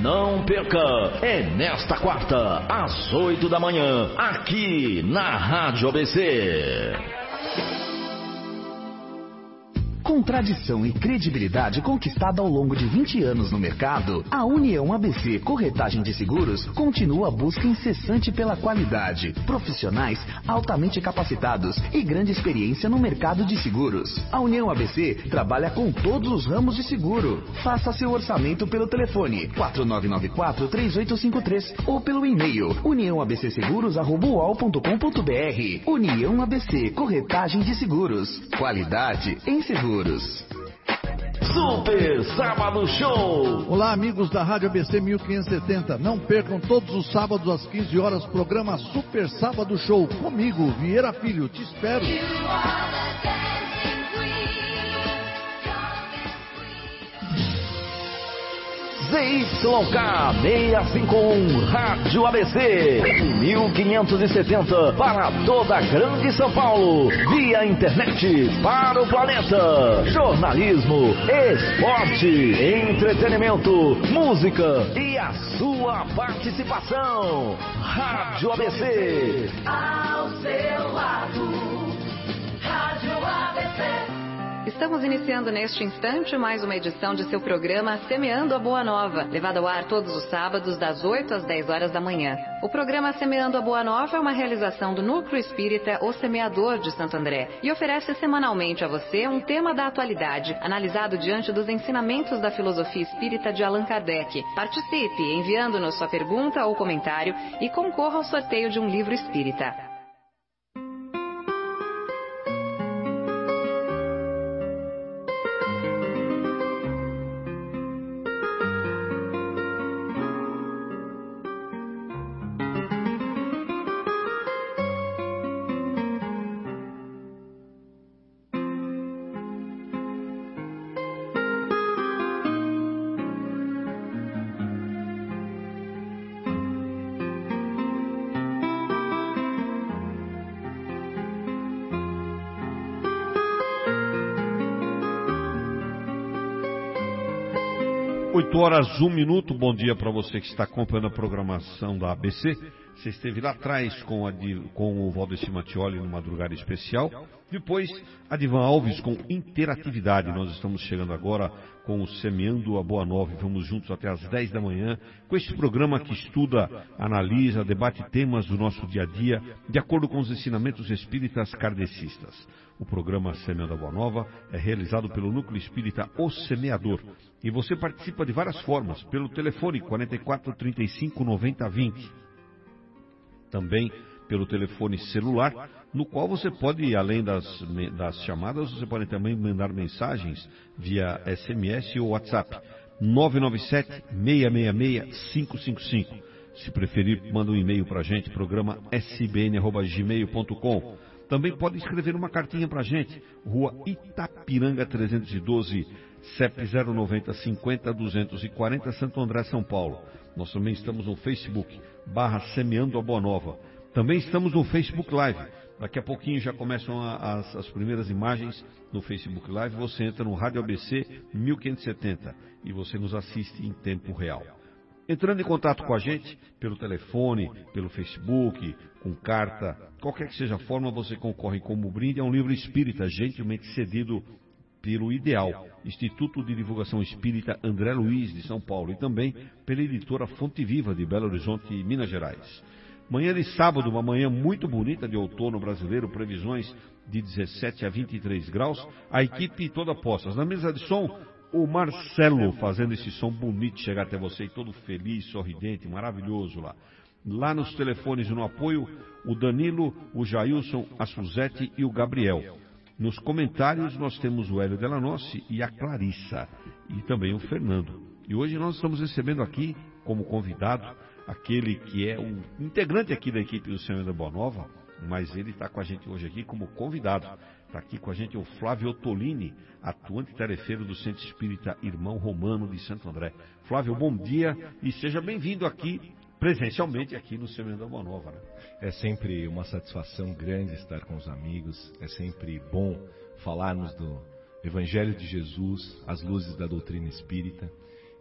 Não perca! É nesta quarta, às 8 da manhã, aqui na Rádio ABC. Com tradição e credibilidade conquistada ao longo de 20 anos no mercado, a União ABC Corretagem de Seguros continua a busca incessante pela qualidade, profissionais altamente capacitados e grande experiência no mercado de seguros. A União ABC trabalha com todos os ramos de seguro. Faça seu orçamento pelo telefone 4994-3853 ou pelo e-mail uniãoabcseguros@uol.com.br. União ABC Corretagem de Seguros. Qualidade em seguros. Super Sábado Show! Olá, amigos da Rádio ABC 1570. Não percam todos os sábados às 15 horas, programa Super Sábado Show. Comigo, Vieira Filho. Te espero. ZYK 651 Rádio ABC 1570 para toda a Grande São Paulo, via internet para o planeta. Jornalismo, esporte, entretenimento, música e a sua participação. Rádio ABC. Ao seu lado, Rádio ABC. Estamos iniciando neste instante mais uma edição de seu programa Semeando a Boa Nova, levado ao ar todos os sábados das 8 às 10 horas da manhã. O programa Semeando a Boa Nova é uma realização do Núcleo Espírita O Semeador de Santo André e oferece semanalmente a você um tema da atualidade, analisado diante dos ensinamentos da filosofia espírita de Allan Kardec. Participe enviando-nos sua pergunta ou comentário e concorra ao sorteio de um livro espírita. Horas, 1 minuto. Bom dia para você que está acompanhando a programação da ABC. Você esteve lá atrás com o Valdeci Mattioli no Madrugada Especial. Depois, a Divan Alves com interatividade. Nós estamos chegando agora com o Semeando a Boa Nova. Vamos juntos até às 10 da manhã com este programa que estuda, analisa, debate temas do nosso dia a dia de acordo com os ensinamentos espíritas kardecistas. O programa Semeando a Boa Nova é realizado pelo Núcleo Espírita O Semeador. E você participa de várias formas, pelo telefone 44 35 90 20. Também pelo telefone celular, no qual você pode, além das chamadas, você pode também mandar mensagens via SMS ou WhatsApp. 997-666-555. Se preferir, manda um e-mail para a gente, programa sbn@gmail.com. Também pode escrever uma cartinha para a gente, Rua Itapiranga 312, CEP 090 50 240, Santo André, São Paulo. Nós também estamos no Facebook, /Semeando a Boa Nova. Também estamos no Facebook Live. Daqui a pouquinho já começam as primeiras imagens no Facebook Live. Você entra no Rádio ABC 1570 e você nos assiste em tempo real. Entrando em contato com a gente pelo telefone, pelo Facebook, com carta, qualquer que seja a forma, você concorre como brinde a um livro espírita gentilmente cedido pelo Ideal, Instituto de Divulgação Espírita André Luiz de São Paulo, e também pela editora Fonte Viva de Belo Horizonte, Minas Gerais. Manhã de sábado, uma manhã muito bonita de outono brasileiro, previsões de 17 a 23 graus, a equipe toda postas. Na mesa de som, o Marcelo fazendo esse som bonito chegar até você, todo feliz, sorridente, maravilhoso lá. Lá nos telefones e no apoio, o Danilo, o Jailson, a Suzete e o Gabriel. Nos comentários nós temos o Hélio Delanossi e a Clarissa, e também o Fernando. E hoje nós estamos recebendo aqui, como convidado, aquele que é um integrante aqui da equipe do Semeando a Boa Nova, mas ele está com a gente hoje aqui como convidado. Está aqui com a gente o Flávio Ottolini, atuante tarefeiro do Centro Espírita Irmão Romano de Santo André. Flávio, bom dia e seja bem-vindo aqui, presencialmente aqui no Semeando a Boa Nova. Né? É sempre uma satisfação grande estar com os amigos, é sempre bom falarmos do Evangelho de Jesus, as luzes da doutrina espírita.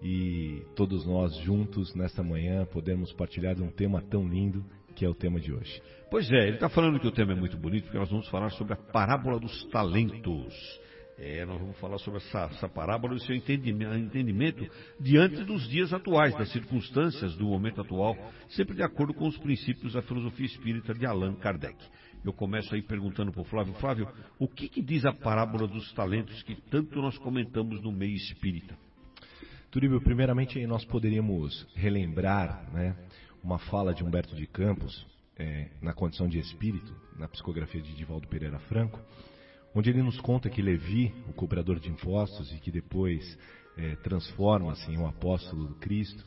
e todos nós juntos nesta manhã podemos partilhar de um tema tão lindo que é o tema de hoje. Pois é, ele está falando que o tema é muito bonito, porque nós vamos falar sobre a parábola dos talentos. Nós vamos falar sobre essa parábola e o seu entendimento diante dos dias atuais, das circunstâncias do momento atual, sempre de acordo com os princípios da filosofia espírita de Allan Kardec. Eu começo aí perguntando para o Flávio. Flávio, o que diz a parábola dos talentos que tanto nós comentamos no meio espírita? Turíbio, primeiramente nós poderíamos relembrar, né, uma fala de Humberto de Campos, na condição de espírito, na psicografia de Divaldo Pereira Franco, onde ele nos conta que Levi, o cobrador de impostos, e que depois transforma-se em um apóstolo do Cristo,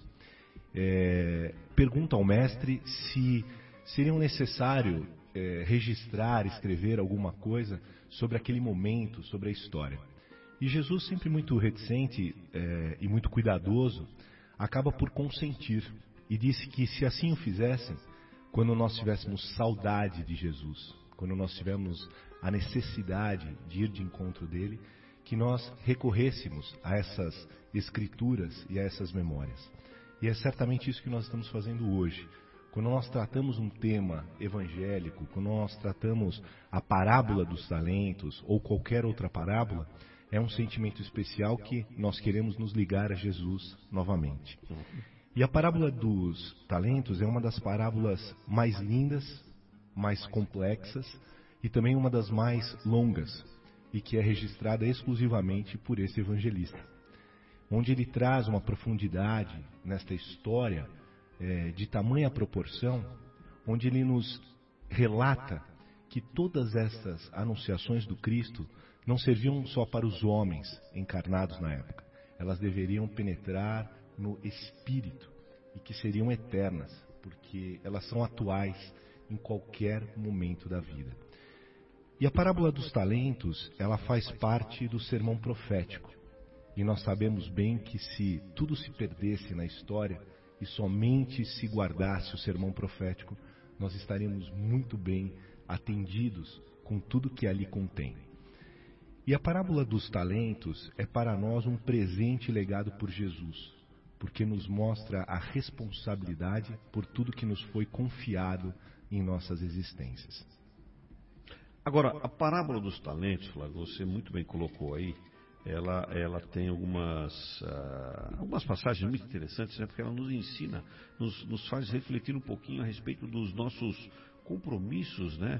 pergunta ao mestre se seria necessário registrar, escrever alguma coisa sobre aquele momento, sobre a história. E Jesus, sempre muito reticente e muito cuidadoso, acaba por consentir e disse que se assim o fizessem, quando nós tivéssemos saudade de Jesus, quando nós tivermos a necessidade de ir de encontro dele, que nós recorrêssemos a essas escrituras e a essas memórias. E é certamente isso que nós estamos fazendo hoje. Quando nós tratamos um tema evangélico, quando nós tratamos a parábola dos talentos ou qualquer outra parábola, é um sentimento especial que nós queremos nos ligar a Jesus novamente. E a parábola dos talentos é uma das parábolas mais lindas, mais complexas e também uma das mais longas e que é registrada exclusivamente por esse evangelista, onde ele traz uma profundidade nesta história de tamanha proporção, onde ele nos relata que todas estas anunciações do Cristo não serviam só para os homens encarnados na época, elas deveriam penetrar no espírito e que seriam eternas, porque elas são atuais em qualquer momento da vida. E a parábola dos talentos, ela faz parte do sermão profético. E nós sabemos bem que se tudo se perdesse na história e somente se guardasse o sermão profético, nós estaríamos muito bem atendidos com tudo que ali contém. E a parábola dos talentos é para nós um presente legado por Jesus, porque nos mostra a responsabilidade por tudo que nos foi confiado em nossas existências. Agora, a parábola dos talentos, Flávio, você muito bem colocou aí, ela tem algumas passagens muito interessantes, né, porque ela nos ensina, nos faz refletir um pouquinho a respeito dos nossos compromissos, né,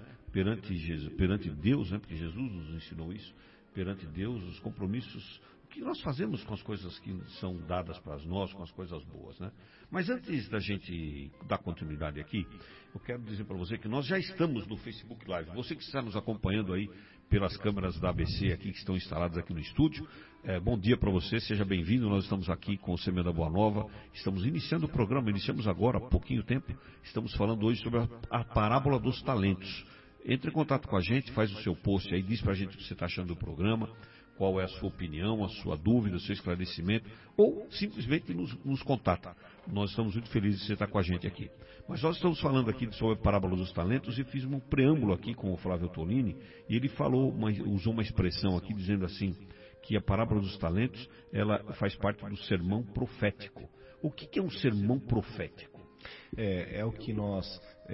perante Deus, né, porque Jesus nos ensinou isso, perante Deus, os compromissos, o que nós fazemos com as coisas que são dadas para nós, com as coisas boas, né? Mas antes da gente dar continuidade aqui, eu quero dizer para você que nós já estamos no Facebook Live. Você que está nos acompanhando aí pelas câmeras da ABC aqui, que estão instaladas aqui no estúdio, bom dia para você, seja bem-vindo. Nós estamos aqui com o Semeando a Boa Nova, estamos iniciando o programa, iniciamos agora há pouquinho tempo, estamos falando hoje sobre a parábola dos talentos. Entre em contato com a gente, faz o seu post aí, diz pra gente o que você está achando do programa, qual é a sua opinião, a sua dúvida, o seu esclarecimento, ou simplesmente nos contata. Nós estamos muito felizes de você estar com a gente aqui. Mas nós estamos falando aqui sobre a parábola dos talentos e fiz um preâmbulo aqui com o Flávio Tolini, e ele usou uma expressão aqui dizendo assim, que a parábola dos talentos, ela faz parte do sermão profético. O que é um sermão profético? É o que nós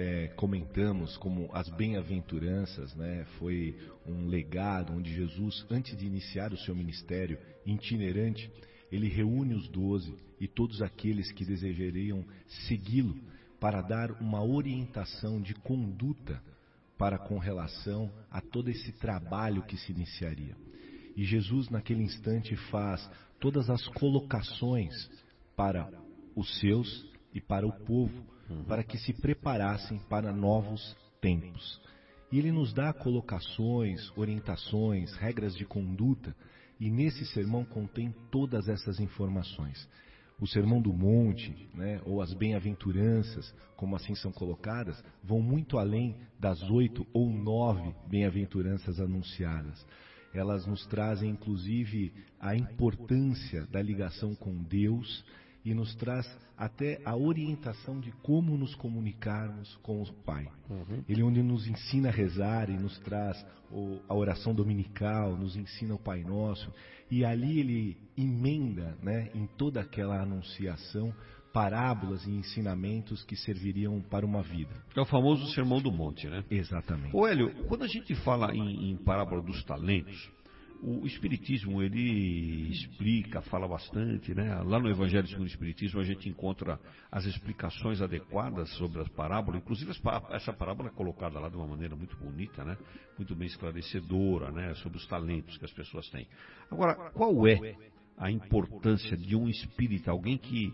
comentamos como as bem-aventuranças, né? Foi um legado onde Jesus, antes de iniciar o seu ministério itinerante, ele reúne os 12 e todos aqueles que desejariam segui-lo para dar uma orientação de conduta para com relação a todo esse trabalho que se iniciaria. E Jesus naquele instante faz todas as colocações para os seus e para o povo, para que se preparassem para novos tempos. E ele nos dá colocações, orientações, regras de conduta, e nesse sermão contém todas essas informações. O Sermão do Monte, né, ou as bem-aventuranças, como assim são colocadas, vão muito além das 8 ou 9 bem-aventuranças anunciadas. Elas nos trazem, inclusive, a importância da ligação com Deus e nos traz até a orientação de como nos comunicarmos com o Pai. Ele onde nos ensina a rezar e nos traz a oração dominical, nos ensina o Pai Nosso, e ali ele emenda, né, em toda aquela anunciação, parábolas e ensinamentos que serviriam para uma vida. É o famoso Sermão do Monte, né? Exatamente. Ô Hélio, quando a gente fala em parábola dos talentos, o Espiritismo, ele explica, fala bastante, né? Lá no Evangelho segundo o Espiritismo a gente encontra as explicações adequadas sobre as parábolas, inclusive essa parábola é colocada lá de uma maneira muito bonita, né? Muito bem esclarecedora, né? Sobre os talentos que as pessoas têm. Agora, qual é a importância de um espírita, alguém que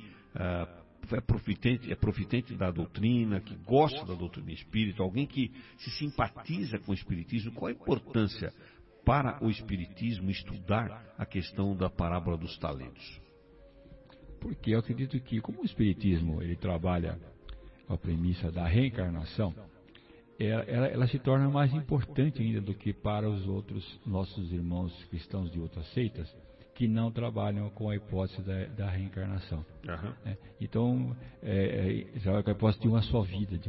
é profitente da doutrina, que gosta da doutrina espírita, alguém que se simpatiza com o Espiritismo, qual a importância para o Espiritismo estudar a questão da parábola dos talentos? Porque eu acredito que, como o Espiritismo ele trabalha a premissa da reencarnação, ela se torna mais importante ainda do que para os outros nossos irmãos cristãos de outras seitas, que não trabalham com a hipótese da reencarnação. Então, trabalha com a hipótese de uma só vida,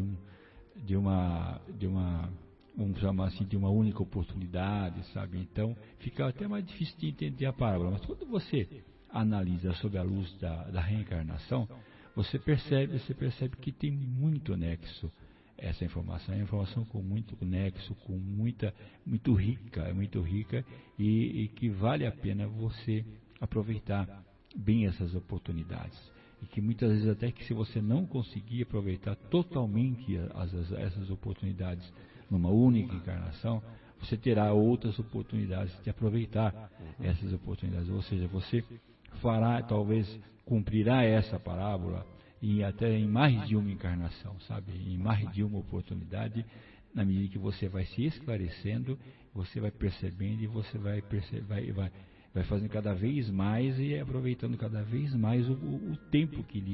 vamos chamar assim, de uma única oportunidade, sabe? Então, fica até mais difícil de entender a parábola. Mas quando você analisa sob a luz da reencarnação, você percebe que tem muito nexo essa informação. É uma informação com muito nexo, com muito rica e que vale a pena você aproveitar bem essas oportunidades. E que muitas vezes até que se você não conseguir aproveitar totalmente essas oportunidades numa única encarnação, você terá outras oportunidades de aproveitar essas oportunidades. Ou seja, você talvez cumprirá essa parábola até em mais de uma encarnação, sabe? Em mais de uma oportunidade, na medida que você vai se esclarecendo, você vai percebendo e você vai fazendo cada vez mais e aproveitando cada vez mais o tempo que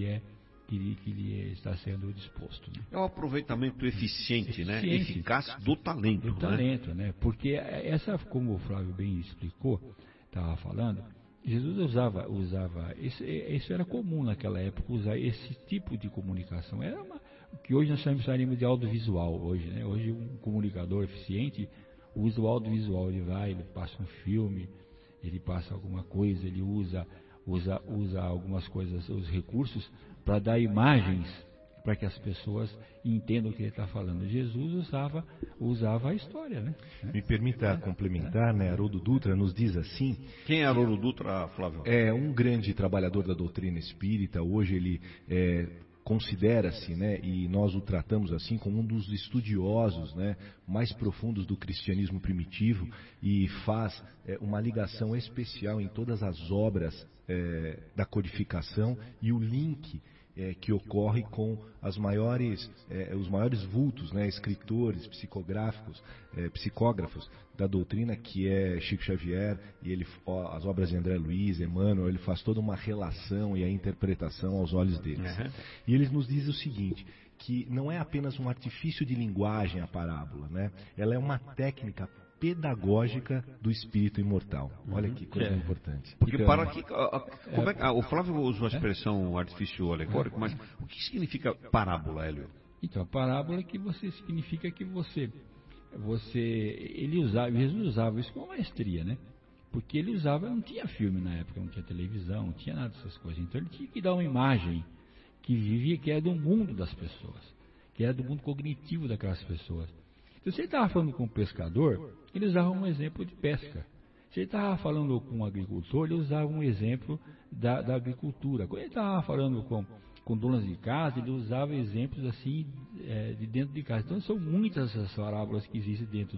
lhe está sendo disposto. Né? É um aproveitamento eficiente, né? Eficaz do talento. Do talento, né? Porque como o Flávio bem explicou, estava falando, Jesus usava isso era comum naquela época, usar esse tipo de comunicação. Era o que hoje nós chamaríamos de audiovisual. Hoje um comunicador eficiente usa o audiovisual, ele passa um filme, ele passa alguma coisa, ele usa algumas coisas, os recursos para dar imagens para que as pessoas entendam o que ele está falando. Jesus usava a história, né? Me permita complementar, né? Haroldo Dutra nos diz assim... Quem é Haroldo Dutra, Flávio? É um grande trabalhador da doutrina espírita. Hoje ele considera-se, né, e nós o tratamos assim, como um dos estudiosos, né, mais profundos do cristianismo primitivo, e faz uma ligação especial em todas as obras da codificação e o link que ocorre com os maiores vultos, né, escritores, psicógrafos da doutrina, que é Chico Xavier, e as obras de André Luiz, Emmanuel, ele faz toda uma relação e a interpretação aos olhos deles. E eles nos dizem o seguinte, que não é apenas um artifício de linguagem a parábola, né? Ela é uma técnica pedagógica do espírito imortal. Olha que coisa importante. Porque o Flávio usou a expressão artifício alegórico, mas o que significa parábola, Hélio? Então, a parábola significa que Jesus usava isso com maestria, né? Porque não tinha filme na época, não tinha televisão, não tinha nada dessas coisas. Então ele tinha que dar uma imagem que era do mundo das pessoas, que era do mundo cognitivo daquelas pessoas. Então, se ele estava falando com um pescador, ele usava um exemplo de pesca. Se ele estava falando com um agricultor, ele usava um exemplo da agricultura. Quando ele estava falando com donas de casa, ele usava exemplos assim de dentro de casa. Então, são muitas as parábolas que existem dentro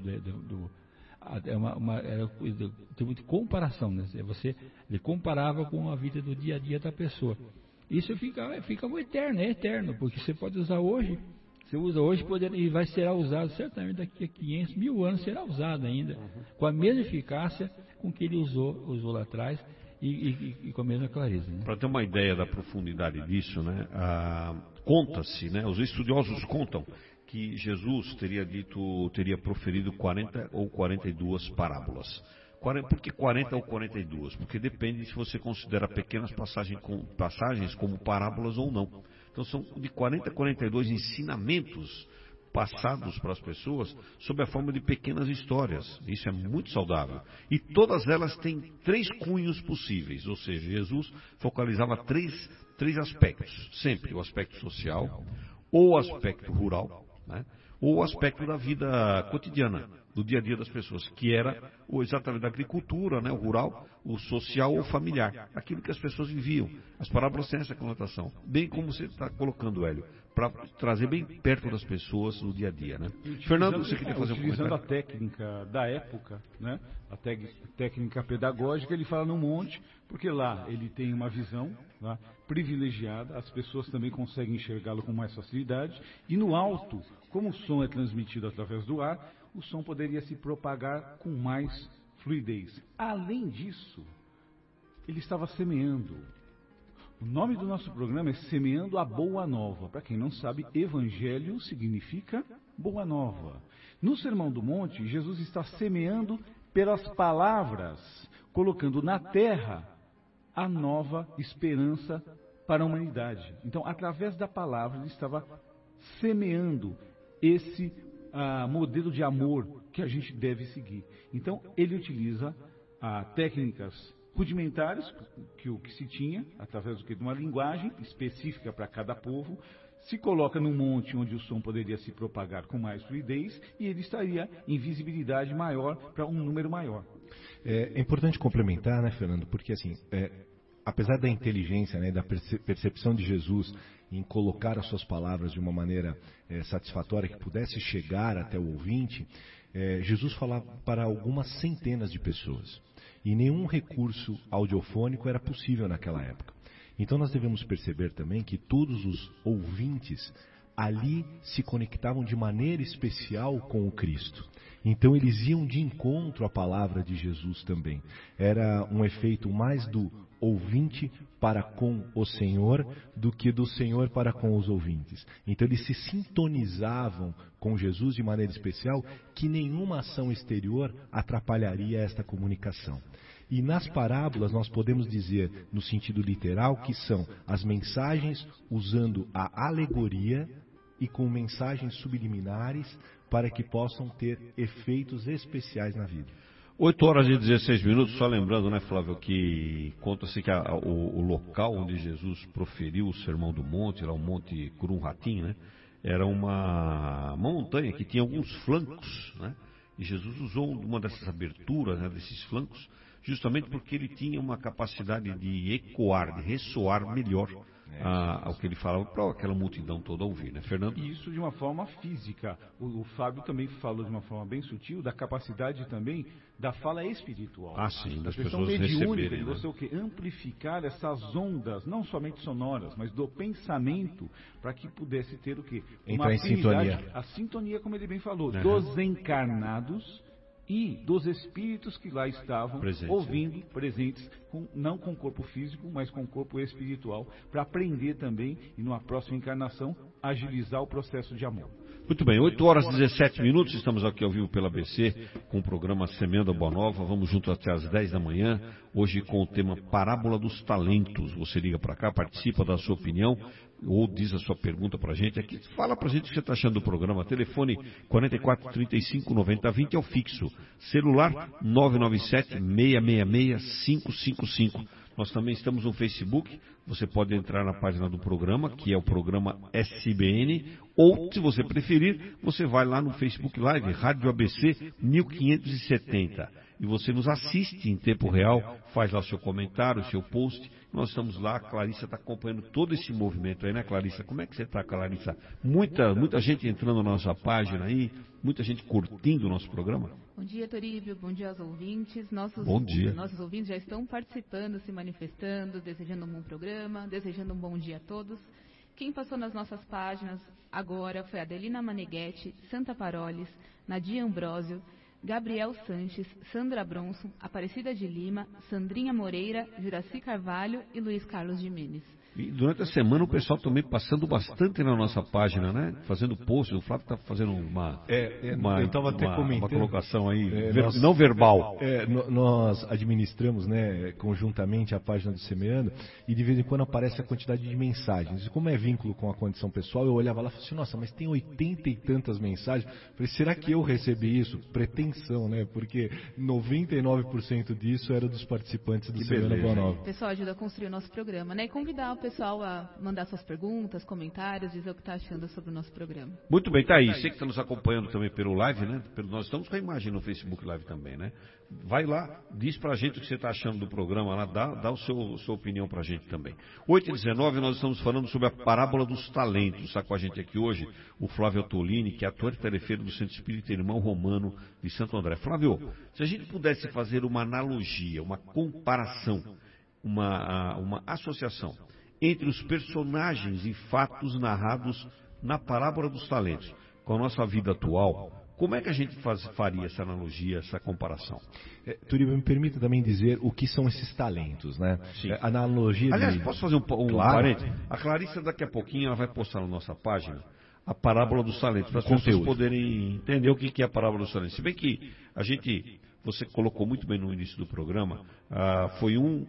tem muita comparação, né? Ele comparava com a vida do dia a dia da pessoa. Isso fica eterno, porque você pode usar hoje. Você usa hoje e será usado certamente daqui a 500 mil anos, será usado ainda com a mesma eficácia com que ele usou lá atrás e com a mesma clareza. Né? Para ter uma ideia da profundidade disso, né, conta-se, né, os estudiosos contam que Jesus teria proferido 40 ou 42 parábolas. Por que 40 ou 42? Porque depende se você considera pequenas passagens como parábolas ou não. Então são de 40 a 42 ensinamentos passados para as pessoas sob a forma de pequenas histórias. Isso é muito saudável. E todas elas têm 3 cunhos possíveis, ou seja, Jesus focalizava três aspectos, sempre o aspecto social, ou o aspecto rural, né, ou o aspecto da vida cotidiana, do dia a dia das pessoas, que era exatamente da agricultura, né, o rural, o social ou familiar, aquilo que as pessoas viviam. As parábolas têm essa conotação, bem como você está colocando, Hélio, para trazer bem perto das pessoas no dia a dia, né? Fernando, você queria fazer um comentário? Utilizando a técnica da época, né? A técnica pedagógica, ele fala no monte, porque lá ele tem uma visão, né, privilegiada, as pessoas também conseguem enxergá-lo com mais facilidade, e no alto, como o som é transmitido através do ar, o som poderia se propagar com mais fluidez. Além disso, ele estava semeando. O nome do nosso programa é Semeando a Boa Nova. Para quem não sabe, evangelho significa boa nova. No Sermão do Monte, Jesus está semeando pelas palavras, colocando na terra a nova esperança para a humanidade. Então, através da palavra, ele estava semeando esse modelo de amor que a gente deve seguir. Então, ele utiliza técnicas rudimentares, que o que se tinha, através de uma linguagem específica para cada povo, se coloca num monte onde o som poderia se propagar com mais fluidez e ele estaria em visibilidade maior para um número maior. É importante complementar, né, Fernando, porque assim, apesar da inteligência, né, da percepção de Jesus em colocar as suas palavras de uma maneira satisfatória que pudesse chegar até o ouvinte, Jesus falava para algumas centenas de pessoas. E nenhum recurso audiofônico era possível naquela época. Então nós devemos perceber também que todos os ouvintes ali se conectavam de maneira especial com o Cristo. Então eles iam de encontro à palavra de Jesus também. Era um efeito mais do ouvinte para com o Senhor do que do Senhor para com os ouvintes. Então eles se sintonizavam com Jesus de maneira especial, que nenhuma ação exterior atrapalharia esta comunicação. E nas parábolas nós podemos dizer, no sentido literal, que são as mensagens usando a alegoria e com mensagens subliminares para que possam ter efeitos especiais na vida. 8 horas e 16 minutos, só lembrando, né, Flávio, que conta-se que o local onde Jesus proferiu o Sermão do Monte, era o Monte Kurum Hatim, né, era uma montanha que tinha alguns flancos, né, e Jesus usou uma dessas aberturas, né, desses flancos, justamente porque ele tinha uma capacidade de ecoar, de ressoar melhor ao que ele falava para aquela multidão toda ouvir, né, Fernando? E isso de uma forma física. O Fábio também falou de uma forma bem sutil da capacidade também da fala espiritual. Ah, sim, das questão pessoas mediúnica, receberem, de você, né? amplificar essas ondas, não somente sonoras, mas do pensamento, para que pudesse ter o quê? Entrar em sintonia. A sintonia, como ele bem falou, Uhum. dos encarnados e dos espíritos que lá estavam ouvindo, presentes, não com o corpo físico, mas com o corpo espiritual, para aprender também e numa próxima encarnação agilizar o processo de amor. Muito bem, 8 horas e 17 minutos, estamos aqui ao vivo pela ABC com o programa Semeando a Boa Nova, vamos juntos até às 10 da manhã, hoje com o tema Parábola dos Talentos. Você liga para cá, participa da sua opinião ou diz a sua pergunta para a gente aqui, fala para a gente o que você está achando do programa. Telefone 44 35 90 20 é o fixo, celular 997 666 555. Nós também estamos no Facebook, você pode entrar na página do programa, que é o programa SBN, ou, se você preferir, você vai lá no Facebook Live, Rádio ABC 1570, e você nos assiste em tempo real, faz lá o seu comentário, o seu post, nós estamos lá, a Clarissa está acompanhando todo esse movimento aí, né, Clarissa? Como é que você está, Clarissa? Muita gente entrando na nossa página aí, muita gente curtindo o nosso programa. Bom dia, Toríbio. Bom dia aos ouvintes. Bom dia. Nossos ouvintes já estão participando, se manifestando, desejando um bom programa, desejando um bom dia a todos. Quem passou nas nossas páginas agora foi Adelina Maneghetti, Santa Paroles, Nadia Ambrósio, Gabriel Sanches, Sandra Bronson, Aparecida de Lima, Sandrinha Moreira, Juraci Carvalho e Luiz Carlos Jimenez. E durante a semana o pessoal também passando bastante na nossa página, né? Fazendo posts. O Flávio está fazendo eu estava até comentando, uma colocação aí, não verbal. Nós administramos, né, conjuntamente a página do Semeando, e de vez em quando aparece a quantidade de mensagens. E como é vínculo com a condição pessoal, eu olhava lá e falei assim, nossa, mas tem 80 e tantas mensagens. Eu falei, será que eu recebi isso? Pretensão, né? Porque 99% disso era dos participantes do Semeando a Boa Nova. O pessoal ajuda a construir o nosso programa, né? E convidar o pessoal a mandar suas perguntas, comentários, dizer o que está achando sobre o nosso programa. Muito bem, tá aí. Você que está nos acompanhando também pelo live, né? Nós estamos com a imagem no Facebook Live também, né? Vai lá, diz pra gente o que você está achando do programa lá, dá sua opinião pra gente também. 8h19, nós estamos falando sobre a parábola dos talentos. Está com a gente aqui hoje o Flávio Tolini, que é ator e tarefeiro do Centro Espírita Irmão Romano de Santo André. Flávio, se a gente pudesse fazer uma analogia, uma comparação, uma associação entre os personagens e fatos narrados na parábola dos talentos com a nossa vida atual, como é que a gente faria essa analogia, essa comparação? Turiba, me permita também dizer o que são esses talentos, né? Sim. A analogia Aliás, posso fazer um claro. parênteses? A Clarissa daqui a pouquinho ela vai postar na nossa página a parábola dos talentos, para as pessoas poderem entender o que é a parábola dos talentos. Se bem que você colocou muito bem no início do programa, foi um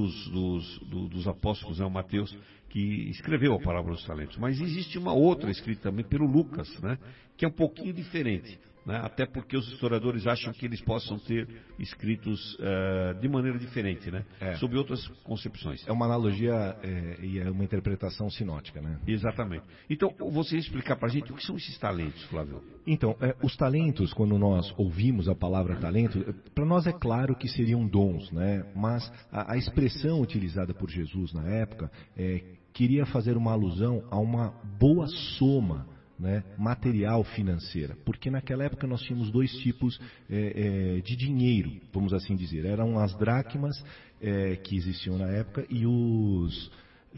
dos apóstolos, né, o Mateus, que escreveu a parábola dos talentos. Mas existe uma outra escrita também pelo Lucas, né, que é um pouquinho diferente. Né, até porque os historiadores acham que eles possam ter escritos de maneira diferente, né, sob outras concepções. É uma analogia e é uma interpretação sinótica, né? Exatamente. Então, você explicar para a gente o que são esses talentos, Flávio? Então, os talentos, quando nós ouvimos a palavra talento, para nós é claro que seriam dons, né? Mas a expressão utilizada por Jesus na época queria fazer uma alusão a uma boa soma, né, material financeira, porque naquela época nós tínhamos dois tipos de dinheiro, vamos assim dizer. Eram as dracmas que existiam na época e os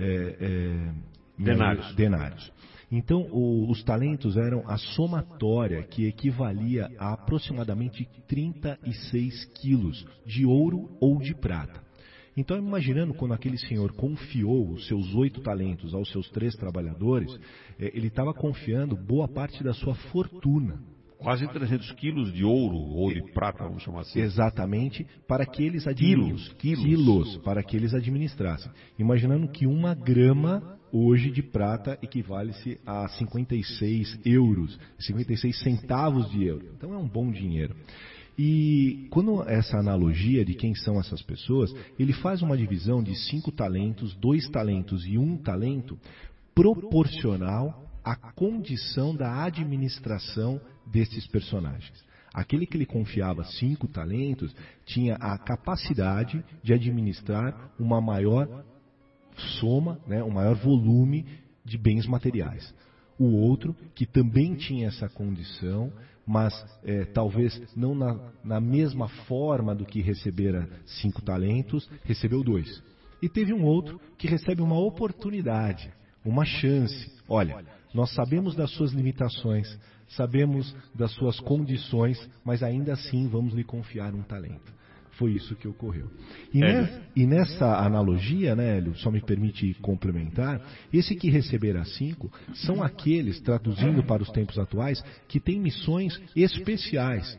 denários. Então, os talentos eram a somatória que equivalia a aproximadamente 36 quilos de ouro ou de prata. Então, imaginando quando aquele senhor confiou os seus 8 talentos aos seus 3 trabalhadores, ele estava confiando boa parte da sua fortuna. Quase 300 quilos de ouro ou de prata, vamos chamar assim. Exatamente, para que eles quilos para que eles administrassem. Imaginando que 1 grama hoje de prata equivale-se a 56 euros, 56 centavos de euro. Então é um bom dinheiro. E quando essa analogia de quem são essas pessoas, ele faz uma divisão de 5 talentos, 2 talentos e 1 talento, proporcional à condição da administração desses personagens. Aquele que ele confiava 5 talentos tinha a capacidade de administrar uma maior soma, né, um maior volume de bens materiais. O outro, que também tinha essa condição, mas talvez não na mesma forma do que recebera 5 talentos, recebeu 2. E teve um outro que recebe uma oportunidade, uma chance. Olha, nós sabemos das suas limitações, sabemos das suas condições, mas ainda assim vamos lhe confiar um talento. Foi isso que ocorreu. E nessa analogia, né, Hélio, só me permite complementar, esse que receberá 5 são aqueles, traduzindo para os tempos atuais, que têm missões especiais,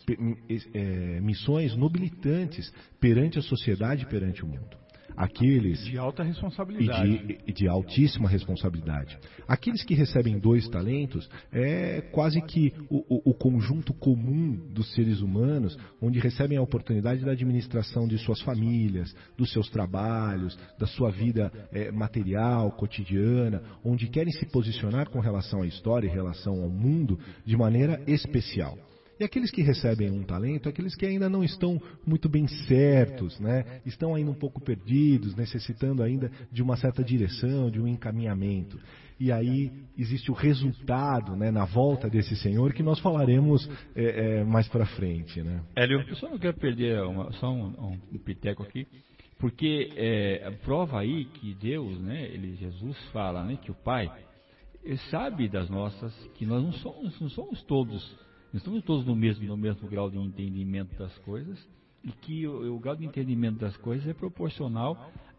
missões nobilitantes perante a sociedade e perante o mundo. Aqueles de alta responsabilidade. E de altíssima responsabilidade. Aqueles que recebem 2 talentos é quase que o conjunto comum dos seres humanos, onde recebem a oportunidade da administração de suas famílias, dos seus trabalhos, da sua vida material, cotidiana, onde querem se posicionar com relação à história e relação ao mundo de maneira especial. E aqueles que recebem um talento, aqueles que ainda não estão muito bem certos, né? Estão ainda um pouco perdidos, necessitando ainda de uma certa direção, de um encaminhamento. E aí existe o resultado, né, na volta desse Senhor, que nós falaremos mais para frente, né? Hélio? Eu só não quero perder só um piteco aqui, porque prova aí que Deus, né, Jesus fala, né, que o Pai sabe das nossas, que nós não somos todos. Nós estamos todos no mesmo grau de entendimento das coisas, e que o grau de entendimento das coisas é proporcional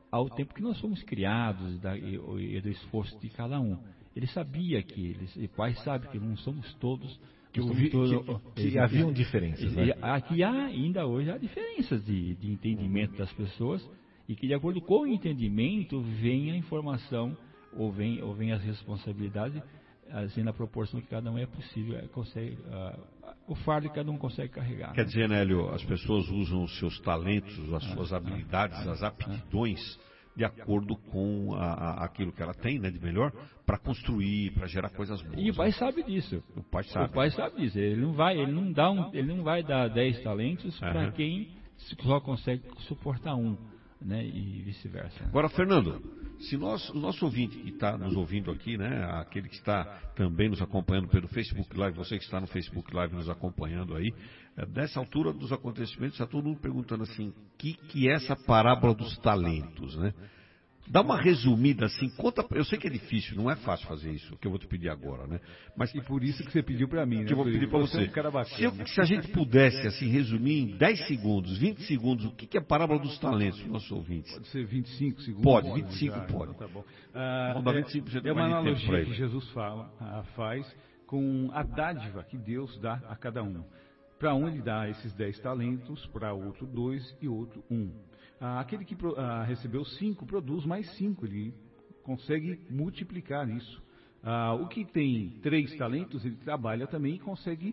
ao tempo que nós somos criados e do esforço de cada um. Ele sabia que o Pai sabe que não somos todos. Que haviam diferenças, né? Aqui ainda hoje há diferenças de entendimento das pessoas e que de acordo com o entendimento vem a informação ou vem as responsabilidades, assim, na proporção que cada um é possível, consegue, o fardo que cada um consegue carregar. Quer dizer, Nélio, as pessoas usam os seus talentos, as suas habilidades, as aptidões de acordo com aquilo que ela tem, né, de melhor, para construir, para gerar coisas boas. E o pai sabe disso. O pai sabe. O pai sabe disso. Ele não vai dar 10 talentos para quem só consegue suportar um, né, e vice-versa. Agora, Fernando, se o nosso ouvinte que está nos ouvindo aqui, né, aquele que está também nos acompanhando pelo Facebook Live, você que está no Facebook Live nos acompanhando aí, dessa altura dos acontecimentos, está todo mundo perguntando assim, o que é essa parábola dos talentos, né? Dá uma resumida assim, conta. Eu sei que é difícil, não é fácil fazer isso, que eu vou te pedir agora, né? Mas e por isso que você pediu para mim, né? Que eu vou pedir para você. É um cara bacana. Se a gente pudesse assim resumir em 10 segundos, 20 segundos, o que é a parábola dos talentos, nossos ouvintes? Pode ser 25 segundos? Pode, 25 já, pode. Então tá bom. Vamos dar 25% É uma mais de tempo analogia para que ele. Jesus faz com a dádiva que Deus dá a cada um. Para um ele dá esses 10 talentos, para outro 2 e outro 1. Aquele que recebeu 5 produz mais 5, ele consegue multiplicar isso. O que tem 3 talentos, ele trabalha também e consegue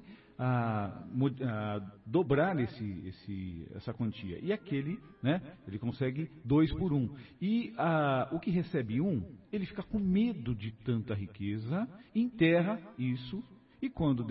dobrar essa quantia. E aquele, né, ele consegue 2 por 1. E o que recebe 1, ele fica com medo de tanta riqueza, enterra isso. E quando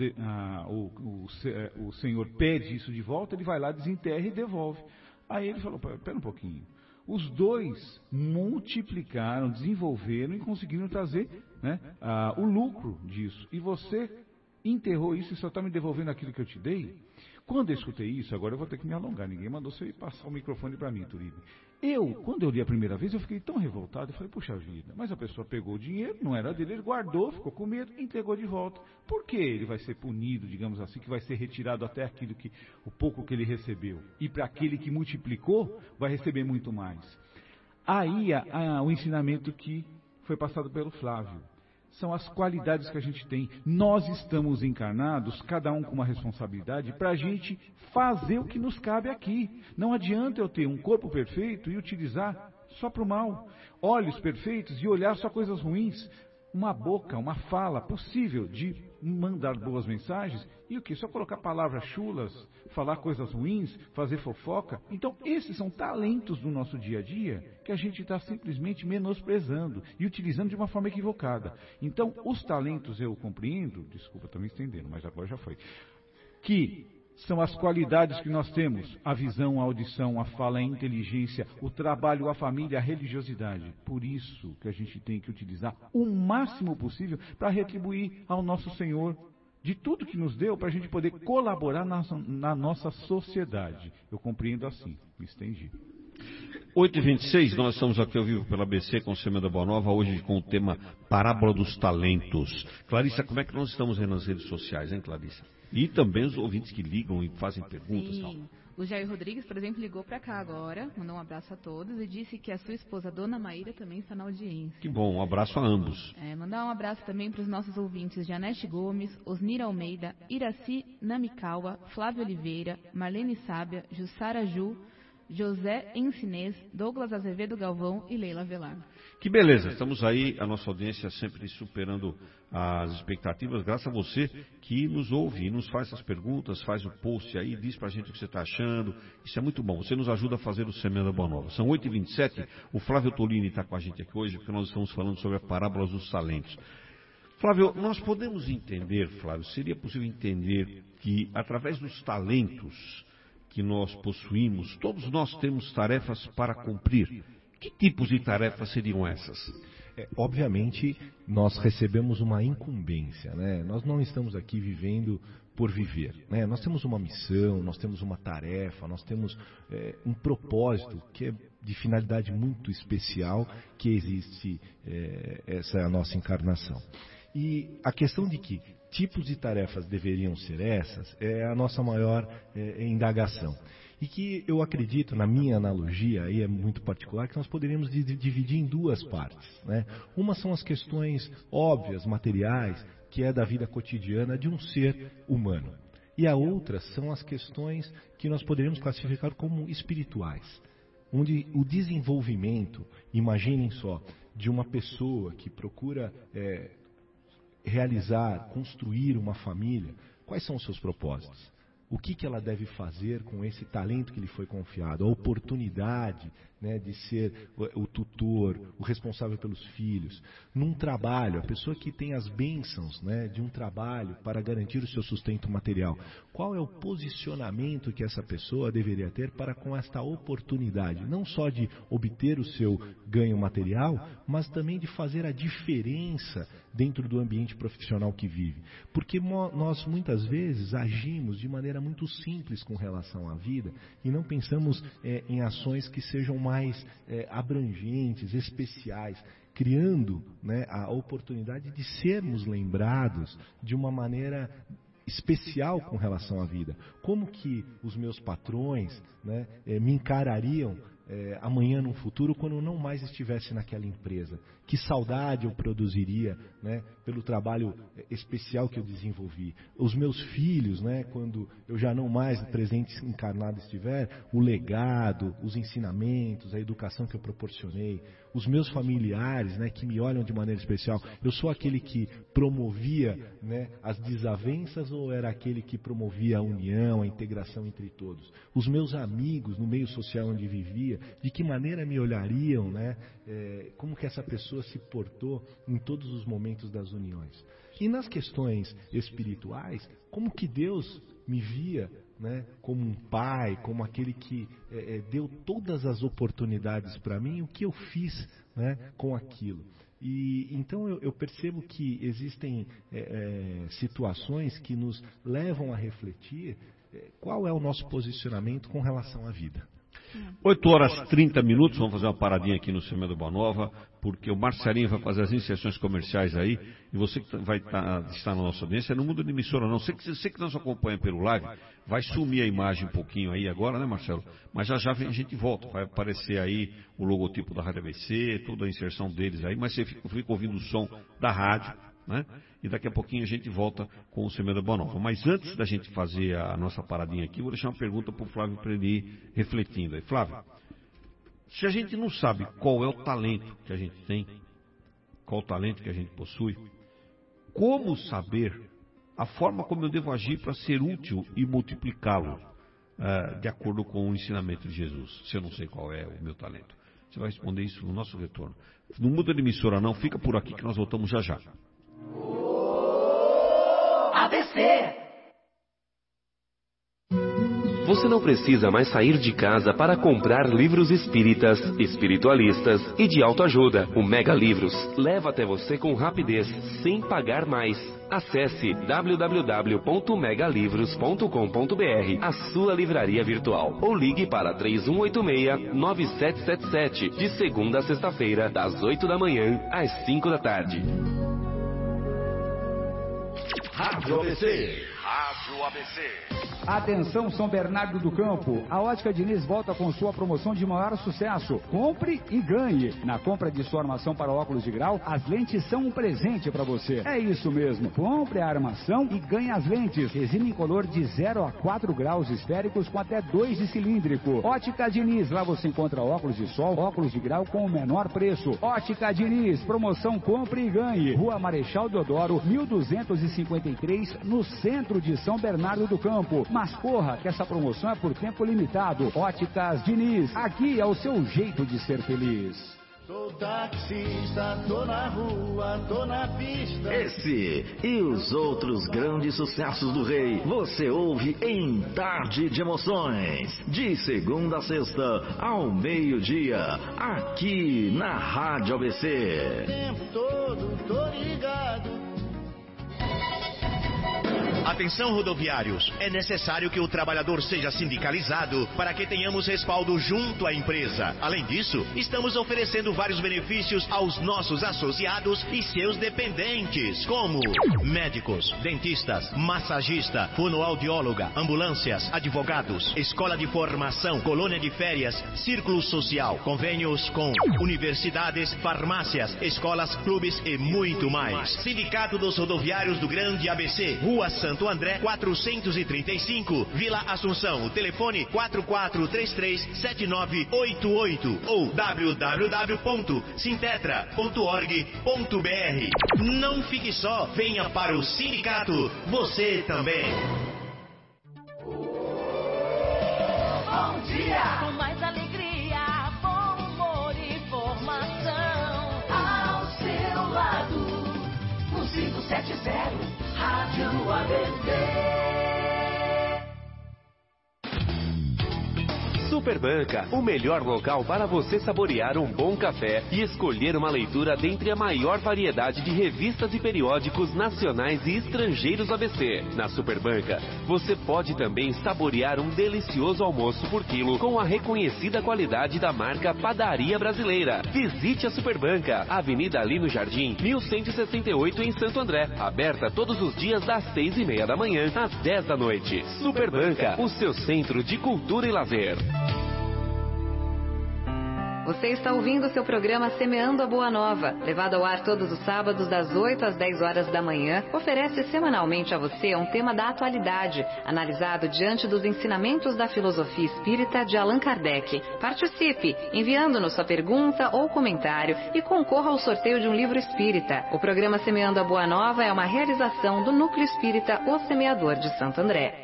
o Senhor pede isso de volta, ele vai lá, desenterra e devolve. Aí ele falou, pera um pouquinho. Os 2 multiplicaram, desenvolveram e conseguiram trazer, né, o lucro disso. E você enterrou isso e só está me devolvendo aquilo que eu te dei? Quando eu escutei isso, agora eu vou ter que me alongar. Ninguém mandou você passar o microfone para mim, Turibe. Quando eu li a primeira vez, eu fiquei tão revoltado. Eu falei, puxa vida, mas a pessoa pegou o dinheiro, não era dele, ele guardou, ficou com medo e entregou de volta. Por que ele vai ser punido, digamos assim, que vai ser retirado até o pouco que ele recebeu? E para aquele que multiplicou, vai receber muito mais. Aí o ensinamento que foi passado pelo Flávio. São as qualidades que a gente tem. Nós estamos encarnados, cada um com uma responsabilidade, para a gente fazer o que nos cabe aqui. Não adianta eu ter um corpo perfeito e utilizar só para o mal. Olhos perfeitos e olhar só coisas ruins. Uma boca, uma fala possível de mandar boas mensagens. E o que? Só colocar palavras chulas, falar coisas ruins, fazer fofoca. Então, esses são talentos do nosso dia a dia que a gente está simplesmente menosprezando e utilizando de uma forma equivocada. Então, os talentos eu compreendo, desculpa, estou me estendendo, mas agora já foi, que são as qualidades que nós temos: a visão, a audição, a fala, a inteligência, o trabalho, a família, a religiosidade. Por isso que a gente tem que utilizar o máximo possível para retribuir ao nosso Senhor de tudo que nos deu, para a gente poder colaborar na nossa sociedade. Eu compreendo assim, me estendi. 8h26, nós estamos aqui ao vivo pela ABC com o Semana da Boa Nova, hoje com o tema Parábola dos Talentos. Clarissa, como é que nós estamos aí nas redes sociais, hein, Clarissa? E também os ouvintes que ligam e fazem perguntas. Sim. O Jair Rodrigues, por exemplo, ligou para cá agora, mandou um abraço a todos e disse que a sua esposa, Dona Maíra, também está na audiência. Que bom, um abraço a ambos. Mandar um abraço também para os nossos ouvintes Janete Gomes, Osnira Almeida, Iraci Namikawa, Flávio Oliveira, Marlene Sábia, Jussara Ju, José Ensinês, Douglas Azevedo Galvão e Leila Velar. Que beleza, estamos aí, a nossa audiência sempre superando as expectativas, graças a você que nos ouve e nos faz essas perguntas, faz o post aí, diz pra gente o que você está achando. Isso é muito bom, você nos ajuda a fazer o Semana da Boa Nova. São 8h27, o Flávio Tolini está com a gente aqui hoje, porque nós estamos falando sobre a parábola dos talentos. Flávio, nós podemos entender, Flávio, seria possível entender que através dos talentos que nós possuímos, todos nós temos tarefas para cumprir. Que tipos de tarefas seriam essas? Obviamente, nós recebemos uma incumbência, né? Nós não estamos aqui vivendo por viver, né? Nós temos uma missão, nós temos uma tarefa, nós temos um propósito que é de finalidade muito especial, que existe, essa é a nossa encarnação. E a questão de que tipos de tarefas deveriam ser essas, é a nossa maior indagação. E que eu acredito, na minha analogia, aí é muito particular, que nós poderíamos dividir em duas partes, né? Uma são as questões óbvias, materiais, que é da vida cotidiana de um ser humano. E a outra são as questões que nós poderíamos classificar como espirituais, onde o desenvolvimento, imaginem só, de uma pessoa que procura realizar, construir uma família, quais são os seus propósitos? O que ela deve fazer com esse talento que lhe foi confiado? A oportunidade, né, de ser o tutor, o responsável pelos filhos. Num trabalho, a pessoa que tem as bênçãos, né, de um trabalho para garantir o seu sustento material. Qual é o posicionamento que essa pessoa deveria ter para com esta oportunidade? Não só de obter o seu ganho material, mas também de fazer a diferença dentro do ambiente profissional que vive. Porque nós muitas vezes agimos de maneira muito simples com relação à vida e não pensamos em ações que sejam mais abrangentes, especiais, criando, né, a oportunidade de sermos lembrados de uma maneira especial com relação à vida. Como que os meus patrões, né, me encarariam amanhã no futuro quando eu não mais estivesse naquela empresa? Que saudade eu produziria, né, pelo trabalho especial que eu desenvolvi. Os meus filhos, né, quando eu já não mais presente encarnado estiver, o legado, os ensinamentos, a educação que eu proporcionei. Os meus familiares, né, que me olham de maneira especial. Eu sou aquele que promovia, né, as desavenças ou era aquele que promovia a união, a integração entre todos? Os meus amigos no meio social onde vivia, de que maneira me olhariam, né? Como que essa pessoa se portou em todos os momentos das uniões. E nas questões espirituais, como que Deus me via, né, como um pai, como aquele que deu todas as oportunidades para mim, o que eu fiz, né, com aquilo. E então eu percebo que existem situações que nos levam a refletir qual é o nosso posicionamento com relação à vida. 8h30, vamos fazer uma paradinha aqui no Semeando Boa Nova, porque o Marcelinho vai fazer as inserções comerciais aí, e você que vai estar na nossa audiência, não muda de emissora não, você que nos acompanha pelo live, vai sumir a imagem um pouquinho aí agora, né, Marcelo? Mas já a gente volta, vai aparecer aí o logotipo da Rádio ABC, toda a inserção deles aí, mas você fica ouvindo o som da rádio, né? E daqui a pouquinho a gente volta com o Semeando Boa Nova. Mas antes da gente fazer a nossa paradinha aqui, vou deixar uma pergunta para o Flávio para ele ir refletindo aí. Flávio, se a gente não sabe qual é o talento que a gente tem, qual o talento que a gente possui, como saber a forma como eu devo agir para ser útil e multiplicá-lo de acordo com o ensinamento de Jesus, se eu não sei qual é o meu talento? Você vai responder isso no nosso retorno. Não muda de emissora não, fica por aqui que nós voltamos já já. ABC. Você não precisa mais sair de casa para comprar livros espíritas, espiritualistas e de autoajuda. O Mega Livros leva até você com rapidez, sem pagar mais. Acesse www.megalivros.com.br, a sua livraria virtual, ou ligue para 3186-9777, de segunda a sexta-feira, das 8 da manhã às 5 da tarde. Rádio ABC. Rádio ABC. Atenção São Bernardo do Campo, a Ótica Diniz volta com sua promoção de maior sucesso. Compre e ganhe. Na compra de sua armação para óculos de grau, as lentes são um presente para você. É isso mesmo, compre a armação e ganhe as lentes. Resina incolor de 0 a 4 graus esféricos com até 2 de cilíndrico. Ótica Diniz, lá você encontra óculos de sol, óculos de grau com o menor preço. Ótica Diniz, promoção compre e ganhe. Rua Marechal Deodoro, 1253, no centro de São Bernardo do Campo. Mas corra, que essa promoção é por tempo limitado. Óticas Diniz, aqui é o seu jeito de ser feliz. Sou taxista, tô na rua, tô na pista. Esse e os outros grandes sucessos do Rei você ouve em Tarde de Emoções, de segunda a sexta ao meio-dia, aqui na Rádio ABC. O tempo todo tô ligado. Atenção, rodoviários, é necessário que o trabalhador seja sindicalizado para que tenhamos respaldo junto à empresa. Além disso, estamos oferecendo vários benefícios aos nossos associados e seus dependentes, como médicos, dentistas, massagista, fonoaudióloga, ambulâncias, advogados, escola de formação, colônia de férias, círculo social, convênios com universidades, farmácias, escolas, clubes e muito mais. Sindicato dos Rodoviários do Grande ABC, Rua Santo André, 435, Vila Assunção. O telefone 4433-7988 ou www.sintetra.org.br. Não fique só, venha para o sindicato, você também. Bom dia! Com mais alegria, bom humor e informação. Ao seu lado, 1570, Rádio ABC. Superbanca, o melhor local para você saborear um bom café e escolher uma leitura dentre a maior variedade de revistas e periódicos nacionais e estrangeiros ABC. Na Superbanca, você pode também saborear um delicioso almoço por quilo com a reconhecida qualidade da marca Padaria Brasileira. Visite a Superbanca, Avenida Lino Jardim, 1168 em Santo André. Aberta todos os dias das 6:30 da manhã às 10 da noite. Superbanca, o seu centro de cultura e lazer. Você está ouvindo o seu programa Semeando a Boa Nova, levado ao ar todos os sábados das 8 às 10 horas da manhã, oferece semanalmente a você um tema da atualidade, analisado diante dos ensinamentos da filosofia espírita de Allan Kardec. Participe, enviando-nos sua pergunta ou comentário e concorra ao sorteio de um livro espírita. O programa Semeando a Boa Nova é uma realização do Núcleo Espírita O Semeador de Santo André.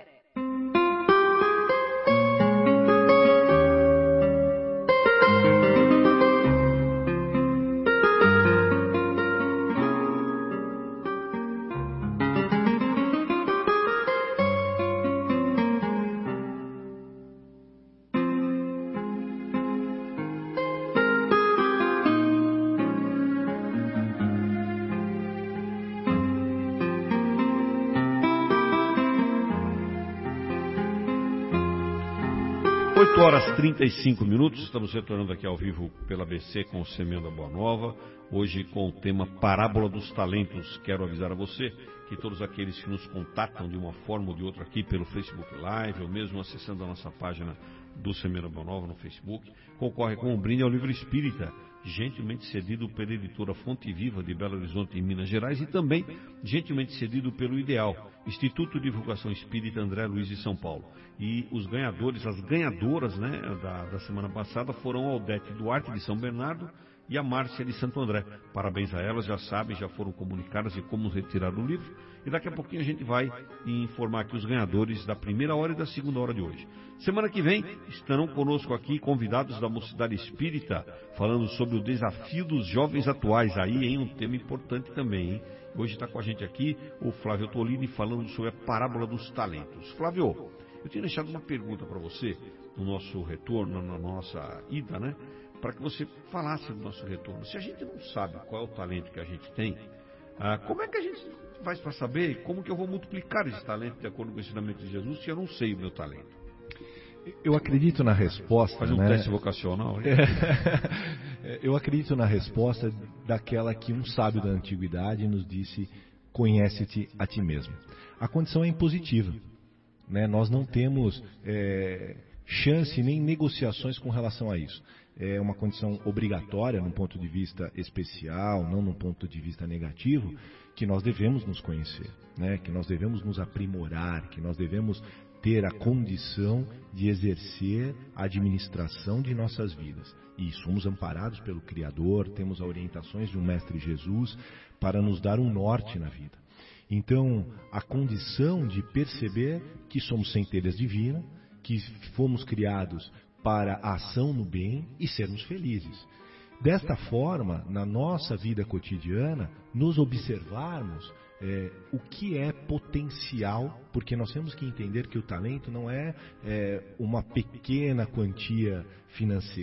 8 horas 35 minutos, estamos retornando aqui ao vivo pela ABC com o Semeando a Boa Nova, hoje com o tema Parábola dos Talentos. Quero avisar a você que todos aqueles que nos contatam de uma forma ou de outra aqui pelo Facebook Live, ou mesmo acessando a nossa página do Semeando a Boa Nova no Facebook, concorre com um brinde ao livro espírita, gentilmente cedido pela editora Fonte Viva de Belo Horizonte, em Minas Gerais, e também gentilmente cedido pelo Ideal, Instituto de Divulgação Espírita André Luiz de São Paulo. E os ganhadores, as ganhadoras, né, da semana passada foram a Odete Duarte de São Bernardo e a Márcia de Santo André. Parabéns a elas, já sabem, já foram comunicadas de como retirar o livro. E daqui a pouquinho a gente vai informar aqui os ganhadores da primeira hora e da segunda hora de hoje. Semana que vem estarão conosco aqui convidados da Mocidade Espírita, falando sobre o desafio dos jovens atuais. Aí, hein, um tema importante também, hein? Hoje está com a gente aqui o Flávio Tolini falando sobre a parábola dos talentos. Flávio, eu tinha deixado uma pergunta para você no nosso retorno, na nossa ida, né? Para que você falasse do nosso retorno. Se a gente não sabe qual é o talento que a gente tem, como é que a gente faz para saber como que eu vou multiplicar esse talento de acordo com o ensinamento de Jesus se eu não sei o meu talento? Eu acredito na resposta. Faz um teste vocacional, né? Eu acredito na resposta daquela que um sábio da antiguidade nos disse: conhece-te a ti mesmo. A condição é impositiva, né? Nós não temos chance nem negociações com relação a isso. É uma condição obrigatória, num ponto de vista especial, não num ponto de vista negativo, que nós devemos nos conhecer, né? Que nós devemos nos aprimorar, que nós devemos ter a condição de exercer a administração de nossas vidas. E somos amparados pelo Criador, temos as orientações de um Mestre Jesus para nos dar um norte na vida. Então, a condição de perceber que somos centelhas divinas, que fomos criados para a ação no bem e sermos felizes. Desta forma, na nossa vida cotidiana, nos observarmos o que é potencial, porque nós temos que entender que o talento não é uma pequena quantia financeira.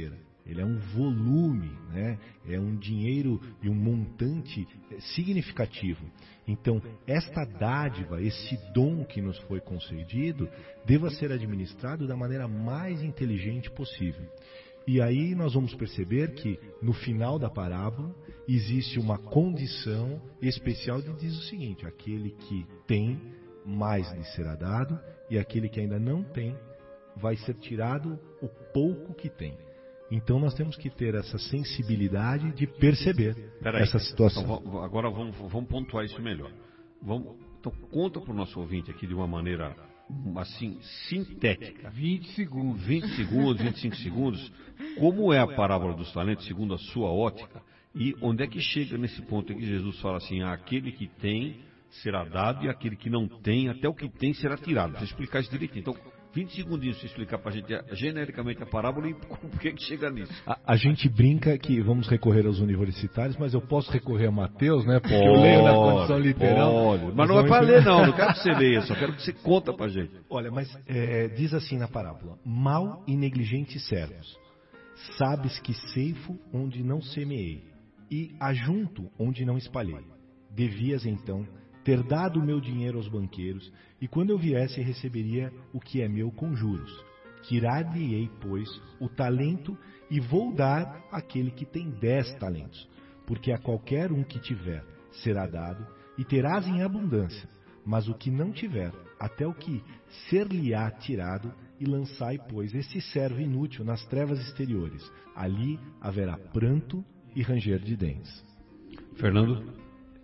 ele é um volume, né? É um dinheiro e um montante significativo. Então, esta dádiva, esse dom que nos foi concedido, deva ser administrado da maneira mais inteligente possível. E aí nós vamos perceber que no final da parábola existe uma condição especial que diz o seguinte: aquele que tem, mais lhe será dado, e aquele que ainda não tem, vai ser tirado o pouco que tem. Então nós temos que ter essa sensibilidade de perceber essa situação. Então, agora vamos pontuar isso melhor. Então conta para o nosso ouvinte aqui de uma maneira assim sintética. 20 segundos. 25 segundos. Como é a parábola dos talentos segundo a sua ótica? E onde é que chega nesse ponto em que Jesus fala assim: aquele que tem será dado e aquele que não tem, até o que tem será tirado. Para explicar isso direitinho. Então, 20 segundinhos para explicar para a gente genericamente a parábola e por que chega nisso. A gente brinca que vamos recorrer aos universitários, mas eu posso recorrer a Mateus, né? Porque eu leio na condição literal. Pode. Mas não é para ler, não quero que você leia, só quero que você conta para a gente. Olha, mas diz assim na parábola: mau e negligentes servos, sabes que ceifo onde não semeei e ajunto onde não espalhei. Devias então ter dado o meu dinheiro aos banqueiros, e quando eu viesse receberia o que é meu com juros. Tirar-lhe-ei, pois, o talento, e vou dar àquele que tem 10 talentos. Porque a qualquer um que tiver será dado, e terás em abundância. Mas o que não tiver, até o que ser-lhe-á tirado, e lançai, pois, esse servo inútil nas trevas exteriores. Ali haverá pranto e ranger de dentes. Fernando?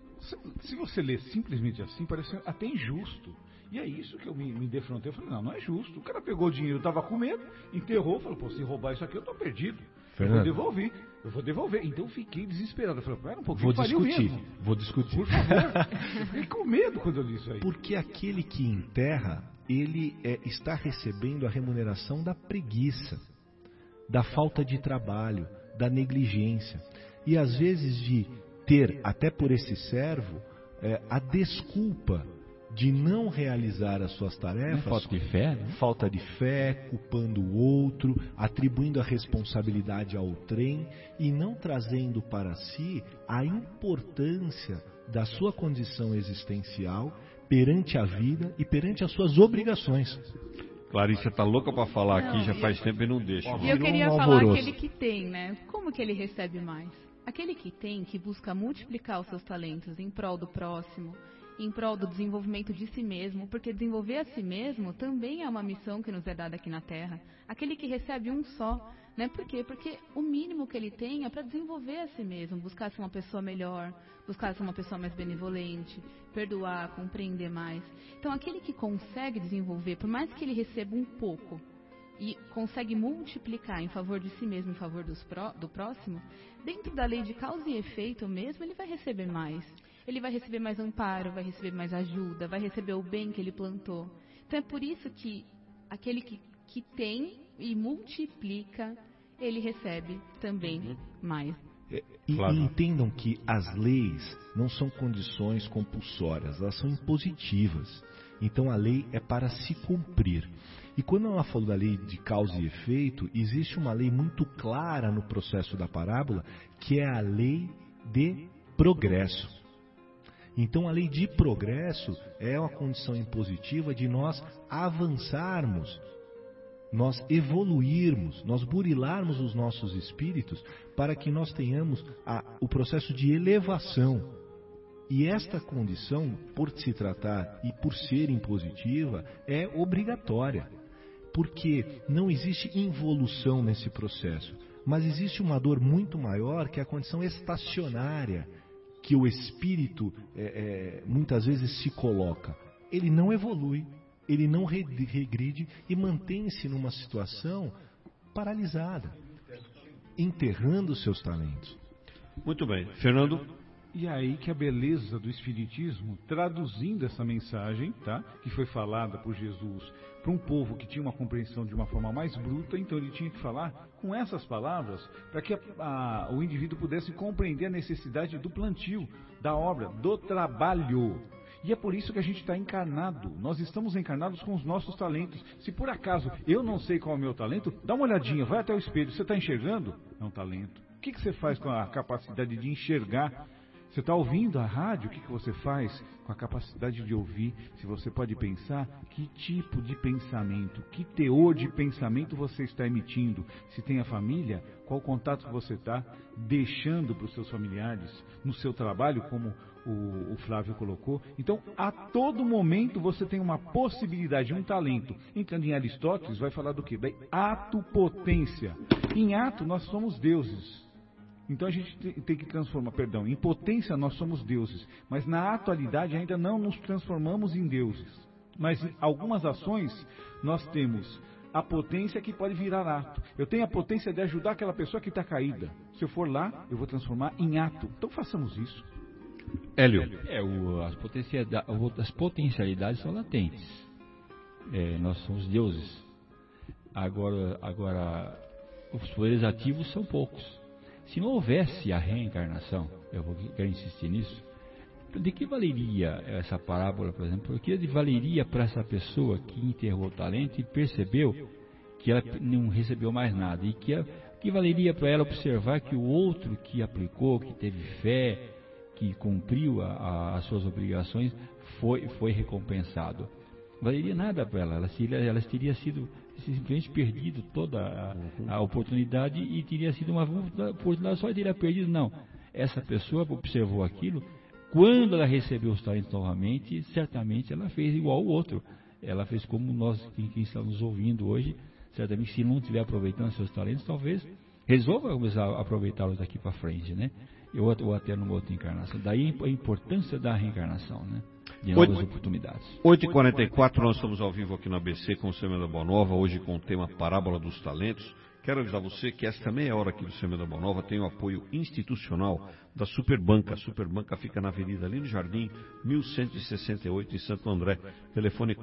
Se você ler simplesmente assim, parece até injusto. E é isso que eu me defrontei. Eu falei, não é justo. O cara pegou o dinheiro, estava com medo, enterrou, falou, pô, se roubar isso aqui eu estou perdido. Fernando, eu vou devolver. Então eu fiquei desesperado. Eu falei, pera um pouquinho, vou discutir. Por favor. Eu fiquei com medo quando eu li isso aí. Porque aquele que enterra, ele está recebendo a remuneração da preguiça, da falta de trabalho, da negligência. E às vezes de ter, até por esse servo, a desculpa de não realizar as suas tarefas. Falta de fé, né? Falta de fé, culpando o outro, atribuindo a responsabilidade ao trem e não trazendo para si a importância da sua condição existencial perante a vida e perante as suas obrigações. Clarissa tá louca para falar aqui, já faz tempo e não deixa. E eu queria falar aquele que tem, né? Como que ele recebe mais? Aquele que tem, que busca multiplicar os seus talentos em prol do próximo, em prol do desenvolvimento de si mesmo, porque desenvolver a si mesmo também é uma missão que nos é dada aqui na Terra. Aquele que recebe um só, né? Por quê? Porque o mínimo que ele tem é para desenvolver a si mesmo, buscar ser uma pessoa melhor, buscar ser uma pessoa mais benevolente, perdoar, compreender mais. Então, aquele que consegue desenvolver, por mais que ele receba um pouco, e consegue multiplicar em favor de si mesmo, em favor do próximo, dentro da lei de causa e efeito mesmo, ele vai receber mais. Ele vai receber mais amparo, vai receber mais ajuda, vai receber o bem que ele plantou. Então é por isso que aquele que tem e multiplica, ele recebe também mais. E entendam que as leis não são condições compulsórias, elas são impositivas. Então a lei é para se cumprir. E quando ela falou da lei de causa e efeito, existe uma lei muito clara no processo da parábola, que é a lei de progresso. Então a lei de progresso é uma condição impositiva de nós avançarmos, nós evoluirmos, nós burilarmos os nossos espíritos para que nós tenhamos o processo de elevação. E esta condição, por se tratar e por ser impositiva, é obrigatória. Porque não existe involução nesse processo, mas existe uma dor muito maior, que é a condição estacionária, que o espírito muitas vezes se coloca. Ele não evolui, ele não regride e mantém-se numa situação paralisada, enterrando seus talentos. Muito bem. Fernando? E aí que a beleza do Espiritismo, traduzindo essa mensagem, tá, que foi falada por Jesus para um povo que tinha uma compreensão de uma forma mais bruta, então ele tinha que falar com essas palavras para que o indivíduo pudesse compreender a necessidade do plantio, da obra, do trabalho. E é por isso que a gente está encarnado. Nós estamos encarnados com os nossos talentos. Se por acaso eu não sei qual é o meu talento, dá uma olhadinha, vai até o espelho. Você está enxergando? é um talento. O que você faz com a capacidade de enxergar? Você está ouvindo a rádio, o que você faz com a capacidade de ouvir? Se você pode pensar, que tipo de pensamento, que teor de pensamento você está emitindo? Se tem a família, qual contato você está deixando para os seus familiares? No seu trabalho, como o Flávio colocou. Então, a todo momento você tem uma possibilidade, um talento. Entrando em Aristóteles, vai falar do quê? Da ato-potência. Em ato, nós somos deuses. Então a gente tem que transformar, em potência nós somos deuses, mas na atualidade ainda não nos transformamos em deuses. Mas em algumas ações nós temos a potência que pode virar ato. Eu tenho a potência de ajudar aquela pessoa que está caída. Se eu for lá, eu vou transformar em ato. Então façamos isso. Hélio. As potencialidades são latentes. Nós somos deuses. Agora os poderes ativos são poucos. Se não houvesse a reencarnação, quero insistir nisso, de que valeria essa parábola, por exemplo? O que valeria para essa pessoa que enterrou o talento e percebeu que ela não recebeu mais nada? E que valeria para ela observar que o outro que aplicou, que teve fé, que cumpriu as suas obrigações, foi recompensado? Não valeria nada para ela. Ela teria sido simplesmente perdido toda a oportunidade e teria sido uma oportunidade só e teria perdido. Não, essa pessoa observou aquilo, quando ela recebeu os talentos novamente, certamente ela fez igual ao outro. Ela fez como nós, quem está nos ouvindo hoje, certamente se não estiver aproveitando seus talentos, talvez resolva começar a aproveitá-los daqui para frente, né? Ou até numa outra encarnação. Daí a importância da reencarnação, né? De novas oportunidades. 8h44, nós estamos ao vivo aqui no ABC com o Semana da Boa Nova, hoje com o tema Parábola dos Talentos. Quero avisar você que esta meia hora aqui do Semana da Boa Nova tem o apoio institucional da Superbanca. A Superbanca fica na Avenida Lino Jardim, 1168, em Santo André. Telefone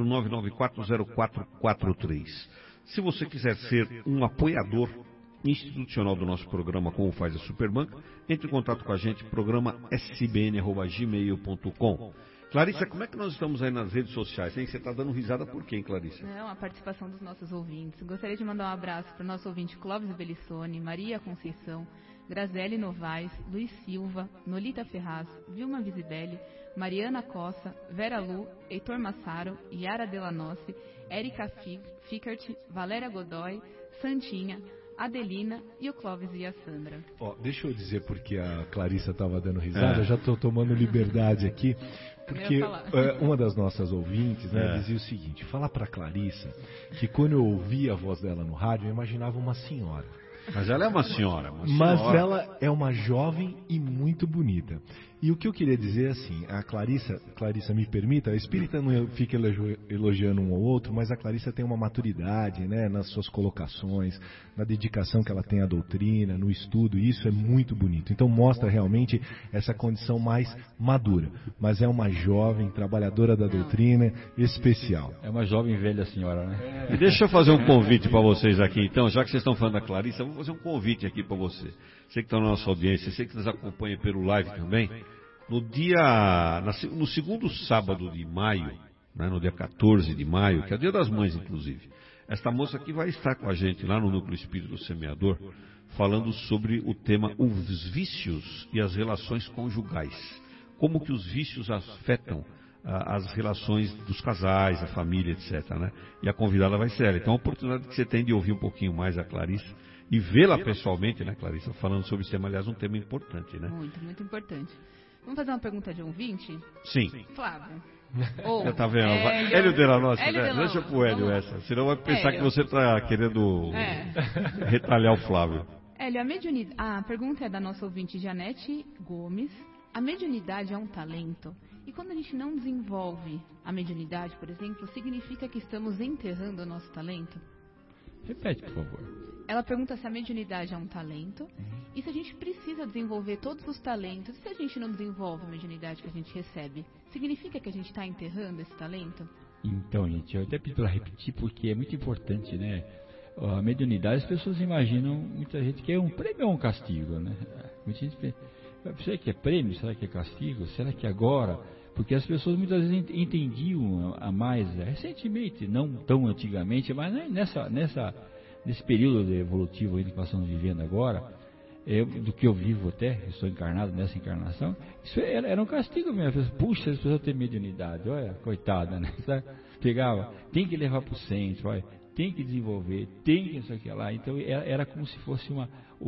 49940443. Se você quiser ser um apoiador institucional do nosso programa, como faz a Superbanca, entre em contato com a gente, programa sbn@gmail.com. Clarissa, como é que nós estamos aí nas redes sociais, hein? Você está dando risada por quem, Clarissa? Não, a participação dos nossos ouvintes. Gostaria de mandar um abraço para o nosso ouvinte Clóvis Bellissoni, Maria Conceição, Graziele Novaes, Luiz Silva, Nolita Ferraz, Vilma Visidelli, Mariana Costa, Vera Lu, Heitor Massaro, Yara Delanossi, Érica Fickert, Valéria Godoy, Santinha, Adelina e o Clóvis e a Sandra. Deixa eu dizer porque a Clarissa estava dando risada, eu já estou tomando liberdade aqui, porque uma das nossas ouvintes dizia o seguinte: fala para a Clarissa que quando eu ouvia a voz dela no rádio, eu imaginava uma senhora. Mas ela é uma senhora. Mas ela é uma jovem e muito bonita. E o que eu queria dizer é assim, a Clarissa me permita, a espírita não fica elogiando um ou outro, mas a Clarissa tem uma maturidade, né, nas suas colocações, na dedicação que ela tem à doutrina, no estudo, e isso é muito bonito. Então mostra realmente essa condição mais madura. Mas é uma jovem, trabalhadora da doutrina, especial. É uma jovem velha senhora, né? E deixa eu fazer um convite para vocês aqui, então, já que vocês estão falando da Clarissa, eu vou fazer um convite aqui para você. Você que está na nossa audiência, você que nos acompanha pelo live também. No segundo sábado de maio, né, no dia 14 de maio, que é o Dia das Mães, inclusive, esta moça aqui vai estar com a gente lá no Núcleo Espírita do Semeador, falando sobre o tema os vícios e as relações conjugais. Como que os vícios afetam as relações dos casais, a família, etc. Né? E a convidada vai ser ela. Então, a oportunidade que você tem de ouvir um pouquinho mais a Clarissa e vê-la pessoalmente, né, Clarissa, falando sobre esse tema, aliás, um tema importante, né? Muito, muito importante. Vamos fazer uma pergunta de um ouvinte? Sim. Flávio. Tá vendo? Hélio Delanossi, deixa pro Hélio essa. Senão vai pensar que você está querendo retalhar o Flávio. Hélio, a pergunta é da nossa ouvinte Janete Gomes. A mediunidade é um talento? E quando a gente não desenvolve a mediunidade, por exemplo, significa que estamos enterrando o nosso talento? Repete, por favor. Ela pergunta se a mediunidade é um talento e se a gente precisa desenvolver todos os talentos. Se a gente não desenvolve a mediunidade que a gente recebe, significa que a gente está enterrando esse talento? Então, gente, eu até pedi para repetir porque é muito importante, né? A mediunidade, as pessoas imaginam, muita gente, que é um prêmio ou um castigo, né? Muita gente pensa, será que é prêmio? Será que é castigo? Será que agora? Porque as pessoas muitas vezes entendiam a mais recentemente, não tão antigamente, mas nesse período evolutivo aí que nós estamos vivendo agora, do que eu vivo até, eu sou encarnado nessa encarnação, isso era um castigo mesmo. Puxa, as pessoas têm mediunidade, olha, coitada, né? Pegava, tem que levar para o centro, olha, tem que desenvolver, tem que isso aqui lá. Então era como se fosse uma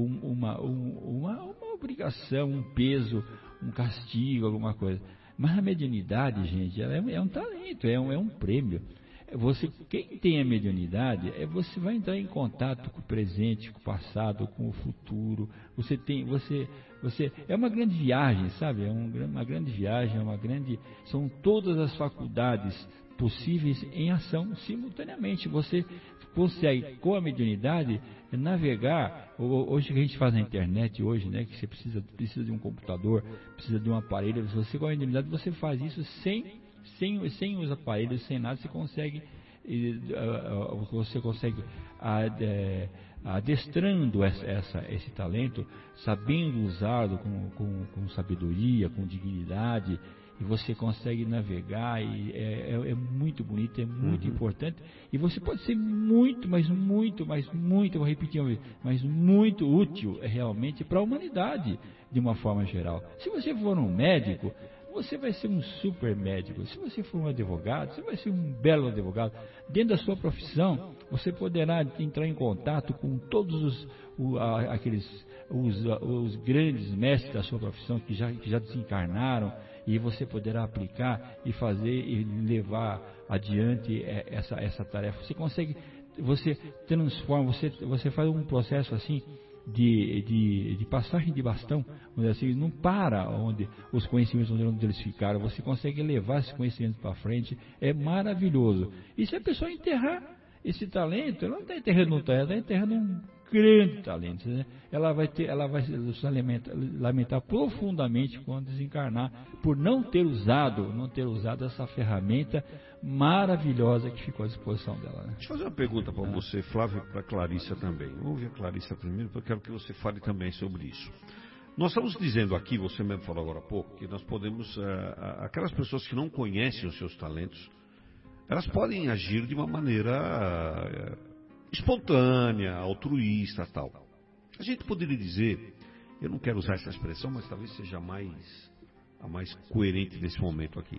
obrigação, um peso, um castigo, alguma coisa. Mas a mediunidade, gente, ela é um talento, é um prêmio. Quem tem a mediunidade, você vai entrar em contato com o presente, com o passado, com o futuro. É uma grande viagem, sabe? É uma grande viagem, são todas as faculdades possíveis em ação simultaneamente. Você consegue, com a mediunidade, navegar. Hoje que a gente faz na internet, hoje, né, que você precisa de um computador, precisa de um aparelho. Você, com a mediunidade, você faz isso sem os aparelhos, sem nada. Você consegue adestrando esse talento, sabendo usá-lo com sabedoria, com dignidade, e você consegue navegar, e é muito bonito, é muito importante, e você pode ser muito, vou repetir uma vez, mas muito útil realmente para a humanidade de uma forma geral. Se você for um médico, você vai ser um super médico. Se você for um advogado, você vai ser um belo advogado. Dentro da sua profissão, você poderá entrar em contato com todos os grandes mestres da sua profissão que já desencarnaram, e você poderá aplicar e fazer e levar adiante essa tarefa. Você transforma, você faz um processo assim de passagem de bastão, assim, não para onde os conhecimentos onde eles ficaram. Você consegue levar esse conhecimento para frente, é maravilhoso. E se a pessoa enterrar esse talento, ela não está enterrando um talento, ela está enterrando um grande talento, né? Ela vai se lamentar profundamente quando desencarnar por não ter usado essa ferramenta maravilhosa que ficou à disposição dela, né? Deixa eu fazer uma pergunta para você, Flávio, e para a Clarissa também. Vou ouvir a Clarissa primeiro, porque eu quero que você fale também sobre isso. Nós estamos dizendo aqui, você mesmo falou agora há pouco, que nós podemos, aquelas pessoas que não conhecem os seus talentos, elas podem agir de uma maneira espontânea, altruísta, tal. A gente poderia dizer, eu não quero usar essa expressão, mas talvez seja a mais coerente nesse momento aqui,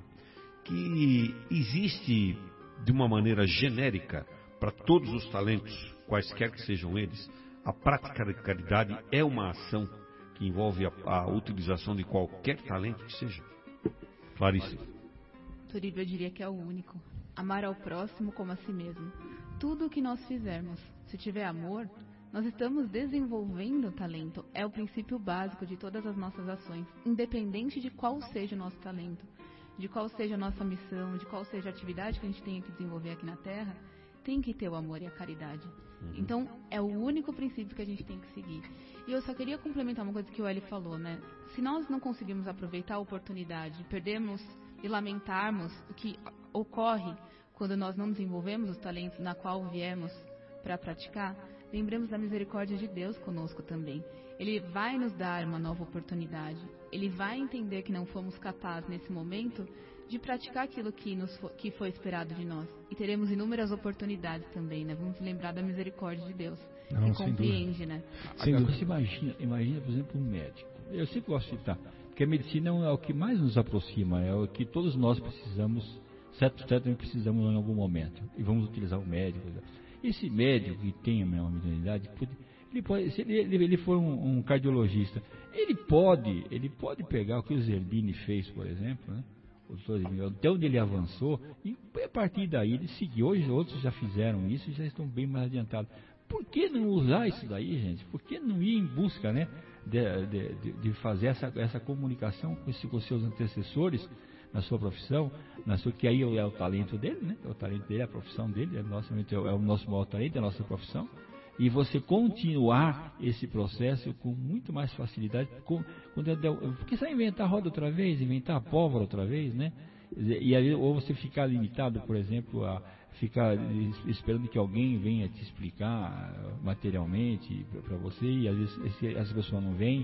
que existe de uma maneira genérica para todos os talentos, quaisquer que sejam eles, a prática da caridade é uma ação que envolve a utilização de qualquer talento que seja. Clarice. Turíbio, eu diria que é o único. Amar ao próximo como a si mesmo. Tudo o que nós fizermos, se tiver amor, nós estamos desenvolvendo talento. É o princípio básico de todas as nossas ações, independente de qual seja o nosso talento, de qual seja a nossa missão, de qual seja a atividade que a gente tenha que desenvolver aqui na Terra, tem que ter o amor e a caridade. Então, é o único princípio que a gente tem que seguir. E eu só queria complementar uma coisa que o Eli falou, né? Se nós não conseguimos aproveitar a oportunidade, perdemos e lamentarmos o que ocorre quando nós não desenvolvemos os talentos na qual viemos para praticar, lembremos da misericórdia de Deus conosco também. Ele vai nos dar uma nova oportunidade. Ele vai entender que não fomos capazes nesse momento de praticar aquilo que foi esperado de nós. E teremos inúmeras oportunidades também, né? Vamos lembrar da misericórdia de Deus. Não, que compreende, né? Agora, você imagina, por exemplo, um médico. Eu sempre gosto de citar, porque a medicina é o que mais nos aproxima, é o que todos nós precisamos, certamente precisamos em algum momento. E vamos utilizar o médico. Esse médico que tem a mediunidade, se ele for um cardiologista, ele pode pegar o que o Zerbini fez, por exemplo, né? Até onde ele avançou, e a partir daí ele seguiu. Hoje outros já fizeram isso e já estão bem mais adiantados. Por que não usar isso daí, gente? Por que não ir em busca, né, de fazer essa comunicação com os seus antecessores na sua profissão, que aí é o talento dele, né? O talento dele, a profissão dele, é o nosso maior talento, é a nossa profissão. E você continuar esse processo com muito mais facilidade, porque se inventar a roda outra vez, inventar a pólvora outra vez, né? E aí, ou você ficar limitado, por exemplo, a ficar esperando que alguém venha te explicar materialmente para você, e às vezes essa pessoa não vem,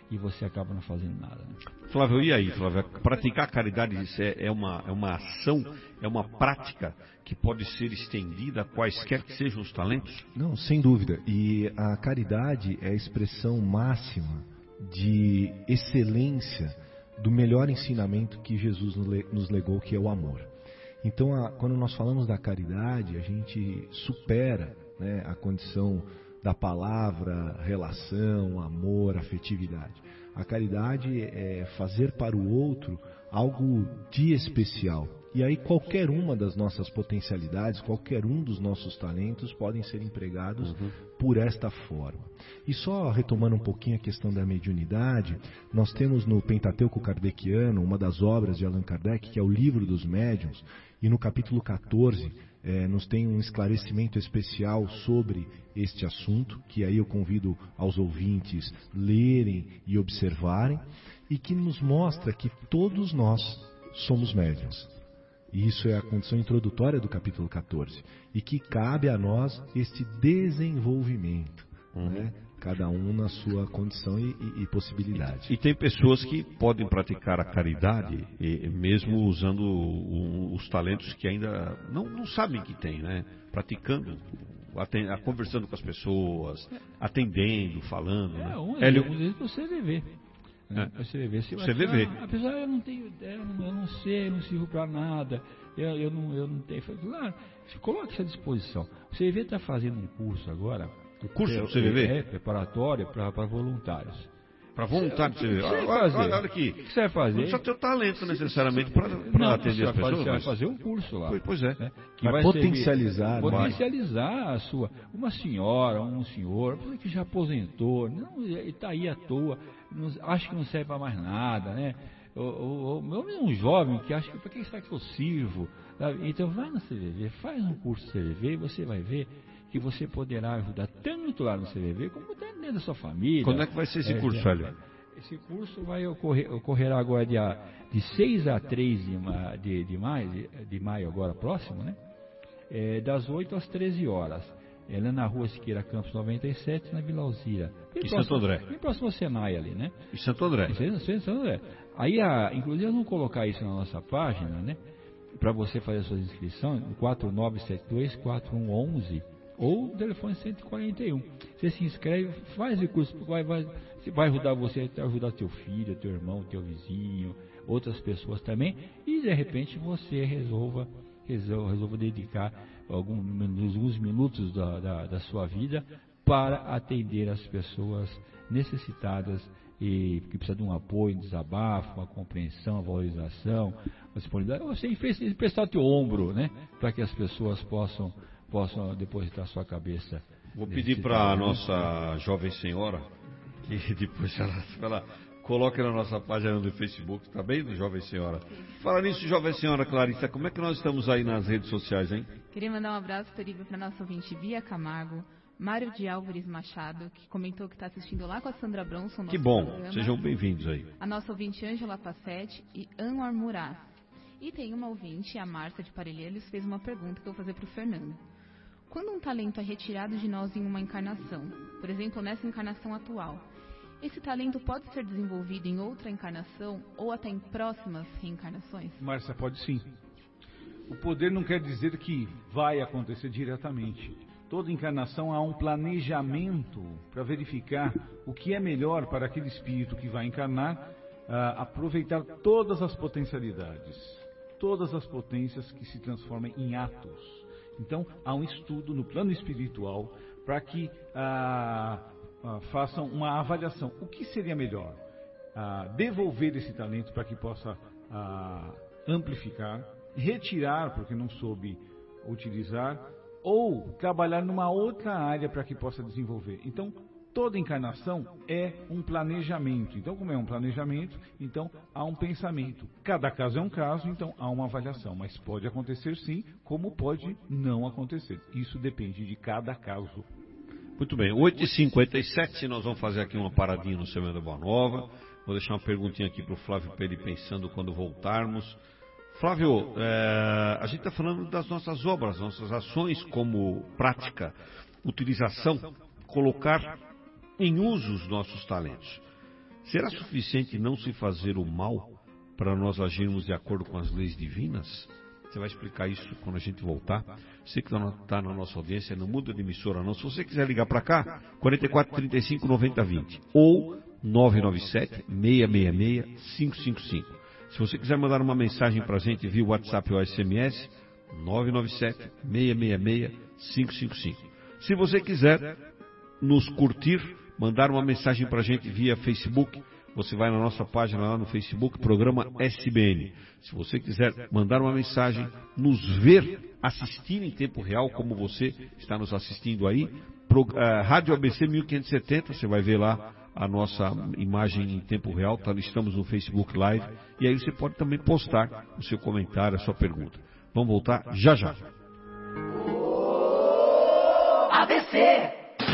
e você acaba não fazendo nada. Né? Flávio, e aí, Flávio? Praticar a caridade é uma ação, é uma prática que pode ser estendida a quaisquer que sejam os talentos? Não, sem dúvida. E a caridade é a expressão máxima de excelência do melhor ensinamento que Jesus nos legou, que é o amor. Então, quando nós falamos da caridade, a gente supera, né, a condição da palavra, relação, amor, afetividade. A caridade é fazer para o outro algo de especial. E aí qualquer uma das nossas potencialidades, qualquer um dos nossos talentos podem ser empregados por esta forma. E só retomando um pouquinho a questão da mediunidade, nós temos no Pentateuco Kardeciano, uma das obras de Allan Kardec, que é o Livro dos Médiuns, e no capítulo 14 nos tem um esclarecimento especial sobre este assunto, que aí eu convido aos ouvintes lerem e observarem, e que nos mostra que todos nós somos médiuns. E isso é a condição introdutória do capítulo 14. E que cabe a nós este desenvolvimento, né? Cada um na sua condição e possibilidade. E tem pessoas que podem praticar a caridade, mesmo usando os talentos que ainda não sabem que tem, né? Praticando, conversando com as pessoas, atendendo, falando. Né? Você deve ver. Você vê. Apesar eu não tenho ideia, eu não sei, eu não sirvo para nada, eu não tenho. Claro, coloque isso à disposição. O CVV está fazendo um curso agora. O curso do CVV? É preparatório para voluntários. Para voluntários do CVV? Olha aqui. O que você vai fazer? Não precisa ter o talento necessariamente para atender as pessoas. Você vai fazer um curso lá. Pois é. Né? Que vai potencializar. Potencializar a sua. Uma senhora, um senhor, que já aposentou, está aí à toa, acha que não serve para mais nada, né? Um jovem que acha que para que será que eu sirvo? Então vai no CVV, faz um curso CVV e você vai ver que você poderá ajudar tanto lá no CVV como dentro da sua família. Quando é que vai ser esse curso, Hélio? Esse curso vai ocorrerá agora de 6 a 3 de maio agora próximo, né? Das 8 às 13 horas. Ela é na Rua Siqueira Campos 97, na Vila Alzira. Em Santo André. Bem próximo ao Senai ali, né? Em Santo André. Em Santo André. Aí, inclusive, nós vamos colocar isso na nossa página, né? Para você fazer a sua inscrição, 4972-4111 ou telefone 141. Você se inscreve, faz o curso, vai ajudar você, vai ajudar teu filho, teu irmão, teu vizinho, outras pessoas também, e de repente você resolva dedicar alguns minutos da sua vida para atender as pessoas necessitadas e que precisam de um apoio, um desabafo, uma compreensão, uma valorização, uma disponibilidade. Você emprestar teu ombro, né, para que as pessoas possam depositar sua cabeça. Vou pedir para a nossa jovem senhora que depois ela coloque na nossa página do Facebook, tá bem, jovem senhora? Fala nisso, jovem senhora Clarissa, como é que nós estamos aí nas redes sociais, hein? Queria mandar um abraço, Toriba, para nossa ouvinte Bia Camargo, Mário de Álvares Machado, que comentou que está assistindo lá com a Sandra Bronson. Que bom, programa. Sejam bem-vindos aí. A nossa ouvinte Ângela Passetti e Anwar Murat. E tem uma ouvinte, a Márcia de Parelheiros, fez uma pergunta que eu vou fazer para o Fernando. Quando um talento é retirado de nós em uma encarnação, por exemplo, nessa encarnação atual, esse talento pode ser desenvolvido em outra encarnação ou até em próximas reencarnações? Márcia, pode sim. O poder não quer dizer que vai acontecer diretamente. Toda encarnação há um planejamento para verificar o que é melhor para aquele espírito que vai encarnar, aproveitar todas as potencialidades, todas as potências que se transformam em atos. Então, há um estudo no plano espiritual para que façam uma avaliação. O que seria melhor? Devolver esse talento para que possa amplificar, retirar porque não soube utilizar, ou trabalhar numa outra área para que possa desenvolver. Então, toda encarnação é um planejamento. Então, como é um planejamento, então há um pensamento. Cada caso é um caso, então há uma avaliação. Mas pode acontecer sim, como pode não acontecer. Isso depende de cada caso. Muito bem, 8h57, nós vamos fazer aqui uma paradinha no Semana da Boa Nova. Vou deixar uma perguntinha aqui para o Flávio para ele pensando quando voltarmos. Flávio, a gente está falando das nossas obras, nossas ações como prática, utilização, colocar em uso os nossos talentos. será suficiente não se fazer o mal para nós agirmos de acordo com as leis divinas? Você vai explicar isso quando a gente voltar. Você que está na nossa audiência, não muda de emissora não. Se você quiser ligar para cá, 44 35 90 20 ou 997 666 555. Se você quiser mandar uma mensagem para a gente via WhatsApp ou SMS, 997 666 555. Se você quiser nos curtir, mandar uma mensagem para a gente via Facebook, você vai na nossa página lá no Facebook, programa SBN. Se você quiser mandar uma mensagem, nos ver, assistir em tempo real, como você está nos assistindo aí, Rádio ABC 1570, você vai ver lá a nossa imagem em tempo real, estamos no Facebook Live, e aí você pode também postar o seu comentário, a sua pergunta. Vamos voltar já já. ABC.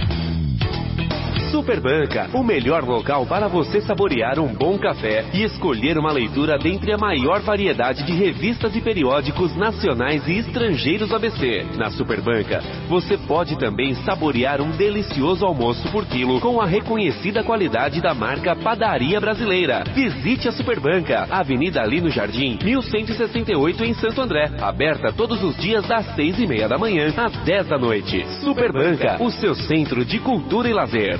Superbanca, o melhor local para você saborear um bom café e escolher uma leitura dentre a maior variedade de revistas e periódicos nacionais e estrangeiros ABC. Na Superbanca, você pode também saborear um delicioso almoço por quilo com a reconhecida qualidade da marca Padaria Brasileira. Visite a Superbanca, Avenida Alino Jardim, 1168 em Santo André. Aberta todos os dias das 6:30 da manhã às 10 da noite. Superbanca, o seu centro de cultura e lazer.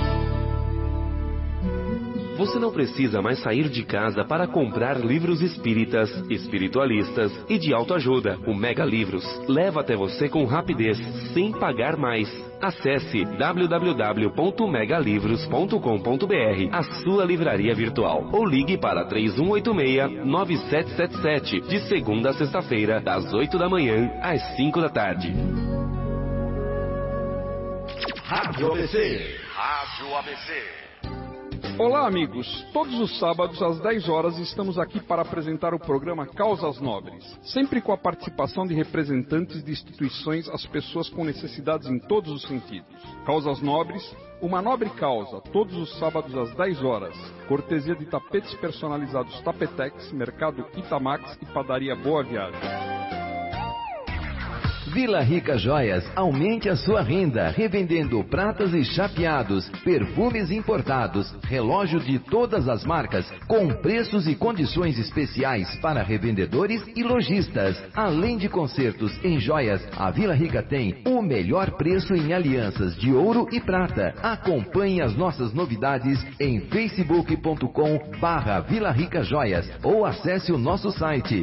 Você não precisa mais sair de casa para comprar livros espíritas, espiritualistas e de autoajuda. O Mega Livros leva até você com rapidez, sem pagar mais. Acesse www.megalivros.com.br, a sua livraria virtual, ou ligue para 3186-9777, de segunda a sexta-feira, das 8 da manhã às 5 da tarde. Rádio ABC. Rádio ABC. Olá, amigos. Todos os sábados, às 10 horas, estamos aqui para apresentar o programa Causas Nobres, sempre com a participação de representantes de instituições às pessoas com necessidades em todos os sentidos. Causas Nobres, uma nobre causa, todos os sábados às 10 horas. Cortesia de tapetes personalizados Tapetex, Mercado Itamax e Padaria Boa Viagem. Vila Rica Joias, aumente a sua renda, revendendo pratas e chapeados, perfumes importados, relógio de todas as marcas, com preços e condições especiais para revendedores e lojistas. Além de concertos em joias, a Vila Rica tem o melhor preço em alianças de ouro e prata. Acompanhe as nossas novidades em facebook.com/Vila Rica Joias ou acesse o nosso site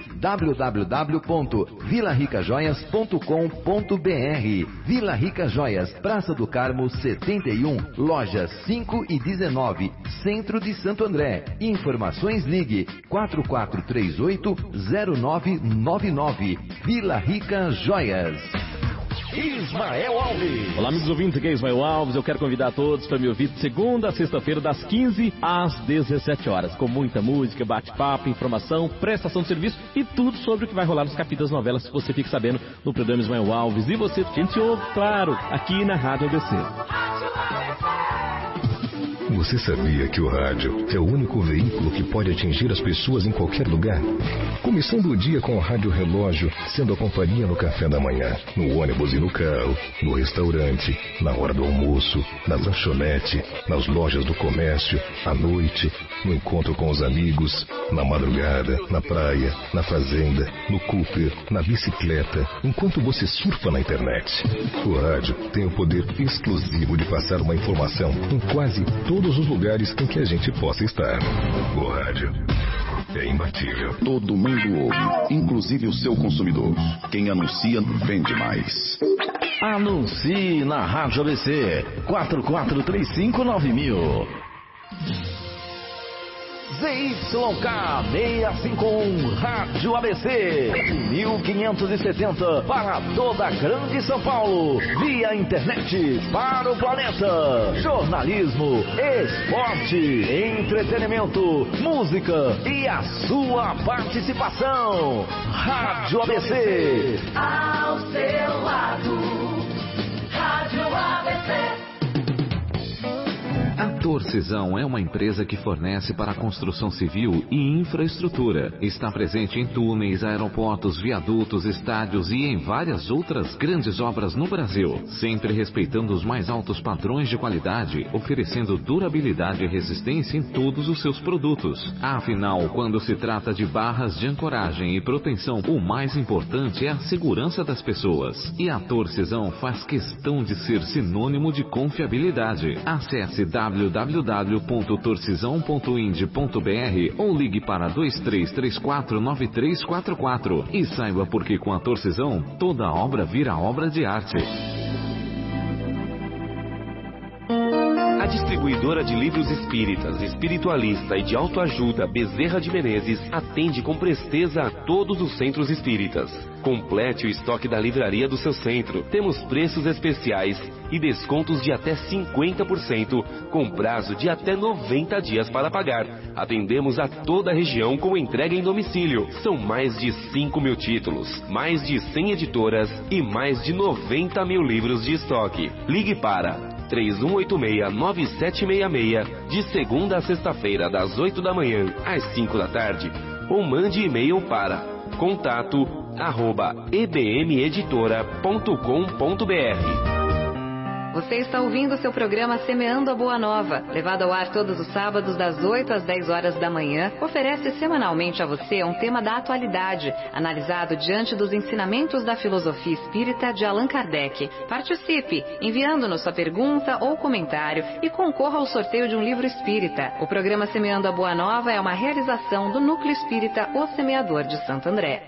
www.vilaricajoias.com.br. Vila Rica Joias, Praça do Carmo 71, lojas 5 e 19, Centro de Santo André. Informações ligue 4438-0999. Vila Rica Joias. Ismael Alves. Olá, amigos ouvintes, aqui é Ismael Alves. Eu quero convidar todos para me ouvir de segunda a sexta-feira, das 15 às 17 horas, com muita música, bate-papo, informação, prestação de serviço e tudo sobre o que vai rolar nos capítulos das novelas, que você fique sabendo no programa Ismael Alves. E você, a gente ouve, claro, aqui na Rádio ABC. Você sabia que o rádio é o único veículo que pode atingir as pessoas em qualquer lugar? Começando o dia com o rádio relógio, sendo a companhia no café da manhã, no ônibus e no carro, no restaurante, na hora do almoço, na lanchonete, nas lojas do comércio, à noite, no encontro com os amigos, na madrugada, na praia, na fazenda, no Cooper, na bicicleta, enquanto você surfa na internet. O rádio tem o poder exclusivo de passar uma informação em quase todos os lugares em que a gente possa estar. O rádio é imbatível. Todo mundo ouve, inclusive o seu consumidor. Quem anuncia vende mais. Anuncie na Rádio ABC 44359000. ZYK651 Rádio ABC 1570 para toda a Grande São Paulo, via internet para o planeta. Jornalismo, esporte, entretenimento, música e a sua participação. Rádio ABC. Ao seu lado, Rádio ABC. Torcisão é uma empresa que fornece para a construção civil e infraestrutura. Está presente em túneis, aeroportos, viadutos, estádios e em várias outras grandes obras no Brasil, sempre respeitando os mais altos padrões de qualidade, oferecendo durabilidade e resistência em todos os seus produtos. Afinal, quando se trata de barras de ancoragem e proteção, o mais importante é a segurança das pessoas. E a Torcisão faz questão de ser sinônimo de confiabilidade. Acesse www.torcisão.ind.br ou ligue para 2334-9344 e saiba por que com a Torcisão toda obra vira obra de arte. A distribuidora de livros espíritas, espiritualista e de autoajuda Bezerra de Menezes atende com presteza a todos os centros espíritas. Complete o estoque da livraria do seu centro. Temos preços especiais e descontos de até 50%, com prazo de até 90 dias para pagar. Atendemos a toda a região com entrega em domicílio. São mais de 5 mil títulos, mais de 100 editoras e mais de 90 mil livros de estoque. Ligue para 3186-9766, de segunda a sexta-feira, das 8 da manhã às 5 da tarde, ou mande e-mail para contato@ebmeditora.com.br. Você está ouvindo seu programa Semeando a Boa Nova, levado ao ar todos os sábados das 8 às 10 horas da manhã, oferece semanalmente a você um tema da atualidade, analisado diante dos ensinamentos da filosofia espírita de Allan Kardec. Participe, enviando-nos sua pergunta ou comentário e concorra ao sorteio de um livro espírita. O programa Semeando a Boa Nova é uma realização do Núcleo Espírita O Semeador de Santo André.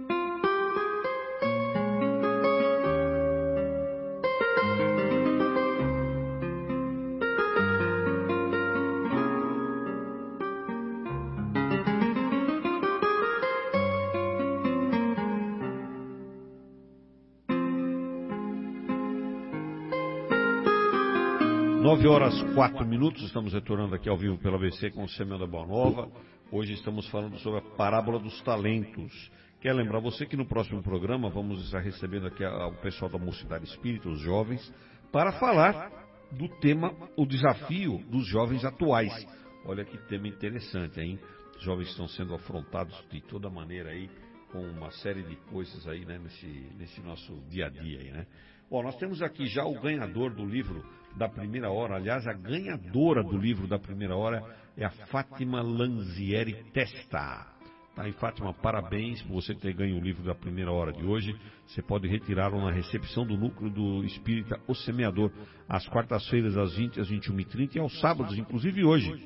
Nove horas 4 minutos, estamos retornando aqui ao vivo pela ABC com o Semeando a Boa Nova. Hoje estamos falando sobre a parábola dos talentos. Quero lembrar você que no próximo programa vamos estar recebendo aqui o pessoal da Mocidade Espírita, os jovens, para falar do tema, o desafio dos jovens atuais. Olha que tema interessante, hein? Os jovens estão sendo afrontados de toda maneira aí, com uma série de coisas aí, né, nesse nosso dia a dia aí, né? Bom, nós temos aqui já o ganhador do livro da primeira hora. Aliás, a ganhadora do livro da primeira hora é a Fátima Lanzieri Testa. Tá aí, Fátima, parabéns por você ter ganho o livro da primeira hora de hoje. Você pode retirá-lo na recepção do Núcleo do Espírita O Semeador, às quartas-feiras, às 20 às 21h30 e aos sábados, inclusive hoje,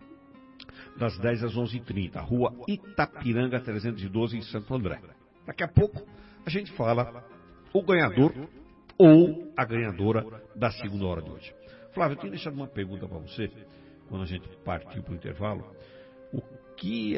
das 10 às 11h30, Rua Itapiranga 312, em Santo André. Daqui a pouco a gente fala o ganhador ou a ganhadora da segunda hora de hoje. Flávio, eu tenho deixado uma pergunta para você, quando a gente partiu para o intervalo. O que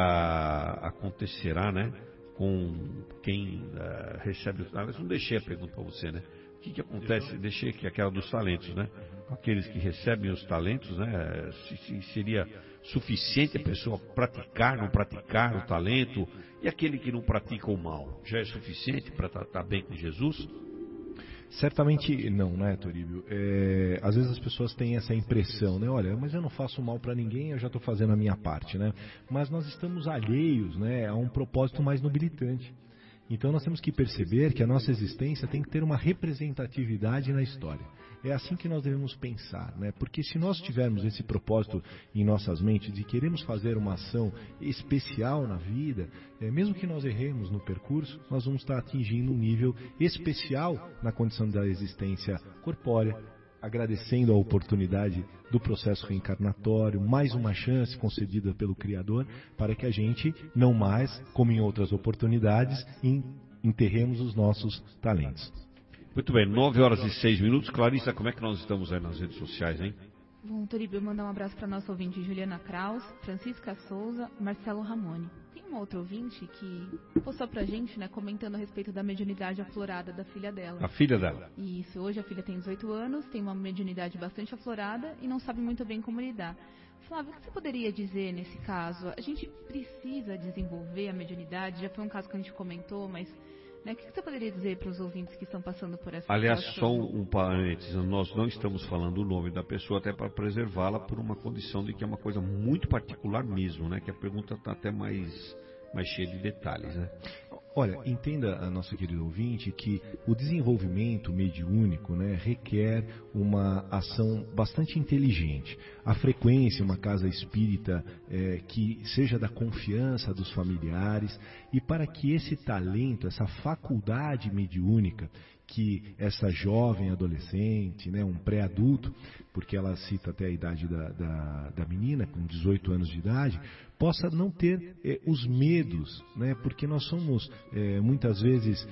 acontecerá, né, com quem recebe os talentos? Não deixei a pergunta para você, né? O que acontece? Deixei aqui aquela dos talentos, né? Aqueles que recebem os talentos, né? Se seria suficiente a pessoa praticar, não praticar o talento, e aquele que não pratica o mal, já é suficiente para estar bem com Jesus? Certamente não, né, Toríbio? Às vezes as pessoas têm essa impressão, né? Olha, mas eu não faço mal para ninguém, eu já estou fazendo a minha parte, né? Mas nós estamos alheios, né, a um propósito mais nobilitante. Então nós temos que perceber que a nossa existência tem que ter uma representatividade na história. É assim que nós devemos pensar, né? Porque se nós tivermos esse propósito em nossas mentes de queremos fazer uma ação especial na vida, mesmo que nós erremos no percurso, nós vamos estar atingindo um nível especial na condição da existência corpórea, agradecendo a oportunidade do processo reencarnatório, mais uma chance concedida pelo Criador, para que a gente, não mais, como em outras oportunidades, enterremos os nossos talentos. Muito bem, 9 horas e 6 minutos. Clarissa, como é que nós estamos aí nas redes sociais, hein? Bom, Toríbio, mandar um abraço para nossa ouvinte Juliana Kraus, Francisca Souza, Marcelo Ramone. Tem uma outra ouvinte que postou pra gente, né, comentando a respeito da mediunidade aflorada da filha dela. A filha dela? Isso, hoje a filha tem 18 anos, tem uma mediunidade bastante aflorada e não sabe muito bem como lidar. Flávio, o que você poderia dizer nesse caso? A gente precisa desenvolver a mediunidade, já foi um caso que a gente comentou, mas Né? O que você poderia dizer para os ouvintes que estão passando por essa Aliás, situação? só um parênteses, nós não estamos falando o nome da pessoa até para preservá-la por uma condição de que é uma coisa muito particular mesmo, né? Que a pergunta está até mais cheia de detalhes, né? Olha, entenda, a nossa querida ouvinte, que o desenvolvimento mediúnico, né, requer uma ação bastante inteligente. A frequência, uma casa espírita que seja da confiança dos familiares, e para que esse talento, essa faculdade mediúnica, que essa jovem adolescente, né, um pré-adulto, porque ela cita até a idade da menina, com 18 anos de idade, possa não ter os medos, né, porque nós somos muitas vezes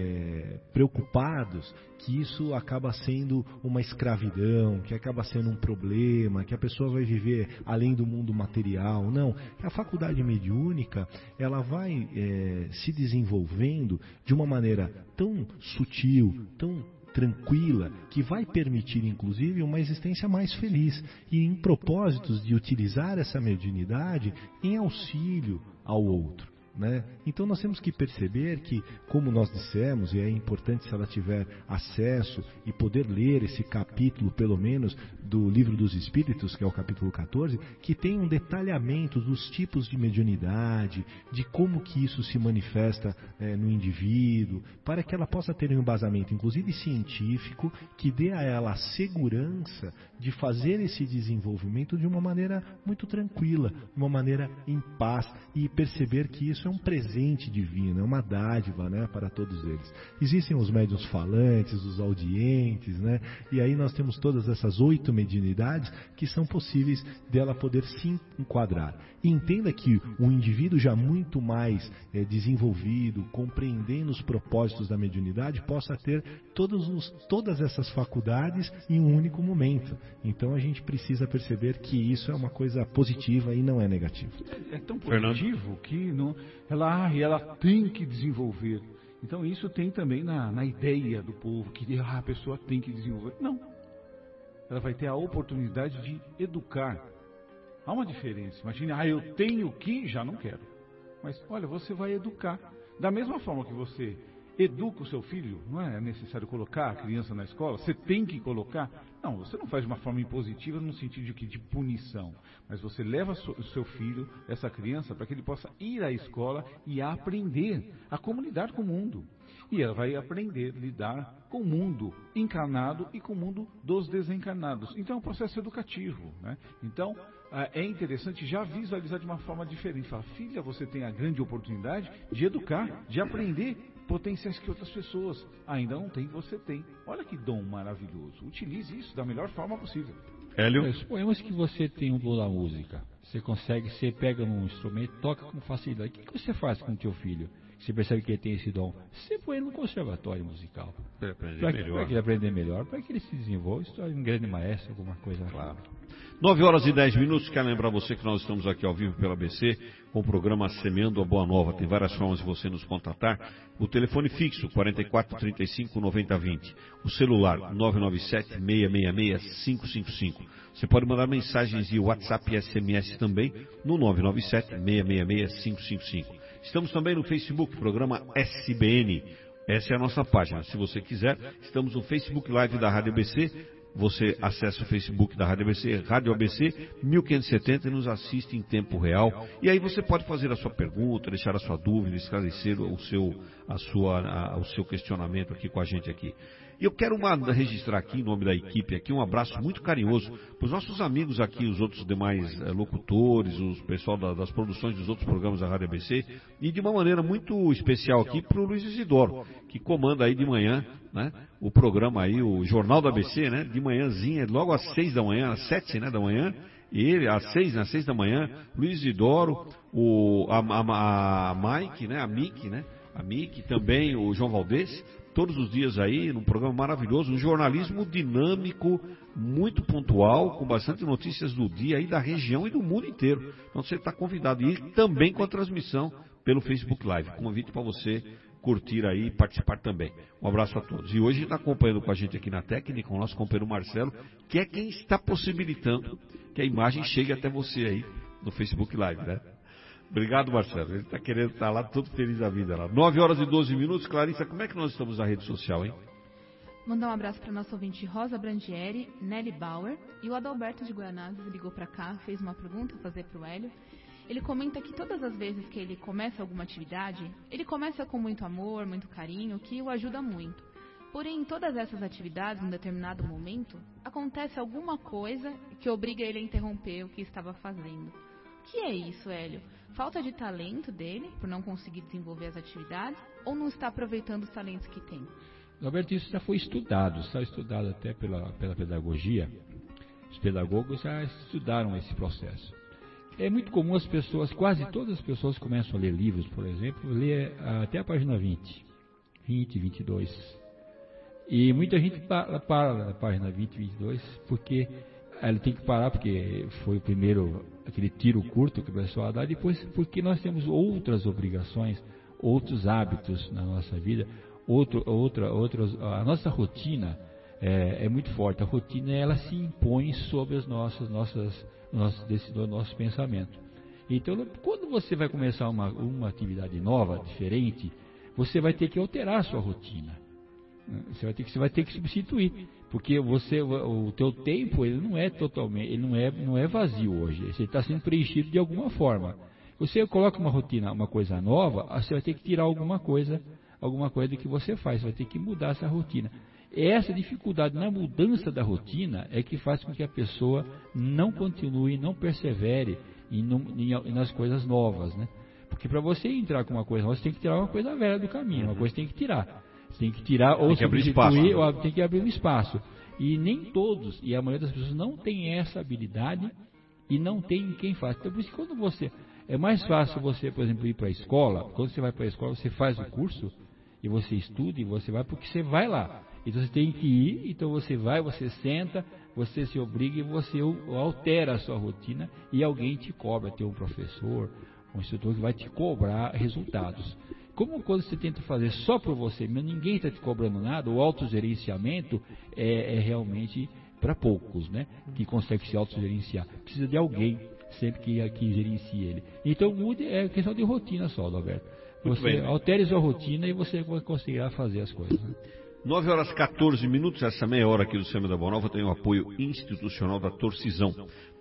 preocupados que isso acaba sendo uma escravidão, que acaba sendo um problema, que a pessoa vai viver além do mundo material. Não, a faculdade mediúnica, ela vai se desenvolvendo de uma maneira tão sutil, tão tranquila, que vai permitir inclusive uma existência mais feliz e em propósitos de utilizar essa mediunidade em auxílio ao outro. Né? Então nós temos que perceber que, como nós dissemos, e é importante se ela tiver acesso e poder ler esse capítulo, pelo menos, do Livro dos Espíritos, que é o capítulo 14, que tem um detalhamento dos tipos de mediunidade, de como que isso se manifesta no indivíduo, para que ela possa ter um embasamento, inclusive científico, que dê a ela a segurança de fazer esse desenvolvimento de uma maneira muito tranquila, de uma maneira em paz, e perceber que isso é um presente divino, é uma dádiva, né, para todos eles. Existem os médiuns falantes, os audientes, né, e aí nós temos todas essas 8 mediunidades que são possíveis dela poder se enquadrar. E entenda que o indivíduo já muito mais desenvolvido, compreendendo os propósitos da mediunidade, possa ter todas essas faculdades em um único momento. Então a gente precisa perceber que isso é uma coisa positiva e não é negativa. É tão positivo que ela tem que desenvolver. Então isso tem também na ideia do povo, que a pessoa tem que desenvolver. Não. Ela vai ter a oportunidade de educar. Há uma diferença. Imagine, eu tenho que, já não quero. Mas olha, você vai educar. Da mesma forma que você educa o seu filho, não é necessário colocar a criança na escola, você tem que colocar. Não, você não faz de uma forma impositiva no sentido de punição, mas você leva o seu filho, essa criança, para que ele possa ir à escola e aprender a comunidade com o mundo. E ela vai aprender a lidar com o mundo encarnado e com o mundo dos desencarnados. Então é um processo educativo, né? Então é interessante já visualizar de uma forma diferente. Falar, filha, você tem a grande oportunidade de educar, de aprender potenciais que outras pessoas ainda não têm, você tem. Olha que dom maravilhoso. Utilize isso da melhor forma possível. Hélio? Suponhamos que você tem um dom da música. Você pega um instrumento, toca com facilidade. O que você faz com o teu filho? Você percebe que ele tem esse dom. Você põe ele no conservatório musical. Para aprender melhor. Para que ele aprenda melhor, para que ele se desenvolva, se torne um grande maestro, alguma coisa. Claro. 9h10. Quero lembrar você que nós estamos aqui ao vivo pela ABC com o programa Semeando a Boa Nova. Tem várias formas de você nos contatar. O telefone fixo 44 35 90 20. O celular 997 666 555. Você pode mandar mensagens de WhatsApp e SMS também no 997 666 555. Estamos também no Facebook, programa SBN. Essa é a nossa página. Se você quiser, estamos no Facebook Live da Rádio ABC. Você acessa o Facebook da Rádio ABC, Rádio ABC 1570, e nos assiste em tempo real. E aí você pode fazer a sua pergunta, deixar a sua dúvida, esclarecer o seu questionamento aqui com a gente aqui. E eu quero registrar aqui, em nome da equipe, aqui, um abraço muito carinhoso para os nossos amigos aqui, os outros demais locutores, o pessoal das produções dos outros programas da Rádio ABC, e de uma maneira muito especial aqui para o Luiz Isidoro, que comanda aí de manhã, né, o programa aí, o Jornal da ABC, né, de manhãzinha, logo às 6 da manhã, às 7, né, da manhã, e ele, às 6 da manhã, Luiz Isidoro, a Mike, né, a Miki, também o João Valdez, todos os dias aí, num programa maravilhoso, um jornalismo dinâmico, muito pontual, com bastante notícias do dia aí da região e do mundo inteiro. Então você está convidado, e também com a transmissão pelo Facebook Live. Convite para você curtir aí e participar também. Um abraço a todos. E hoje está acompanhando com a gente aqui na técnica o nosso companheiro Marcelo, que é quem está possibilitando que a imagem chegue até você aí no Facebook Live, né? Obrigado, Marcelo. Ele está querendo estar lá todo feliz da vida lá. 9h12. Clarissa, como é que nós estamos na rede social, hein? Mandar um abraço para nossa ouvinte Rosa Brandieri, Nelly Bauer, e o Adalberto de Guianazes ligou para cá, fez uma pergunta a fazer para o Hélio. Ele comenta que todas as vezes que ele começa alguma atividade, ele começa com muito amor, muito carinho, que o ajuda muito. Porém, em todas essas atividades, em um determinado momento, acontece alguma coisa que obriga ele a interromper o que estava fazendo. O que é isso, Hélio? Falta de talento dele, por não conseguir desenvolver as atividades, ou não está aproveitando os talentos que tem? Roberto, isso já foi estudado, está estudado até pela pedagogia. Os pedagogos já estudaram esse processo. É muito comum as pessoas, quase todas as pessoas começam a ler livros, por exemplo, ler até a página 20, 22. E muita gente para na página 20, 22, porque ela tem que parar, porque foi o primeiro, aquele tiro curto que o pessoal dá, depois porque nós temos outras obrigações, outros hábitos na nossa vida, a nossa rotina é muito forte. A rotina, ela se impõe sobre as nosso pensamento. Então, quando você vai começar uma atividade nova, diferente, você vai ter que alterar a sua rotina. Você vai ter que substituir, porque o teu tempo ele não é totalmente, ele não é vazio hoje. Ele está sendo preenchido de alguma forma. Você coloca uma rotina, uma coisa nova, você vai ter que tirar alguma coisa que você faz. Você vai ter que mudar essa rotina. Essa dificuldade na mudança da rotina é que faz com que a pessoa não continue, não persevere nas coisas novas, né? Porque para você entrar com uma coisa nova, você tem que tirar uma coisa velha do caminho. Uma coisa tem que tirar. Você tem que tirar ou substituir, ou tem que abrir um espaço. E nem todos, e a maioria das pessoas não tem essa habilidade e não tem quem faz. Então, por isso que quando é mais fácil você, por exemplo, ir para a escola. Quando você vai para a escola, você faz o curso e você estuda e você vai porque você vai lá. Então você tem que ir, então você vai, você senta, você se obriga e você altera a sua rotina e alguém te cobra. Tem um professor, um instrutor que vai te cobrar resultados. Como quando você tenta fazer só por você, mas ninguém está te cobrando nada, o autogerenciamento é realmente para poucos, né? Que consegue se autogerenciar. Precisa de alguém sempre que gerencie ele. Então mude, é questão de rotina só, Alberto. Você altere sua rotina e você conseguirá fazer as coisas. Né? 9h14, essa meia hora aqui do Sêmen da Boa Nova tem o apoio institucional da Torcisão,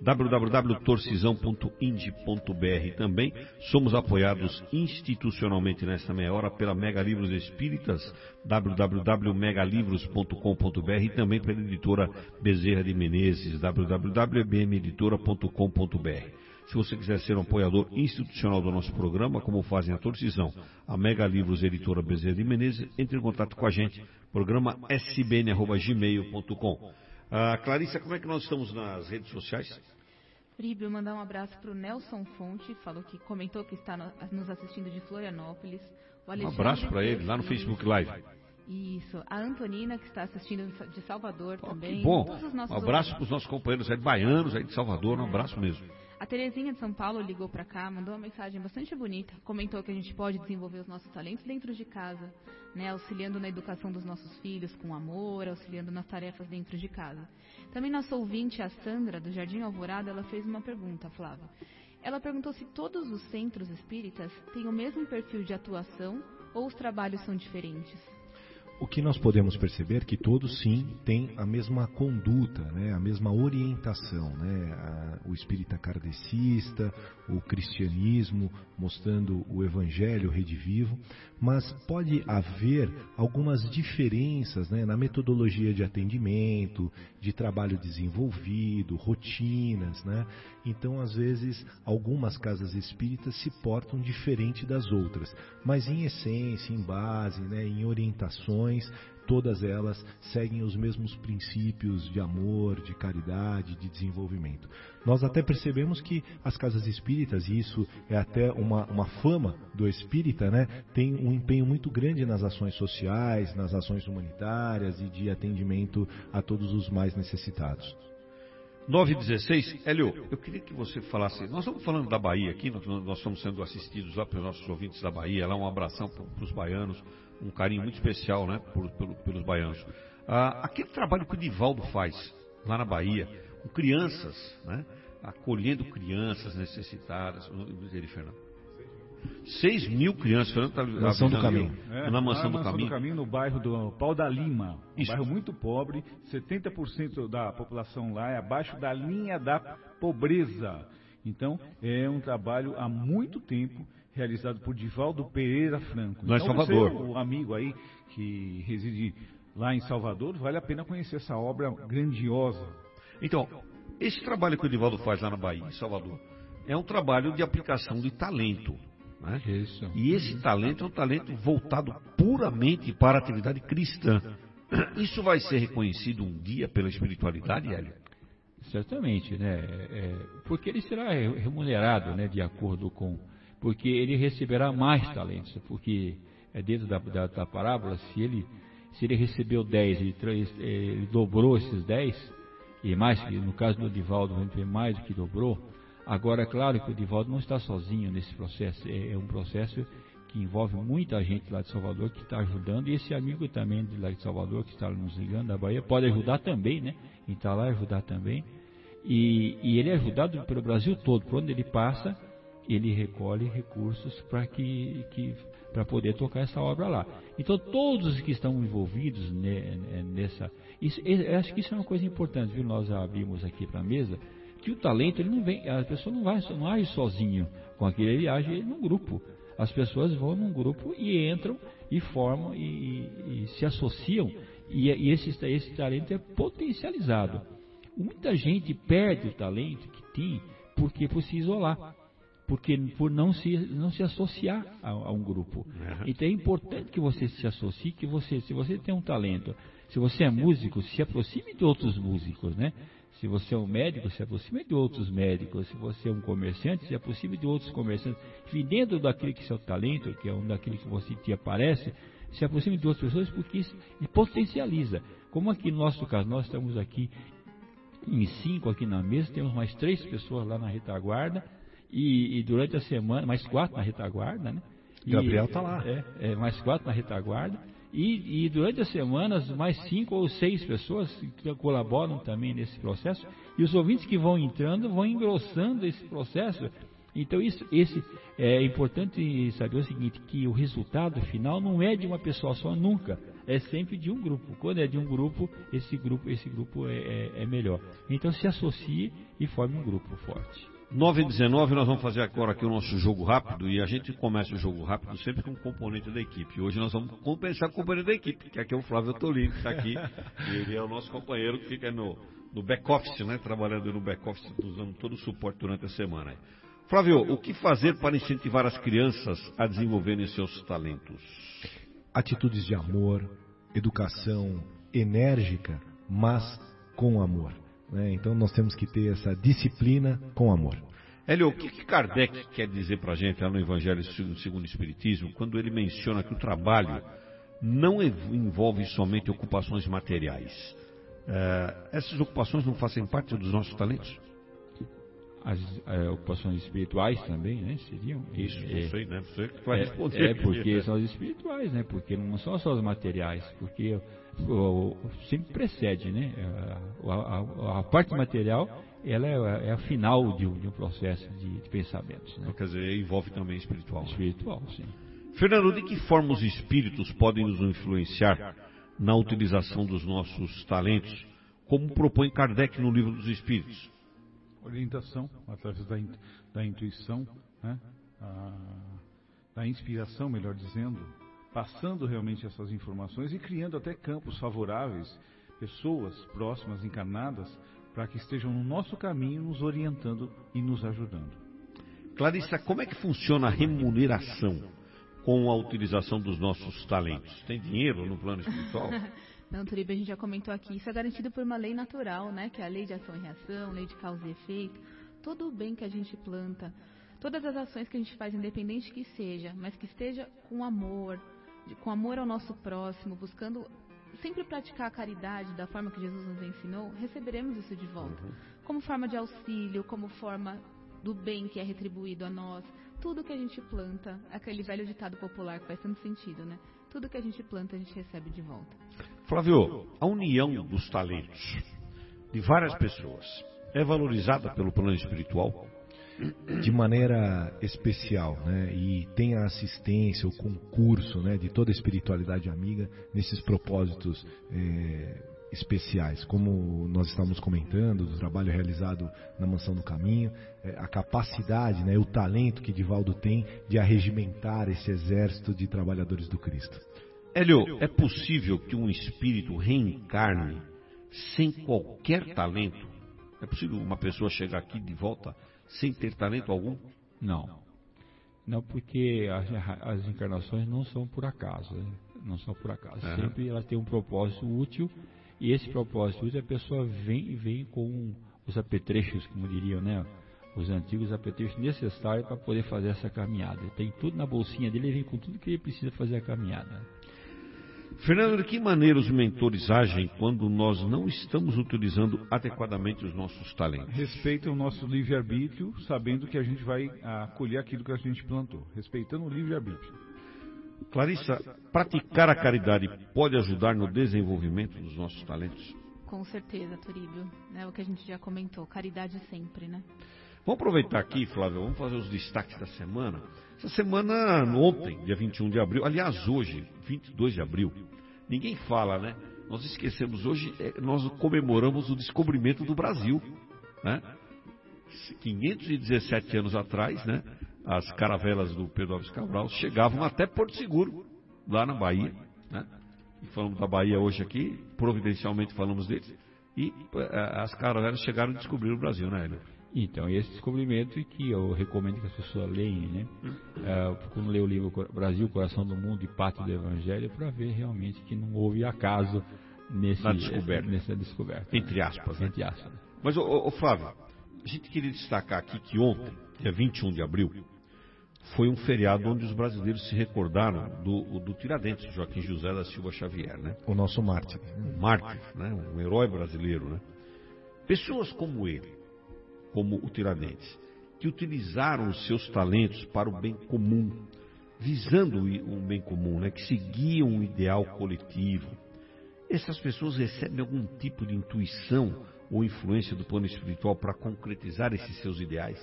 www.torcisão.ind.br. Também somos apoiados institucionalmente nessa meia hora pela Mega Livros Espíritas, www.megalivros.com.br e também pela editora Bezerra de Menezes, www.bmeditora.com.br. Se você quiser ser um apoiador institucional do nosso programa, como fazem a Torcisão, a Mega Livros Editora Bezerra de Menezes, entre em contato com a gente, programa sbn@gmail.com. Clarissa, como é que nós estamos nas redes sociais? Fríbio, mandar um abraço para o Nelson Fonte, comentou que está nos assistindo de Florianópolis. Um abraço para ele, lá no Facebook Live. Isso, a Antonina, que está assistindo de Salvador também. Que bom, um abraço para os nossos companheiros aí baianos aí de Salvador, um abraço mesmo. A Terezinha de São Paulo ligou para cá, mandou uma mensagem bastante bonita, comentou que a gente pode desenvolver os nossos talentos dentro de casa, né, auxiliando na educação dos nossos filhos com amor, auxiliando nas tarefas dentro de casa. Também nossa ouvinte, a Sandra, do Jardim Alvorada, ela fez uma pergunta, Flávia. Ela perguntou se todos os centros espíritas têm o mesmo perfil de atuação ou os trabalhos são diferentes. O que nós podemos perceber é que todos sim têm a mesma conduta, né, a mesma orientação, né, o espírita kardecista, o cristianismo, mostrando o evangelho redivivo, mas pode haver algumas diferenças, né, na metodologia de atendimento, de trabalho desenvolvido, rotinas, né? Então, às vezes, algumas casas espíritas se portam diferente das outras, mas em essência, em base, né, em orientações, todas elas seguem os mesmos princípios de amor, de caridade, de desenvolvimento. Nós até percebemos que as casas espíritas, e isso é até uma fama do espírita, né, tem um empenho muito grande nas ações sociais, nas ações humanitárias e de atendimento a todos os mais necessitados. 9h16, Hélio, eu queria que você falasse, nós estamos falando da Bahia aqui, nós estamos sendo assistidos lá pelos nossos ouvintes da Bahia, lá um abração para os baianos, um carinho muito especial, né, pelos baianos. Aquele trabalho que o Divaldo faz lá na Bahia, com crianças, né, acolhendo crianças necessitadas, Fernando. 6 mil crianças, Fernando está Mansão do Caminho. Na Mansão do Caminho. No bairro do Pau da Lima. Um bairro muito pobre, 70% da população lá é abaixo da linha da pobreza. Então, é um trabalho há muito tempo realizado por Divaldo Pereira Franco. Lá em Salvador. Você, o amigo aí que reside lá em Salvador, vale a pena conhecer essa obra grandiosa. Então, esse trabalho que o Divaldo faz lá na Bahia, em Salvador, é um trabalho de aplicação de talento. Né? Isso. E esse talento é um talento voltado puramente para a atividade cristã. Isso vai ser reconhecido um dia pela espiritualidade, Hélio? Certamente, né? Porque ele será remunerado, né, de acordo com... Porque ele receberá mais talentos, porque dentro da parábola, se ele recebeu 10, ele dobrou esses 10, e mais, no caso do Divaldo, mais do que dobrou. Agora, é claro que o Divaldo não está sozinho nesse processo, é um processo que envolve muita gente lá de Salvador que está ajudando, e esse amigo também de lá de Salvador, que está nos ligando da Bahia, pode ajudar também, né? E está lá ajudar também. E ele é ajudado pelo Brasil todo, por onde ele passa, ele recolhe recursos para poder tocar essa obra lá. Então, todos que estão envolvidos nessa... eu acho que isso é uma coisa importante, viu? Nós abrimos aqui para a mesa, que o talento, ele não vem, a pessoa não age sozinho com aquilo, ele age num grupo. As pessoas vão num grupo e entram e formam e se associam, e esse talento é potencializado. Muita gente perde o talento que tem por se isolar, por não se associar a um grupo. Então é importante que você se associe, se você tem um talento, se você é músico, se aproxime de outros músicos, né? Se você é um médico, se aproxime de outros médicos. Se você é um comerciante, se aproxime de outros comerciantes. E dentro daquele que é seu talento, que é daquele que você te aparece, se aproxime de outras pessoas, porque isso potencializa. Como aqui no nosso caso, nós estamos aqui em 5 aqui na mesa, temos mais 3 pessoas lá na retaguarda, e durante a semana, mais 4 na retaguarda, né? Gabriel está lá. Mais 4 na retaguarda. E durante as semanas, mais 5 ou 6 pessoas que colaboram também nesse processo. E os ouvintes que vão entrando, vão engrossando esse processo. Então, esse é importante saber o seguinte, que o resultado final não é de uma pessoa só nunca. É sempre de um grupo. Quando é de um grupo, esse grupo é melhor. Então, se associe e forme um grupo forte. 9h19, nós vamos fazer agora aqui o nosso jogo rápido, e a gente começa o jogo rápido sempre com um componente da equipe. Hoje nós vamos compensar com o componente da equipe, que aqui é o Flávio Tolini, que está aqui, e ele é o nosso companheiro que fica no back-office, né, trabalhando no back-office, usando todo o suporte durante a semana. Flávio, o que fazer para incentivar as crianças a desenvolverem seus talentos? Atitudes de amor, educação enérgica, mas com amor. Então nós temos que ter essa disciplina com amor. Hélio, o que Kardec quer dizer para a gente lá no Evangelho segundo o Espiritismo, quando ele menciona que o trabalho não envolve somente ocupações materiais? Essas ocupações não fazem parte dos nossos talentos? As ocupações espirituais também, né? Seriam? Isso, não sei, né? Você que vai responder. Porque são as espirituais, né? Porque não são só as materiais, porque sempre precede, né? A parte material, ela é a final de um processo de pensamentos, né? Então, quer dizer, envolve também espiritual. Espiritual, sim. Fernando, de que forma os espíritos podem nos influenciar na utilização dos nossos talentos, como propõe Kardec no Livro dos Espíritos? Orientação, através da intuição, né? Da inspiração, melhor dizendo, passando realmente essas informações e criando até campos favoráveis, pessoas próximas, encarnadas, para que estejam no nosso caminho, nos orientando e nos ajudando. Clarissa, como é que funciona a remuneração com a utilização dos nossos talentos? Tem dinheiro no plano espiritual? Não, Turiba, a gente já comentou aqui, isso é garantido por uma lei natural, né? Que é a lei de ação e reação, lei de causa e efeito. Todo o bem que a gente planta, todas as ações que a gente faz, independente que seja, mas que esteja com amor ao nosso próximo, buscando sempre praticar a caridade da forma que Jesus nos ensinou, receberemos isso de volta. Como forma de auxílio, como forma do bem que é retribuído a nós. Tudo que a gente planta, aquele velho ditado popular que faz tanto sentido, né? Tudo que a gente planta, a gente recebe de volta. Flávio, a união dos talentos de várias pessoas é valorizada pelo plano espiritual? de maneira especial, né? E tem a assistência, o concurso, né, de toda a espiritualidade amiga nesses propósitos especiais, como nós estamos comentando, do trabalho realizado na Mansão do Caminho, a capacidade, né, o talento que Divaldo tem de arregimentar esse exército de trabalhadores do Cristo. Hélio, é possível que um espírito reencarne sem qualquer talento? É possível uma pessoa chegar aqui de volta sem ter talento algum? Não. Não, porque as encarnações não são por acaso, né? Não são por acaso. Uhum. Sempre elas têm um propósito útil, e esse propósito útil a pessoa vem com os apetrechos, como diriam, né? Os antigos apetrechos necessários para poder fazer essa caminhada. Ele tem tudo na bolsinha dele, ele vem com tudo que ele precisa fazer a caminhada. Fernando, de que maneira os mentores agem quando nós não estamos utilizando adequadamente os nossos talentos? Respeita o nosso livre-arbítrio, sabendo que a gente vai colher aquilo que a gente plantou. Respeitando o livre-arbítrio. Clarissa, praticar a caridade pode ajudar no desenvolvimento dos nossos talentos? Com certeza, Turíbio. É o que a gente já comentou, caridade sempre, né? Vamos aproveitar aqui, Flávio, vamos fazer os destaques da semana. Essa semana, ontem, dia 21 de abril, aliás, hoje, 22 de abril, ninguém fala, né? Nós esquecemos hoje, nós comemoramos o descobrimento do Brasil, né? 517 anos atrás, né? As caravelas do Pedro Álvares Cabral chegavam até Porto Seguro, lá na Bahia, né? E falamos da Bahia hoje aqui, providencialmente falamos deles, e as caravelas chegaram e descobriram o Brasil, né, Hélio? Então, esse descobrimento e que eu recomendo que as pessoas leiam, né? Quando lê o livro Brasil, Coração do Mundo e Pátria do Evangelho, para ver realmente que não houve acaso nessa descoberta. Entre aspas, né? Entre aspas. Mas, Flávio, a gente queria destacar aqui que ontem, dia 21 de abril, foi um feriado onde os brasileiros se recordaram do Tiradentes, Joaquim José da Silva Xavier, né? O nosso mártir. Um mártir, né? Um herói brasileiro, né? Pessoas como ele, como o Tiradentes, que utilizaram os seus talentos para o bem comum, visando um bem comum, né? Que seguiam um ideal coletivo. Essas pessoas recebem algum tipo de intuição ou influência do plano espiritual para concretizar esses seus ideais?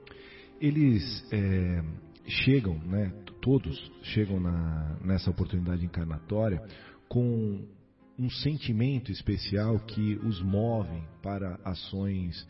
Eles chegam, né? Todos chegam nessa oportunidade encarnatória com um sentimento especial que os move para ações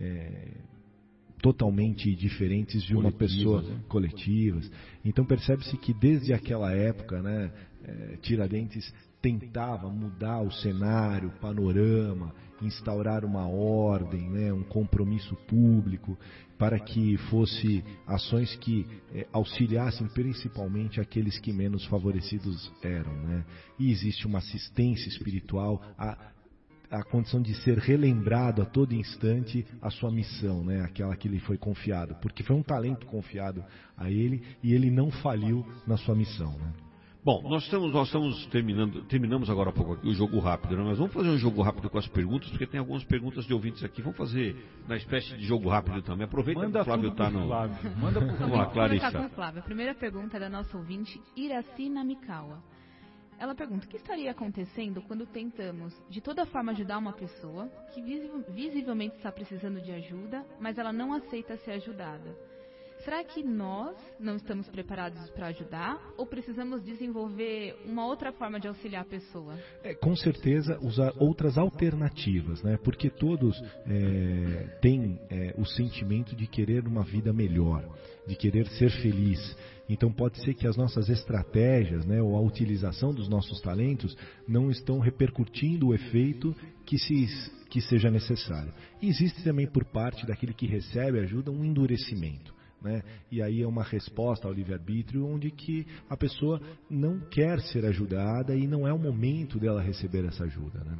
totalmente diferentes de uma pessoa, coletivas. Então percebe-se que desde aquela época, né, Tiradentes tentava mudar o cenário, o panorama, instaurar uma ordem, né, um compromisso público, para que fosse ações que auxiliassem principalmente aqueles que menos favorecidos eram, né? E existe uma assistência espiritual, a condição de ser relembrado a todo instante a sua missão, né? Aquela que lhe foi confiado, porque foi um talento confiado a ele e ele não faliu na sua missão, né? Bom, nós estamos terminamos agora há pouco aqui o jogo rápido, né? Mas vamos fazer um jogo rápido com as perguntas, porque tem algumas perguntas de ouvintes aqui. Vamos fazer na espécie de jogo rápido também. Aproveita que o Flávio está no... Manda pro Vamos lá, Clarissa. Com o Flávio. A primeira pergunta é da nossa ouvinte, Iraci Namikawa. Ela pergunta: o que estaria acontecendo quando tentamos de toda forma ajudar uma pessoa que visivelmente está precisando de ajuda, mas ela não aceita ser ajudada? Será que nós não estamos preparados para ajudar ou precisamos desenvolver uma outra forma de auxiliar a pessoa? Com certeza usar outras alternativas, né? Porque todos têm o sentimento de querer uma vida melhor, de querer ser feliz. Então pode ser que as nossas estratégias, né, ou a utilização dos nossos talentos não estão repercutindo o efeito que seja necessário. E existe também por parte daquele que recebe ajuda um endurecimento, né? E aí é uma resposta ao livre-arbítrio onde que a pessoa não quer ser ajudada e não é o momento dela receber essa ajuda, né?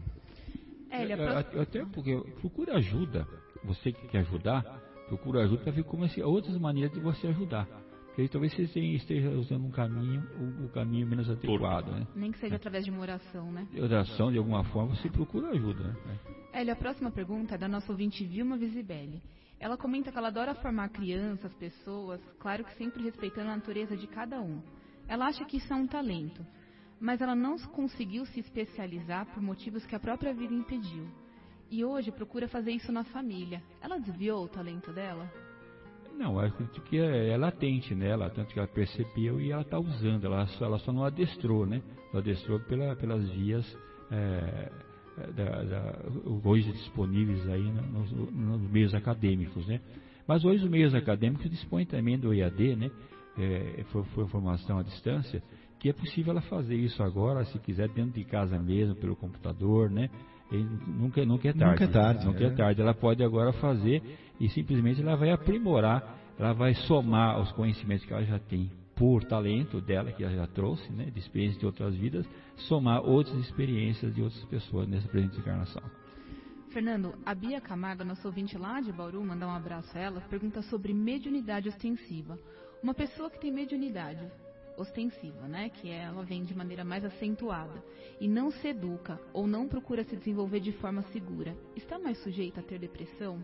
Até porque procura ajuda, você que quer ajudar, procura ajuda para ver como outras maneiras de você ajudar. Porque aí talvez você esteja usando o caminho menos adequado, né? Nem que seja através de uma oração, né? Oração, de alguma forma, você procura ajuda, né? Hélio, a próxima pergunta é da nossa ouvinte Vilma Visibelli. Ela comenta que ela adora formar crianças, pessoas, claro que sempre respeitando a natureza de cada um. Ela acha que isso é um talento, mas ela não conseguiu se especializar por motivos que a própria vida impediu. E hoje procura fazer isso na família. Ela desviou o talento dela? Não, eu acredito que é latente nela, tanto que ela percebeu e ela está usando, ela só não adestrou, né? Ela adestrou pelas vias hoje disponíveis aí nos meios acadêmicos, né? Mas hoje os meios acadêmicos dispõem também do EAD, né? Foi formação à distância, que é possível ela fazer isso agora, se quiser, dentro de casa mesmo, pelo computador, né? Nunca é tarde. Nunca é tarde. Ela pode agora fazer e simplesmente ela vai aprimorar, ela vai somar os conhecimentos que ela já tem por talento dela, que ela já trouxe, né? De experiências de outras vidas, somar outras experiências de outras pessoas nessa presente encarnação. Fernando, a Bia Camargo, nossa ouvinte lá de Bauru, mandar um abraço a ela, pergunta sobre mediunidade ostensiva. Uma pessoa que tem mediunidade ostensiva, né, que ela vem de maneira mais acentuada e não se educa ou não procura se desenvolver de forma segura, está mais sujeita a ter depressão?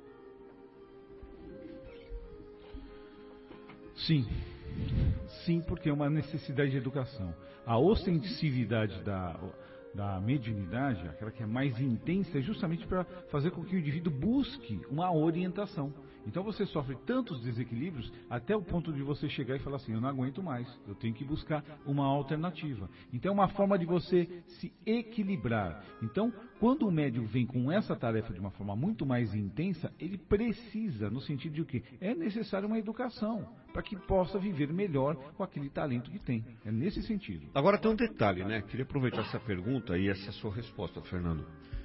Sim, porque é uma necessidade de educação. A ostensividade da mediunidade, aquela que é mais intensa, é justamente para fazer com que o indivíduo busque uma orientação. Então você sofre tantos desequilíbrios até o ponto de você chegar e falar assim, eu não aguento mais, eu tenho que buscar uma alternativa. Então é uma forma de você se equilibrar. Então, quando o médium vem com essa tarefa de uma forma muito mais intensa, ele precisa, no sentido de que é necessário uma educação para que possa viver melhor com aquele talento que tem. É nesse sentido. Agora tem um detalhe, né? Queria aproveitar essa pergunta e essa sua resposta, Fernando.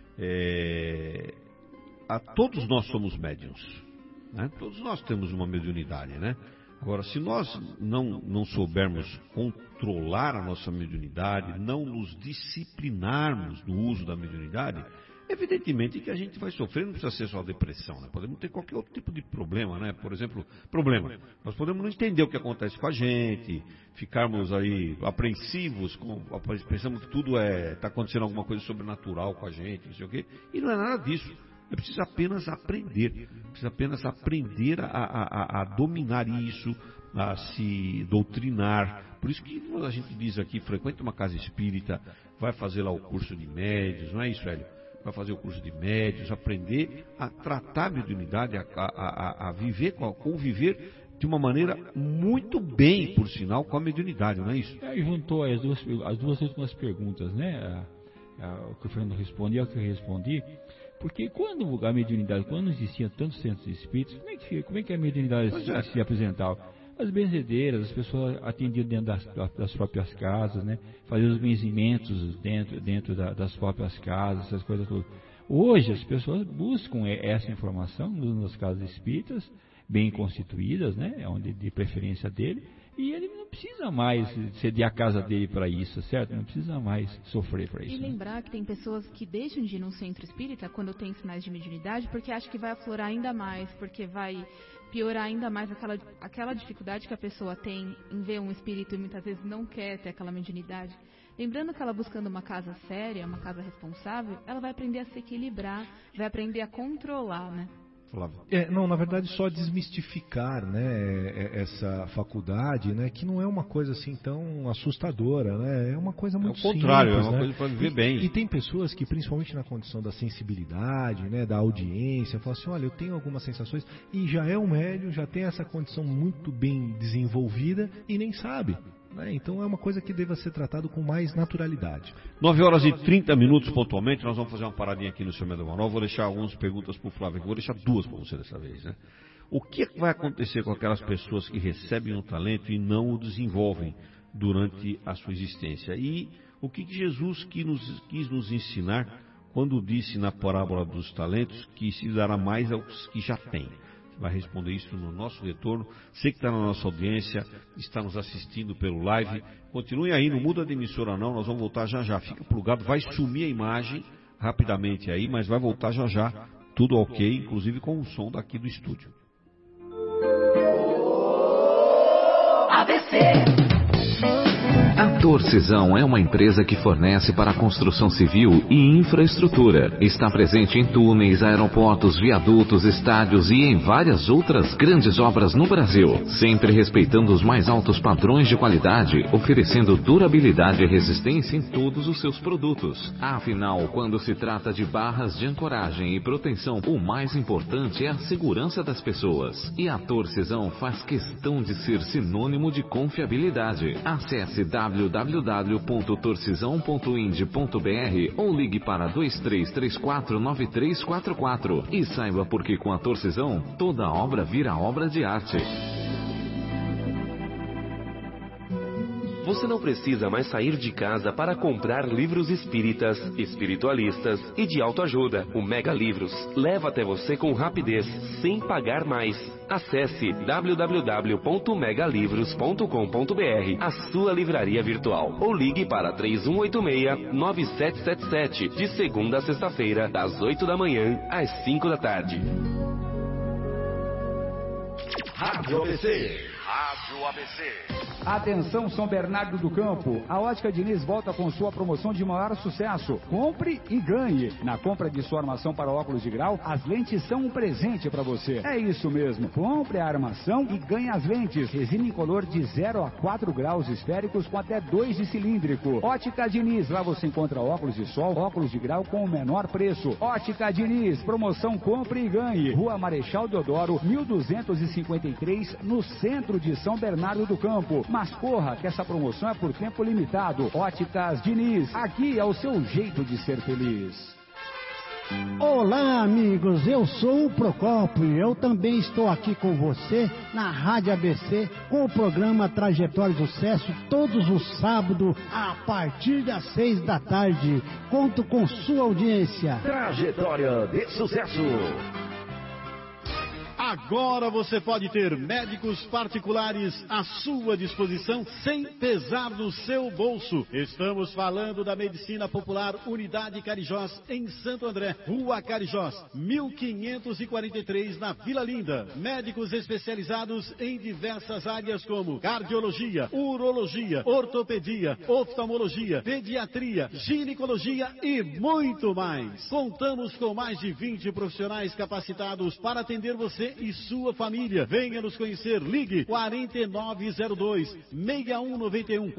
Todos nós somos médiuns. Né? Todos nós temos uma mediunidade, né? Agora, se nós não soubermos controlar a nossa mediunidade, não nos disciplinarmos no uso da mediunidade, evidentemente que a gente vai sofrer, não precisa ser só depressão, né? Podemos ter qualquer outro tipo de problema, né? Por exemplo, nós podemos não entender o que acontece com a gente, ficarmos aí apreensivos, pensamos que tudo está acontecendo alguma coisa sobrenatural com a gente, não sei o quê, e não é nada disso. É preciso apenas aprender a dominar isso, a se doutrinar. Por isso que a gente diz aqui, frequenta uma casa espírita, vai fazer lá o curso de médios, não é isso, Hélio? Vai fazer o curso de médios, aprender a tratar a mediunidade, a viver, conviver de uma maneira muito bem, por sinal, com a mediunidade, não é isso? E juntou as duas últimas perguntas, né? O que o Fernando responde e o que eu respondi. Porque quando a mediunidade, quando não existiam tantos centros espíritas, como é que a mediunidade se apresentava? As benzedeiras, as pessoas atendiam dentro das próprias casas, né? Faziam os benzimentos dentro das próprias casas, essas coisas todas. Hoje as pessoas buscam essa informação nas casas espíritas, bem constituídas, né? De preferência dele, e ele não precisa mais ceder a casa dele para isso, certo? Não precisa mais sofrer para isso. E lembrar que tem pessoas que deixam de ir num centro espírita quando tem sinais de mediunidade, porque acham que vai aflorar ainda mais, porque vai piorar ainda mais aquela dificuldade que a pessoa tem em ver um espírito e muitas vezes não quer ter aquela mediunidade. Lembrando que ela buscando uma casa séria, uma casa responsável, ela vai aprender a se equilibrar, vai aprender a controlar, né? Na verdade, só desmistificar, né, essa faculdade, né, que não é uma coisa assim tão assustadora, né, é uma coisa muito simples. É o contrário, é uma coisa para viver bem. E tem pessoas que, principalmente na condição da sensibilidade, né, da audiência, falam assim, olha, eu tenho algumas sensações, e já é um médium, já tem essa condição muito bem desenvolvida e nem sabe. Então é uma coisa que deva ser tratado com mais naturalidade. 9h30 pontualmente, nós vamos fazer uma paradinha aqui no Seu Medo Manual. Vou deixar algumas perguntas para o Flávio, vou deixar duas para você dessa vez, né? O que vai acontecer com aquelas pessoas que recebem um talento e não o desenvolvem durante a sua existência? E o que Jesus quis nos ensinar quando disse na parábola dos talentos que se dará mais aos que já têm? Vai responder isso no nosso retorno. Você que está na nossa audiência, está nos assistindo pelo live, continue aí, não muda de emissora não, nós vamos voltar já. Fica plugado, vai sumir a imagem rapidamente aí, mas vai voltar já. Tudo ok, inclusive com o som daqui do estúdio. ABC. A Torcisão é uma empresa que fornece para a construção civil e infraestrutura. Está presente em túneis, aeroportos, viadutos, estádios e em várias outras grandes obras no Brasil, sempre respeitando os mais altos padrões de qualidade, oferecendo durabilidade e resistência em todos os seus produtos. Afinal, quando se trata de barras de ancoragem e proteção, o mais importante é a segurança das pessoas. E a Torcisão faz questão de ser sinônimo de confiabilidade. Acesse www.torcisão.ind.br ou ligue para 2334-9344 e saiba por que com a Torcisão toda obra vira obra de arte. Você não precisa mais sair de casa para comprar livros espíritas, espiritualistas e de autoajuda. O Mega Livros leva até você com rapidez, sem pagar mais. Acesse www.megalivros.com.br, a sua livraria virtual, ou ligue para 3186-9777, de segunda a sexta-feira, das 8 da manhã às 5 da tarde. Rádio ABC. Rádio ABC. Atenção São Bernardo do Campo, a Ótica Diniz volta com sua promoção de maior sucesso. Compre e ganhe. Na compra de sua armação para óculos de grau, as lentes são um presente para você. É isso mesmo, compre a armação e ganhe as lentes. Resina incolor de 0 a 4 graus esféricos com até 2 de cilíndrico. Ótica Diniz, lá você encontra óculos de sol, óculos de grau com o menor preço. Ótica Diniz, promoção compre e ganhe. Rua Marechal Deodoro, 1253, no centro de São Bernardo do Campo. Mas corra, que essa promoção é por tempo limitado. Óticas Diniz, aqui é o seu jeito de ser feliz. Olá amigos, eu sou o Procópio e eu também estou aqui com você na Rádio ABC com o programa Trajetória de Sucesso todos os sábados a partir das 6 da tarde. Conto com sua audiência. Trajetória de Sucesso. Agora você pode ter médicos particulares à sua disposição sem pesar no seu bolso. Estamos falando da Medicina Popular Unidade Carijós, em Santo André, Rua Carijós, 1543, na Vila Linda. Médicos especializados em diversas áreas como cardiologia, urologia, ortopedia, oftalmologia, pediatria, ginecologia e muito mais. Contamos com mais de 20 profissionais capacitados para atender você e sua família. Venha nos conhecer. Ligue 4902-6191.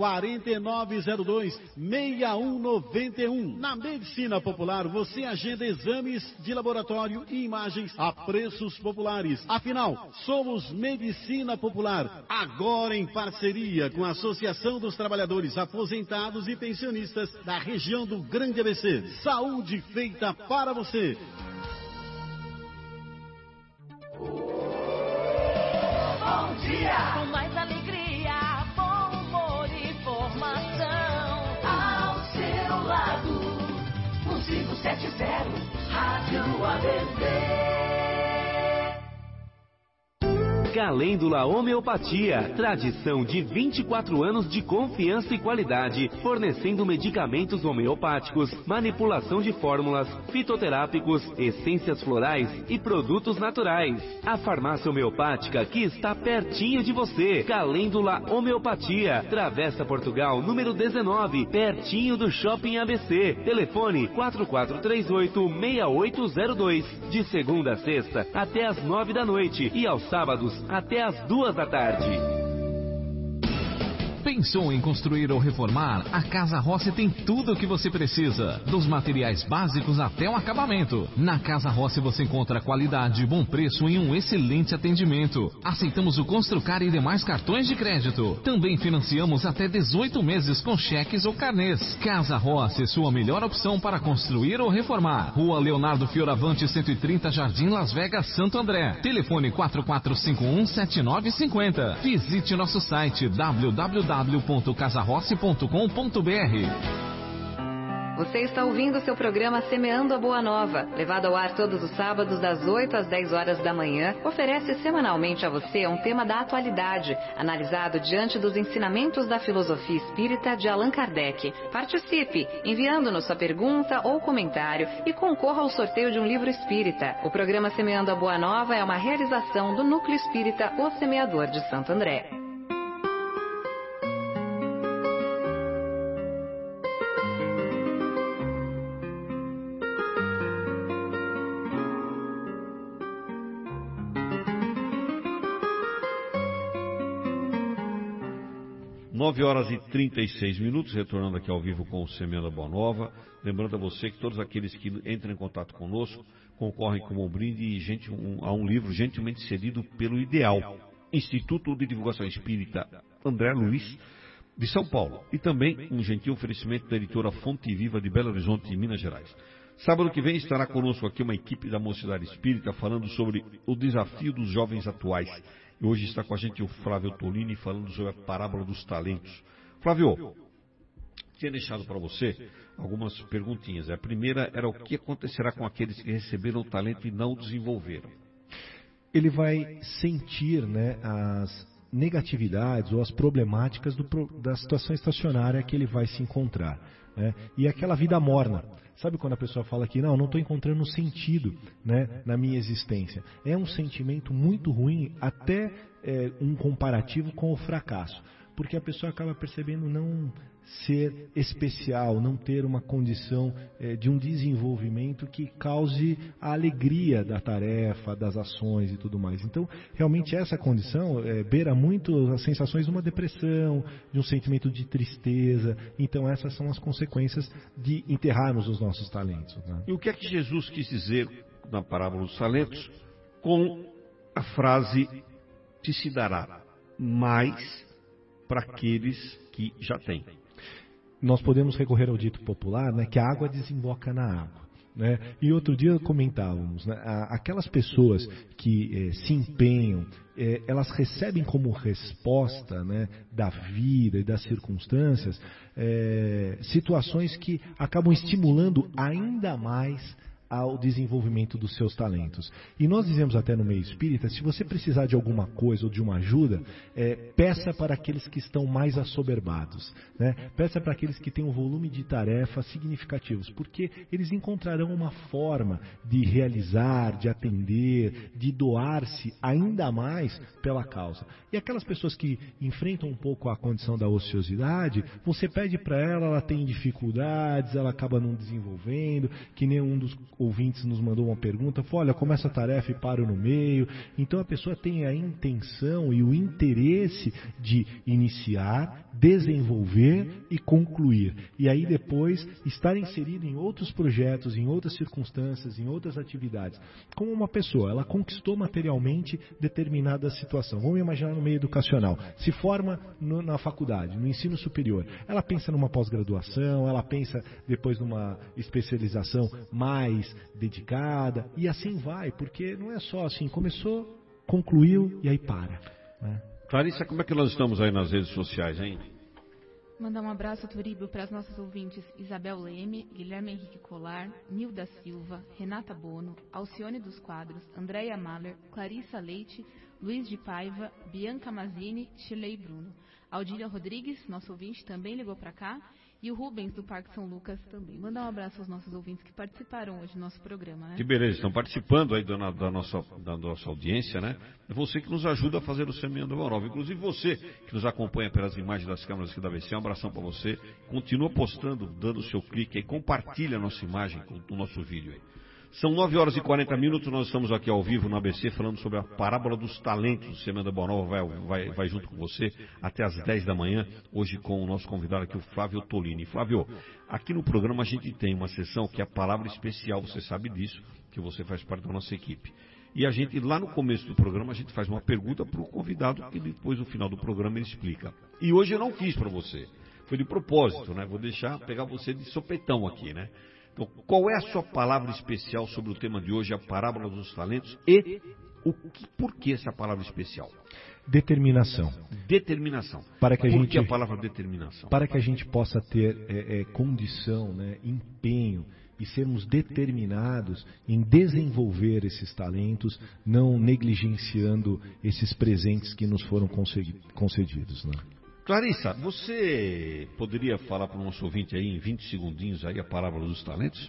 4902-6191. Na Medicina Popular, você agenda exames de laboratório e imagens a preços populares. Afinal, somos Medicina Popular. Agora em parceria com a Associação dos Trabalhadores Aposentados e Pensionistas da região do Grande ABC. Saúde feita para você. Bom dia! Com mais alegria, bom humor e informação. Ao seu lado, 1570, Rádio ABC. Calêndula Homeopatia, tradição de 24 anos de confiança e qualidade, fornecendo medicamentos homeopáticos, manipulação de fórmulas, fitoterápicos, essências florais e produtos naturais. A farmácia homeopática que está pertinho de você. Calêndula Homeopatia, Travessa Portugal, número 19, pertinho do Shopping ABC. Telefone 4438-6802, de segunda a sexta até às 9 da noite e aos sábados até às 2 da tarde. Pensou em construir ou reformar? A Casa Rossi tem tudo o que você precisa, dos materiais básicos até o acabamento. Na Casa Rossi você encontra qualidade e bom preço em um excelente atendimento. Aceitamos o Construcar e demais cartões de crédito. Também financiamos até 18 meses com cheques ou carnês. Casa Rossi, sua melhor opção para construir ou reformar. Rua Leonardo Fioravante, 130, Jardim Las Vegas, Santo André. Telefone 4451-7950. Visite nosso site www.casarossi.com.br. Você está ouvindo o seu programa Semeando a Boa Nova, levado ao ar todos os sábados das 8 às 10 horas da manhã, oferece semanalmente a você um tema da atualidade, analisado diante dos ensinamentos da filosofia espírita de Allan Kardec. Participe, enviando-nos sua pergunta ou comentário e concorra ao sorteio de um livro espírita. O programa Semeando a Boa Nova é uma realização do Núcleo Espírita O Semeador de Santo André. 9 horas e 36 minutos, retornando aqui ao vivo com o Semeando a Boa Nova. Lembrando a você que todos aqueles que entram em contato conosco concorrem como um brinde a um livro gentilmente cedido pelo Ideal, Instituto de Divulgação Espírita André Luiz, de São Paulo. E também um gentil oferecimento da editora Fonte Viva de Belo Horizonte, Minas Gerais. Sábado que vem estará conosco aqui uma equipe da Mocidade Espírita falando sobre o desafio dos jovens atuais. E hoje está com a gente o Flávio Tolini falando sobre a parábola dos talentos. Flávio, tinha deixado para você algumas perguntinhas. A primeira era o que acontecerá com aqueles que receberam o talento e não o desenvolveram. Ele vai sentir, né, as negatividades ou as problemáticas da situação estacionária que ele vai se encontrar, né? E aquela vida morna. Sabe quando a pessoa fala que não estou encontrando sentido, né, na minha existência? É um sentimento muito ruim, até um comparativo com o fracasso. Porque a pessoa acaba percebendo não ser especial, não ter uma condição de um desenvolvimento que cause a alegria da tarefa, das ações e tudo mais. Então, realmente essa condição beira muito as sensações de uma depressão, de um sentimento de tristeza. Então, essas são as consequências de enterrarmos os nossos talentos, né? E o que é que Jesus quis dizer na parábola dos talentos com a frase "te se dará mais para aqueles que já têm"? Nós podemos recorrer ao dito popular, né, que a água desemboca na água, né? E outro dia comentávamos, né, aquelas pessoas que se empenham, elas recebem como resposta, né, da vida e das circunstâncias situações que acabam estimulando ainda mais ao desenvolvimento dos seus talentos. E nós dizemos até no meio espírita, se você precisar de alguma coisa ou de uma ajuda, peça para aqueles que estão mais assoberbados, né? Peça para aqueles que têm um volume de tarefas significativos, porque eles encontrarão uma forma de realizar, de atender, de doar-se ainda mais pela causa. E aquelas pessoas que enfrentam um pouco a condição da ociosidade, você pede para ela tem dificuldades, ela acaba não desenvolvendo, que nem um dos ouvintes nos mandou uma pergunta, falou, olha, começa a tarefa e paro no meio. Então a pessoa tem a intenção e o interesse de iniciar, desenvolver e concluir. E aí depois estar inserido em outros projetos, em outras circunstâncias, em outras atividades. Como uma pessoa, ela conquistou materialmente determinada situação. Vamos imaginar no meio educacional. Se forma na faculdade, no ensino superior. Ela pensa numa pós-graduação, ela pensa depois numa especialização mais dedicada, e assim vai, porque não é só assim, começou, concluiu e aí para, né? Clarissa, como é que nós estamos aí nas redes sociais, hein? Mandar um abraço, Turíbio, para as nossas ouvintes Isabel Leme, Guilherme Henrique Colar, Nilda Silva, Renata Bono, Alcione dos Quadros, Andréia Mahler, Clarissa Leite, Luiz de Paiva, Bianca Mazini, Chilei Bruno. Aldília Rodrigues, nosso ouvinte, também ligou para cá. E o Rubens, do Parque São Lucas, também. Mandar um abraço aos nossos ouvintes que participaram hoje do nosso programa, né? Que beleza, estão participando aí da nossa audiência, né? É você que nos ajuda a fazer o Semeando a Boa Nova. Inclusive você que nos acompanha pelas imagens das câmeras aqui da ABC, um abração para você. Continua postando, dando o seu clique aí, compartilha a nossa imagem com o nosso vídeo aí. São 9 horas e 40 minutos, nós estamos aqui ao vivo no ABC falando sobre a parábola dos talentos. O Semeando a Boa Nova vai junto com você até às 10 da manhã, hoje com o nosso convidado aqui, o Flávio Tolini. Flávio, aqui no programa a gente tem uma sessão que é a palavra especial, você sabe disso, que você faz parte da nossa equipe. E a gente, lá no começo do programa, a gente faz uma pergunta para o convidado que depois, no final do programa, ele explica. E hoje eu não fiz para você, foi de propósito, né? Vou pegar você de sopetão aqui, né? Então, qual é a sua palavra especial sobre o tema de hoje, a parábola dos talentos, e por que essa palavra especial? Determinação. Determinação. Para que Por que a palavra determinação? Para que a gente possa ter condição, né, empenho e sermos determinados em desenvolver esses talentos, não negligenciando esses presentes que nos foram concedidos, né? Clarissa, você poderia falar para o nosso ouvinte aí em 20 segundinhos aí a parábola dos talentos?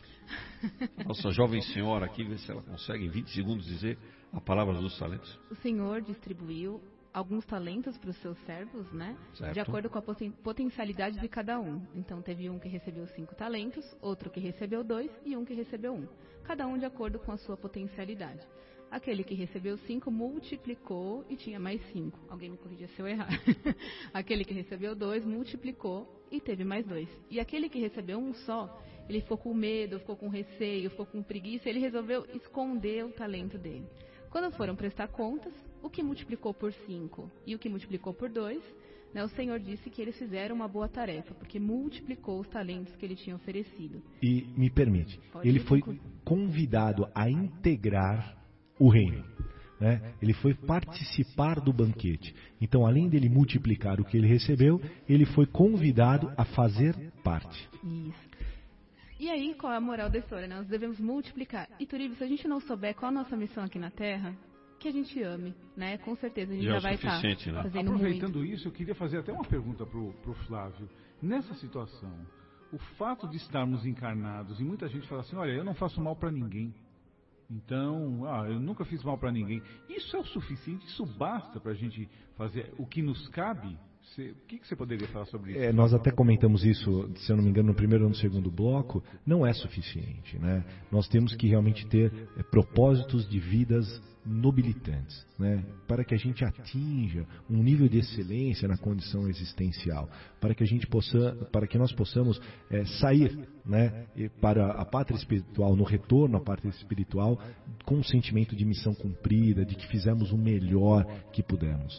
Nossa jovem senhora aqui, vê se ela consegue em 20 segundos dizer a palavra dos talentos. O Senhor distribuiu alguns talentos para os seus servos, né? Certo. De acordo com a potencialidade de cada um. Então teve um que recebeu 5 talentos, outro que recebeu 2 e um que recebeu 1. Cada um de acordo com a sua potencialidade. Aquele que recebeu 5 multiplicou e tinha mais 5. Alguém me corrija se eu errar. Aquele que recebeu 2 multiplicou e teve mais 2. E aquele que recebeu 1 só, ele ficou com medo, ficou com receio, ficou com preguiça, ele resolveu esconder o talento dele. Quando foram prestar contas, o que multiplicou por 5 e o que multiplicou por 2, o Senhor disse que eles fizeram uma boa tarefa, porque multiplicou os talentos que ele tinha oferecido. E me permite, ele foi convidado a integrar o reino. Né? Ele foi participar do banquete. Então, além dele multiplicar o que ele recebeu, ele foi convidado a fazer parte. Isso. E aí, qual é a moral da história? Nós devemos multiplicar. E, Turíbio, se a gente não souber qual a nossa missão aqui na Terra, que a gente ame, né? Com certeza a gente já vai estar fazendo Aproveitando muito. isso, eu queria fazer até uma pergunta pro Flávio. Nessa situação, o fato de estarmos encarnados, e muita gente fala assim, olha, eu não faço mal para ninguém. Então, eu nunca fiz mal para ninguém. Isso é o suficiente? Isso basta para a gente fazer o que nos cabe? O que você poderia falar sobre isso? Nós até comentamos isso, se eu não me engano, no primeiro ou no segundo bloco. Não é suficiente, né? Nós temos que realmente ter propósitos de vidas nobilitantes, né? Para que a gente atinja um nível de excelência na condição existencial, para que nós possamos sair, né, para a pátria espiritual, no retorno à pátria espiritual, com um sentimento de missão cumprida, de que fizemos o melhor que pudemos.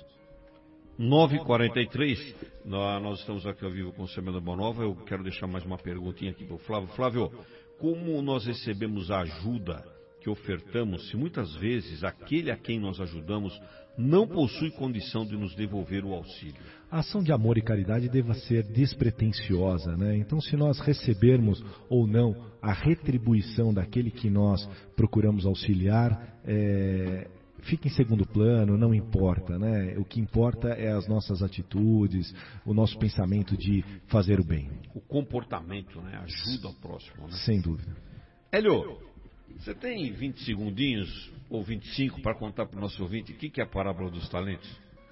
9h43, nós estamos aqui ao vivo com o Semana Boa Nova. Eu quero deixar mais uma perguntinha aqui para o Flávio. Flávio, como nós recebemos a ajuda que ofertamos, se muitas vezes aquele a quem nós ajudamos não possui condição de nos devolver o auxílio? A ação de amor e caridade deva ser despretensiosa, né? Então, se nós recebermos ou não a retribuição daquele que nós procuramos auxiliar, fica em segundo plano, não importa, né? O que importa é as nossas atitudes, o nosso pensamento de fazer o bem. O comportamento, né? Ajuda ao próximo, né? Sem dúvida. Hélio, você tem 20 segundinhos ou 25 para contar para o nosso ouvinte o que é a parábola dos talentos?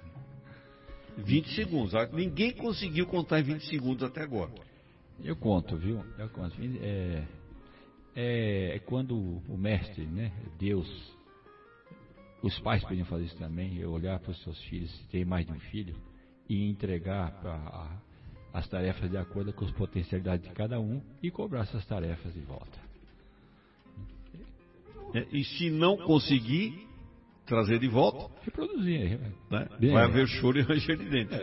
20 segundos. Ninguém conseguiu contar em 20 segundos até agora. Eu conto, viu? Eu conto. É quando o mestre, né, Deus, os pais podiam fazer isso também, olhar para os seus filhos, se tem mais de um filho, e entregar as tarefas de acordo com as potencialidades de cada um e cobrar essas tarefas de volta. E se não conseguir trazer de volta, reproduzir, né? Vai haver choro e ranger de dentes.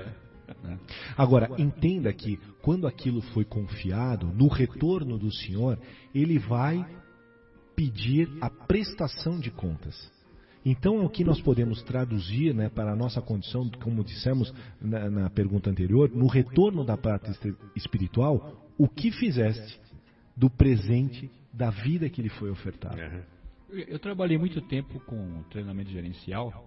Agora, entenda que quando aquilo foi confiado, no retorno do Senhor, Ele vai pedir a prestação de contas. Então, o que nós podemos traduzir, né, para a nossa condição, como dissemos na pergunta anterior, no retorno da parte espiritual, o que fizeste do presente da vida que lhe foi ofertada? Eu trabalhei muito tempo com treinamento gerencial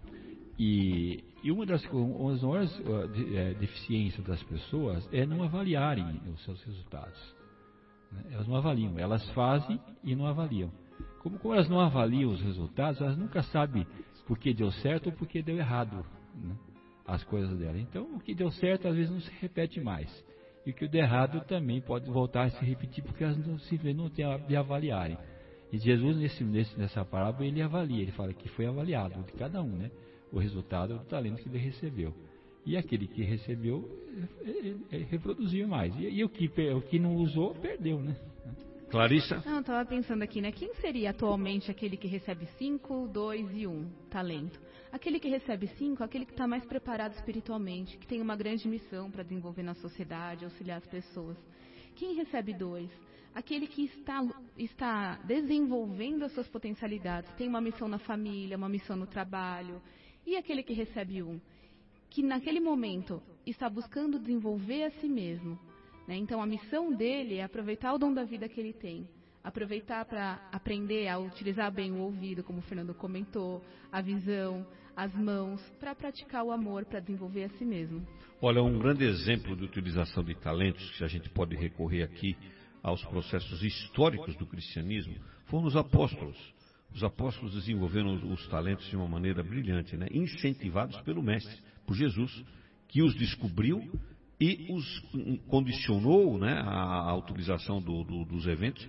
e uma das maiores deficiências das pessoas é não avaliarem os seus resultados. Elas não avaliam, elas fazem e não avaliam. Como elas não avaliam os resultados, elas nunca sabem por que deu certo ou por que deu errado, né, as coisas dela. Então, o que deu certo às vezes não se repete mais. E o que deu errado também pode voltar a se repetir porque elas não têm de avaliarem. E Jesus, nessa parábola, ele avalia, ele fala que foi avaliado de cada um, né, o resultado do talento que ele recebeu. E aquele que recebeu, ele reproduziu mais. E o que não usou, perdeu, né? Clarissa? Não, eu estava pensando aqui, né? Quem seria atualmente aquele que recebe 5, 2 e 1 talento? Aquele que recebe 5, aquele que está mais preparado espiritualmente, que tem uma grande missão para desenvolver na sociedade, auxiliar as pessoas. Quem recebe 2? Aquele que está desenvolvendo as suas potencialidades, tem uma missão na família, uma missão no trabalho. E aquele que recebe 1? Que naquele momento está buscando desenvolver a si mesmo. Né? Então a missão dele é aproveitar o dom da vida que ele tem. Aproveitar para aprender a utilizar bem o ouvido, como o Fernando comentou, a visão, as mãos, para praticar o amor, para desenvolver a si mesmo. Olha, um grande exemplo de utilização de talentos, que a gente pode recorrer aqui aos processos históricos do cristianismo, foram os apóstolos. Os apóstolos desenvolveram os talentos de uma maneira brilhante, né? Incentivados pelo Mestre, por Jesus, que os descobriu e os condicionou, né, a utilização dos eventos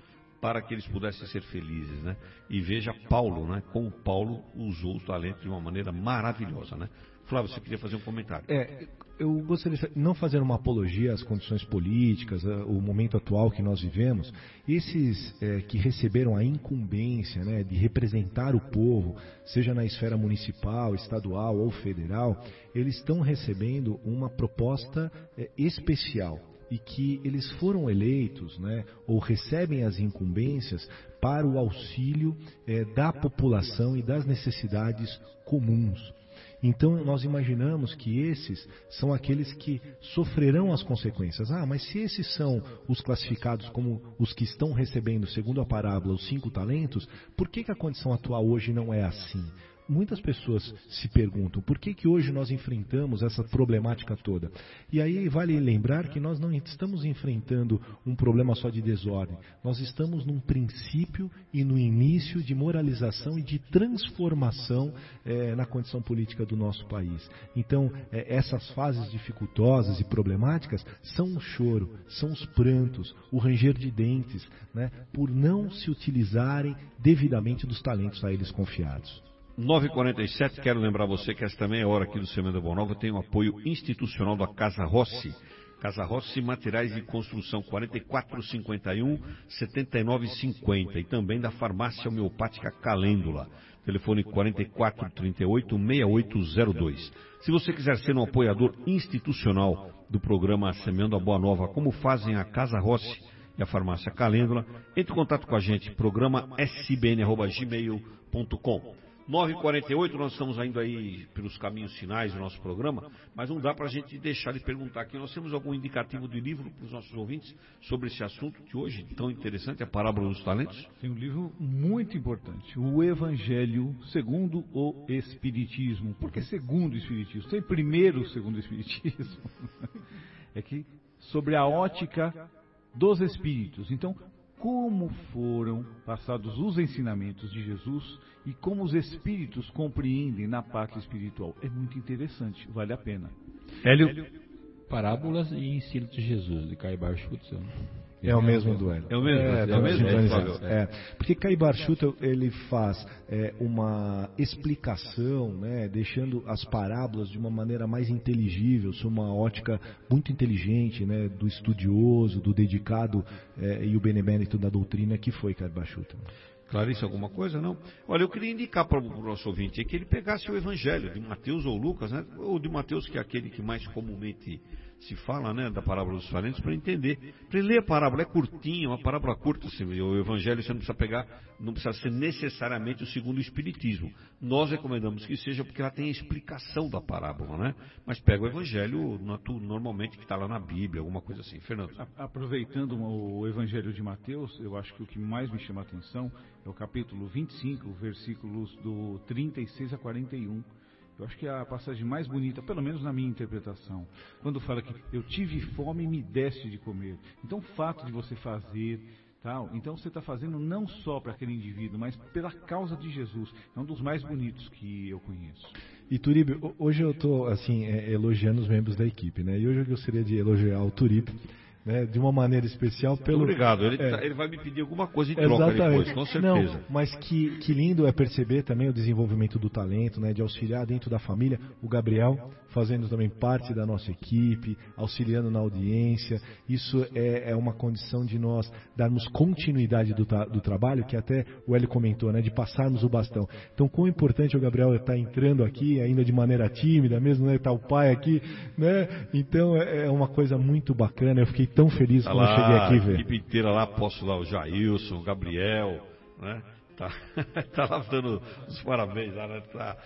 para que eles pudessem ser felizes, né? E veja Paulo, né? Como Paulo usou os talentos de uma maneira maravilhosa, né? Flávio, você queria fazer um comentário? Eu gostaria de não fazer uma apologia às condições políticas, o momento atual que nós vivemos. Esses que receberam a incumbência, né, de representar o povo, seja na esfera municipal, estadual ou federal, eles estão recebendo uma proposta especial. E que eles foram eleitos, né, ou recebem as incumbências para o auxílio da população e das necessidades comuns. Então nós imaginamos que esses são aqueles que sofrerão as consequências. Mas se esses são os classificados como os que estão recebendo, segundo a parábola, os 5 talentos, por que a condição atual hoje não é assim? Muitas pessoas se perguntam por que hoje nós enfrentamos essa problemática toda. E aí vale lembrar que nós não estamos enfrentando um problema só de desordem. Nós estamos num princípio e no início de moralização e de transformação na condição política do nosso país. Então, essas fases dificultosas e problemáticas são o choro, são os prantos, o ranger de dentes, né, por não se utilizarem devidamente dos talentos a eles confiados. 9h47, quero lembrar você que essa também é a hora aqui do Semeando a Boa Nova, tem o apoio institucional da Casa Rossi. Casa Rossi, materiais de construção 4451-7950 e também da Farmácia Homeopática Calêndula. Telefone 4438-6802. Se você quiser ser um apoiador institucional do programa Semeando a Boa Nova, como fazem a Casa Rossi e a Farmácia Calêndula, entre em contato com a gente, programa sbn@gmail.com. 9h48, nós estamos indo aí pelos caminhos finais do nosso programa, mas não dá para a gente deixar de perguntar aqui. Nós temos algum indicativo de livro para os nossos ouvintes sobre esse assunto de hoje, tão interessante, a Parábola dos Talentos? Tem um livro muito importante, o Evangelho segundo o Espiritismo. Por que segundo o Espiritismo? Tem primeiro segundo o Espiritismo. É que sobre a ótica dos Espíritos. Então, como foram passados os ensinamentos de Jesus e como os Espíritos compreendem na parte espiritual. É muito interessante, vale a pena. Hélio? Parábolas e Ensino de Jesus, de Caio Barchuta. É o mesmo do Hélio. É o mesmo? Porque Caio Barchuta, ele faz uma explicação, né, deixando as parábolas de uma maneira mais inteligível, sob uma ótica muito inteligente, né, do estudioso, do dedicado e o benemérito da doutrina que foi Caio Barchuta. Clarice, alguma coisa? Não? Olha, eu queria indicar para o nosso ouvinte que ele pegasse o Evangelho de Mateus ou Lucas, né? Ou de Mateus, que é aquele que mais comumente se fala, né, da Parábola dos Talentos, para entender. Para ele ler a parábola, é curtinha, uma parábola curta. O Evangelho você não precisa pegar, não precisa ser necessariamente o segundo o Espiritismo. Nós recomendamos que seja porque ela tem a explicação da parábola, né? Mas pega o Evangelho normalmente que está lá na Bíblia, alguma coisa assim. Fernando. Aproveitando o Evangelho de Mateus, eu acho que o que mais me chama a atenção é o capítulo 25, versículos do 36 a 41. Eu acho que é a passagem mais bonita, pelo menos na minha interpretação. Quando fala que eu tive fome e me deste de comer. Então o fato de você fazer, tal, então você está fazendo não só para aquele indivíduo, mas pela causa de Jesus. É um dos mais bonitos que eu conheço. E Turíbio, hoje eu estou assim, elogiando os membros da equipe, né? E hoje eu gostaria de elogiar o Turíbio, né, de uma maneira especial pelo... Obrigado, ele vai me pedir alguma coisa em troca depois, com certeza. Não, mas que lindo é perceber também o desenvolvimento do talento, né, de auxiliar dentro da família, o Gabriel fazendo também parte da nossa equipe, auxiliando na audiência. Isso é uma condição de nós darmos continuidade do trabalho, que até o Hélio comentou, né, de passarmos o bastão. Então, quão importante o Gabriel estar entrando aqui, ainda de maneira tímida, mesmo, né, tá o pai aqui, né? Então, é uma coisa muito bacana. Eu fiquei tão feliz quando eu cheguei aqui, velho. A equipe inteira lá, posso lá, o Jailson, o Gabriel, né? Tá lá dando os parabéns lá, né?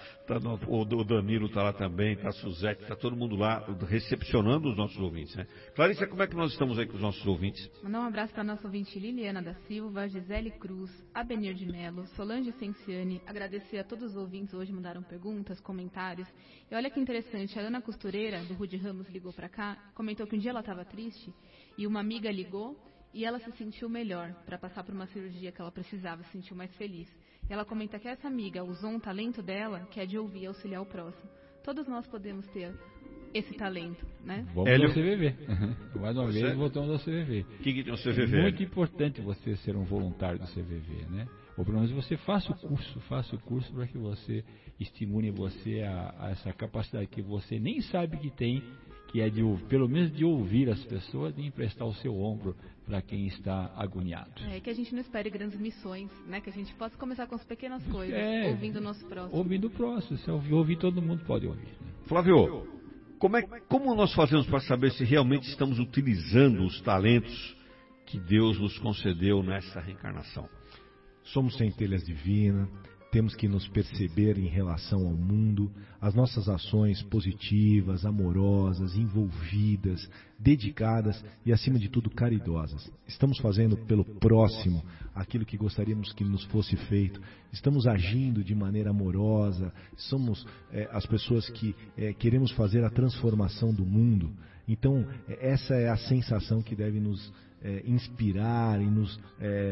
O Danilo tá lá também, tá a Suzete, tá todo mundo lá recepcionando os nossos ouvintes, né? Clarice, como é que nós estamos aí com os nossos ouvintes? Mandar um abraço para nossa ouvinte Liliana da Silva, Gisele Cruz, Abenir de Mello, Solange Cenciani, agradecer a todos os ouvintes hoje, mandaram perguntas, comentários. E olha que interessante, a Ana Costureira, do Rude Ramos, ligou para cá, comentou que um dia ela estava triste e uma amiga ligou e ela se sentiu melhor para passar por uma cirurgia que ela precisava, se sentiu mais feliz. E ela comenta que essa amiga usou um talento dela, que é de ouvir e auxiliar o próximo. Todos nós podemos ter esse talento, né? Vamos ao CVV. Mais uma vez, voltamos ao CVV. O que tem o CVV? É muito importante você ser um voluntário do CVV, né? Ou pelo menos você faça o curso para que você estimule você a essa capacidade que você nem sabe que tem, que é de pelo menos de ouvir as pessoas e emprestar o seu ombro para quem está agoniado. É que a gente não espere grandes missões, né? Que a gente possa começar com as pequenas coisas, ouvindo o nosso próximo. Ouvindo o próximo, se ouvir todo mundo pode ouvir. Né? Flávio, como nós fazemos para saber se realmente estamos utilizando os talentos que Deus nos concedeu nessa reencarnação? Somos centelhas divinas, temos que nos perceber em relação ao mundo, as nossas ações positivas, amorosas, envolvidas, dedicadas e, acima de tudo, caridosas. Estamos fazendo pelo próximo aquilo que gostaríamos que nos fosse feito. Estamos agindo de maneira amorosa, somos as pessoas que queremos fazer a transformação do mundo. Então, essa é a sensação que deve nos inspirar e nos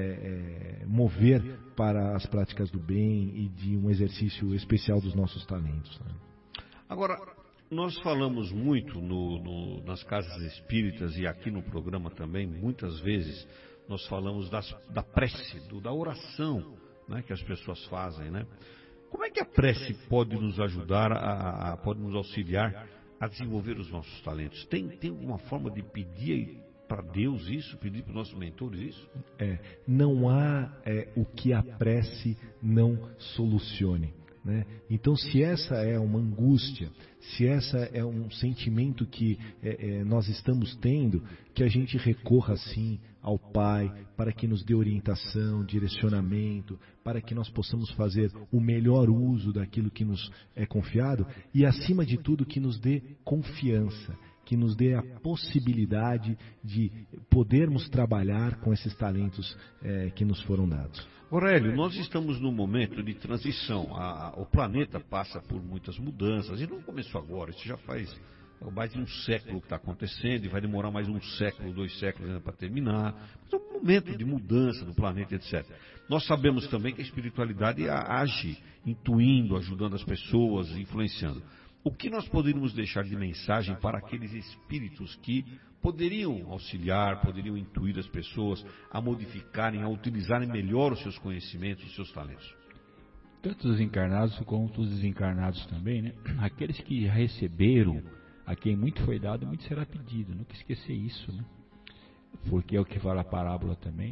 mover para as práticas do bem e de um exercício especial dos nossos talentos. Né? Agora, nós falamos muito nas casas espíritas e aqui no programa também, muitas vezes, nós falamos da prece, da oração, né, que as pessoas fazem. Né? Como é que a prece pode nos ajudar, pode nos auxiliar a desenvolver os nossos talentos? Tem alguma forma de pedir para Deus isso, pedir para os nossos mentores isso? Não há o que a prece não solucione. Né? Então, se essa é uma angústia, se essa é um sentimento que nós estamos tendo, que a gente recorra sim ao Pai para que nos dê orientação, direcionamento, para que nós possamos fazer o melhor uso daquilo que nos é confiado e, acima de tudo, que nos dê confiança, que nos dê a possibilidade de podermos trabalhar com esses talentos que nos foram dados. Aurélio, nós estamos num momento de transição. O planeta passa por muitas mudanças, e não começou agora, isso já faz mais de um século que está acontecendo, e vai demorar mais um século, 2 séculos ainda para terminar. Mas é um momento de mudança do planeta, etc. Nós sabemos também que a espiritualidade age intuindo, ajudando as pessoas, influenciando. O que nós poderíamos deixar de mensagem para aqueles espíritos que poderiam auxiliar, poderiam intuir as pessoas a modificarem, a utilizarem melhor os seus conhecimentos, os seus talentos? Tanto os encarnados quanto os desencarnados também, né? Aqueles que receberam, a quem muito foi dado, muito será pedido. Nunca esquecer isso, né? Porque é o que fala a parábola também.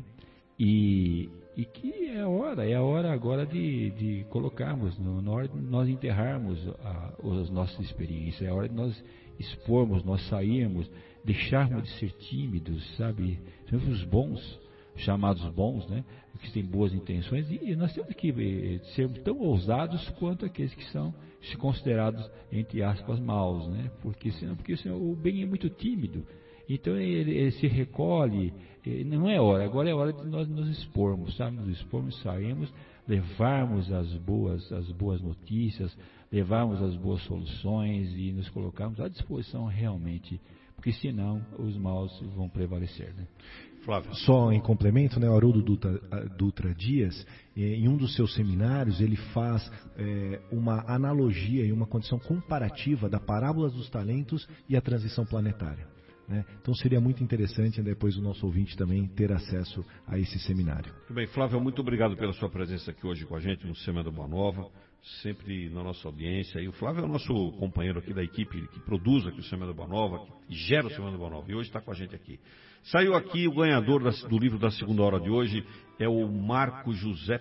E que é a hora agora de colocarmos, na hora de nós enterrarmos as nossas experiências, é a hora de nós expormos, nós sairmos, deixarmos de ser tímidos, sabe? Somos os bons, chamados bons, né? Que têm boas intenções, e nós temos que ser tão ousados quanto aqueles que são considerados, entre aspas, maus, né? Porque senão o bem é muito tímido. Então ele se recolhe, não é hora, agora é hora de nós nos expormos, sabe? Nos expormos, sairmos, levarmos as boas notícias, levarmos as boas soluções e nos colocarmos à disposição realmente, porque senão os maus vão prevalecer, né? Flávio. Só em complemento, né, o Haroldo Dutra Dias, em um dos seus seminários, ele faz uma analogia e uma condição comparativa da parábola dos talentos e a transição planetária. Né? Então seria muito interessante depois o nosso ouvinte também ter acesso a esse seminário. Muito bem, Flávio, muito obrigado pela sua presença aqui hoje com a gente no Semana Boa Nova, sempre na nossa audiência. E o Flávio é o nosso companheiro aqui da equipe que produz aqui o Semana Boa Nova, que gera o Semana Boa Nova, e hoje está com a gente aqui. Saiu aqui o ganhador do livro da segunda hora de hoje, é o Mário José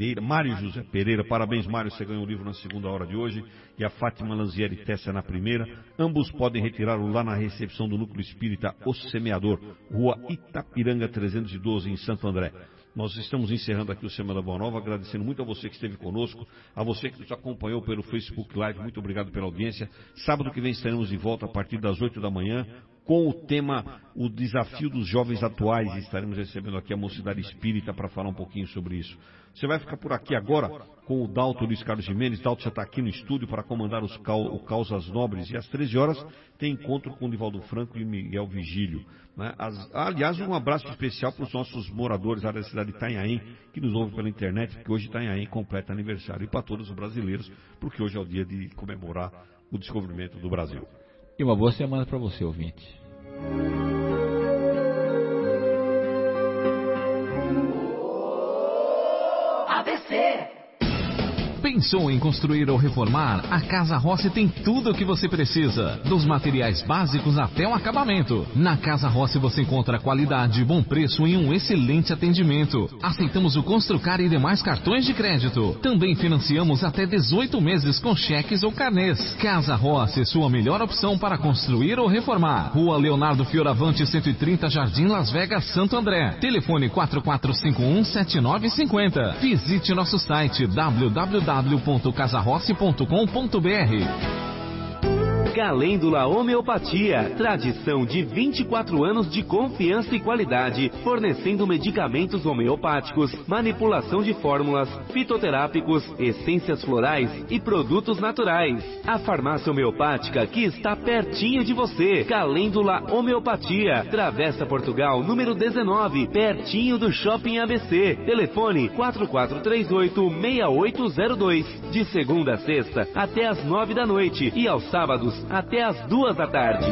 Pereira. Parabéns, Mário, você ganhou o livro na segunda hora de hoje, e a Fátima Lanzieri Tessa na primeira. Ambos podem retirá-lo lá na recepção do Núcleo Espírita O Semeador, Rua Itapiranga 312, em Santo André. Nós estamos encerrando aqui o Semana Boa Nova, agradecendo muito a você que esteve conosco, a você que nos acompanhou pelo Facebook Live, muito obrigado pela audiência. Sábado que vem estaremos de volta a partir das 8 da manhã, com o tema O Desafio dos Jovens Atuais. Estaremos recebendo aqui a Mocidade Espírita para falar um pouquinho sobre isso. Você vai ficar por aqui agora com o Dalto Luiz Carlos Gimenez. Dalto já está aqui no estúdio para comandar o Causas Nobres. E às 13 horas tem encontro com o Divaldo Franco e Miguel Vigílio. Né? Aliás, um abraço especial para os nossos moradores da cidade de Itanhaém, que nos ouvem pela internet, porque hoje Itanhaém completa aniversário. E para todos os brasileiros, porque hoje é o dia de comemorar o descobrimento do Brasil. E uma boa semana para você, ouvinte. ABC. Pensou em construir ou reformar? A Casa Rossi tem tudo o que você precisa, dos materiais básicos até o acabamento. Na Casa Rossi você encontra qualidade, bom preço e um excelente atendimento. Aceitamos o Construcar e demais cartões de crédito. Também financiamos até 18 meses com cheques ou carnês. Casa Rossi, sua melhor opção para construir ou reformar. Rua Leonardo Fioravante, 130, Jardim Las Vegas, Santo André. Telefone 4451-7950. Visite nosso site www.casarossi.com.br. Calêndula Homeopatia, tradição de 24 anos de confiança e qualidade, fornecendo medicamentos homeopáticos, manipulação de fórmulas, fitoterápicos, essências florais e produtos naturais. A farmácia homeopática que está pertinho de você. Calêndula Homeopatia, Travessa Portugal, número 19, pertinho do Shopping ABC. Telefone 4438-6802. De segunda a sexta até às 9 da noite e aos sábados até às 2 da tarde.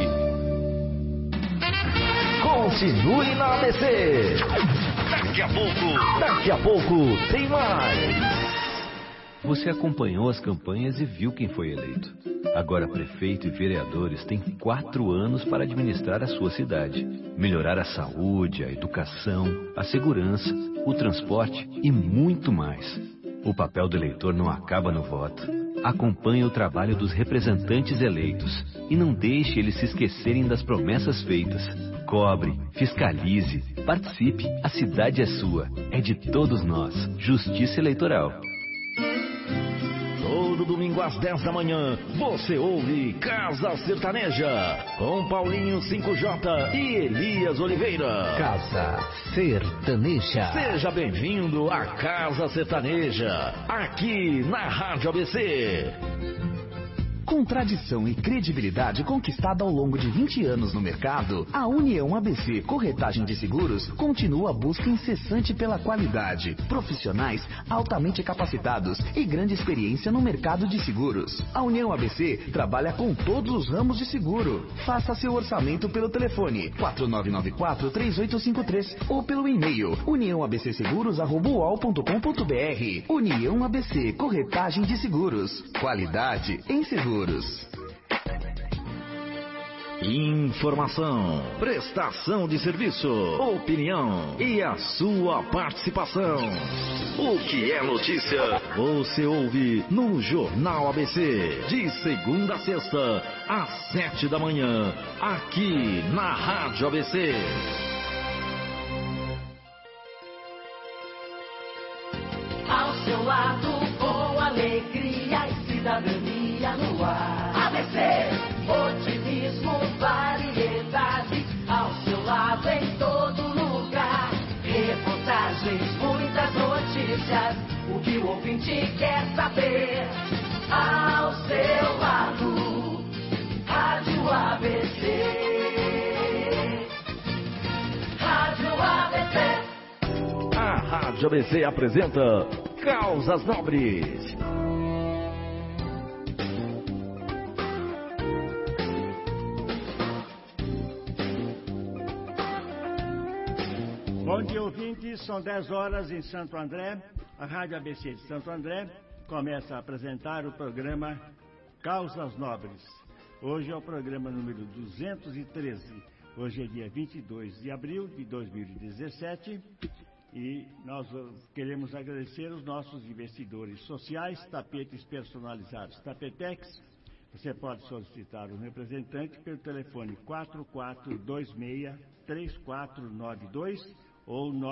Continue na ABC. Daqui a pouco tem mais. Você acompanhou as campanhas e viu quem foi eleito. Agora prefeito e vereadores têm 4 anos para administrar a sua cidade. Melhorar a saúde, a educação, a segurança, o transporte e muito mais. O papel do eleitor não acaba no voto. Acompanhe o trabalho dos representantes eleitos e não deixe eles se esquecerem das promessas feitas. Cobre, fiscalize, participe. A cidade é sua, é de todos nós. Justiça Eleitoral. Todo domingo às 10 da manhã, você ouve Casa Sertaneja, com Paulinho 5J e Elias Oliveira. Casa Sertaneja. Seja bem-vindo à Casa Sertaneja, aqui na Rádio ABC. Com tradição e credibilidade conquistada ao longo de 20 anos no mercado, a União ABC Corretagem de Seguros continua a busca incessante pela qualidade, profissionais altamente capacitados e grande experiência no mercado de seguros. A União ABC trabalha com todos os ramos de seguro. Faça seu orçamento pelo telefone 4994-3853 ou pelo e-mail uniãoabcseguros@uol.com.br. União ABC Corretagem de Seguros. Qualidade em seguros. Informação, prestação de serviço, opinião e a sua participação. O que é notícia, você ouve no Jornal ABC, de segunda a sexta, às 7 da manhã, aqui na Rádio ABC. Ao seu lado, com alegria e cidadania no ar. ABC, otimismo, variedade, ao seu lado em todo lugar. Reportagens, muitas notícias, o que o ouvinte quer saber. Ao seu lado, Rádio ABC. Rádio ABC. A Rádio ABC apresenta Causas Nobres. Bom dia, ouvintes. São 10 horas em Santo André. A Rádio ABC de Santo André começa a apresentar o programa Causas Nobres. Hoje é o programa número 213. Hoje é dia 22 de abril de 2017 e nós queremos agradecer os nossos investidores sociais, tapetes personalizados Tapetex. Você pode solicitar um representante pelo telefone 4426-3492 ou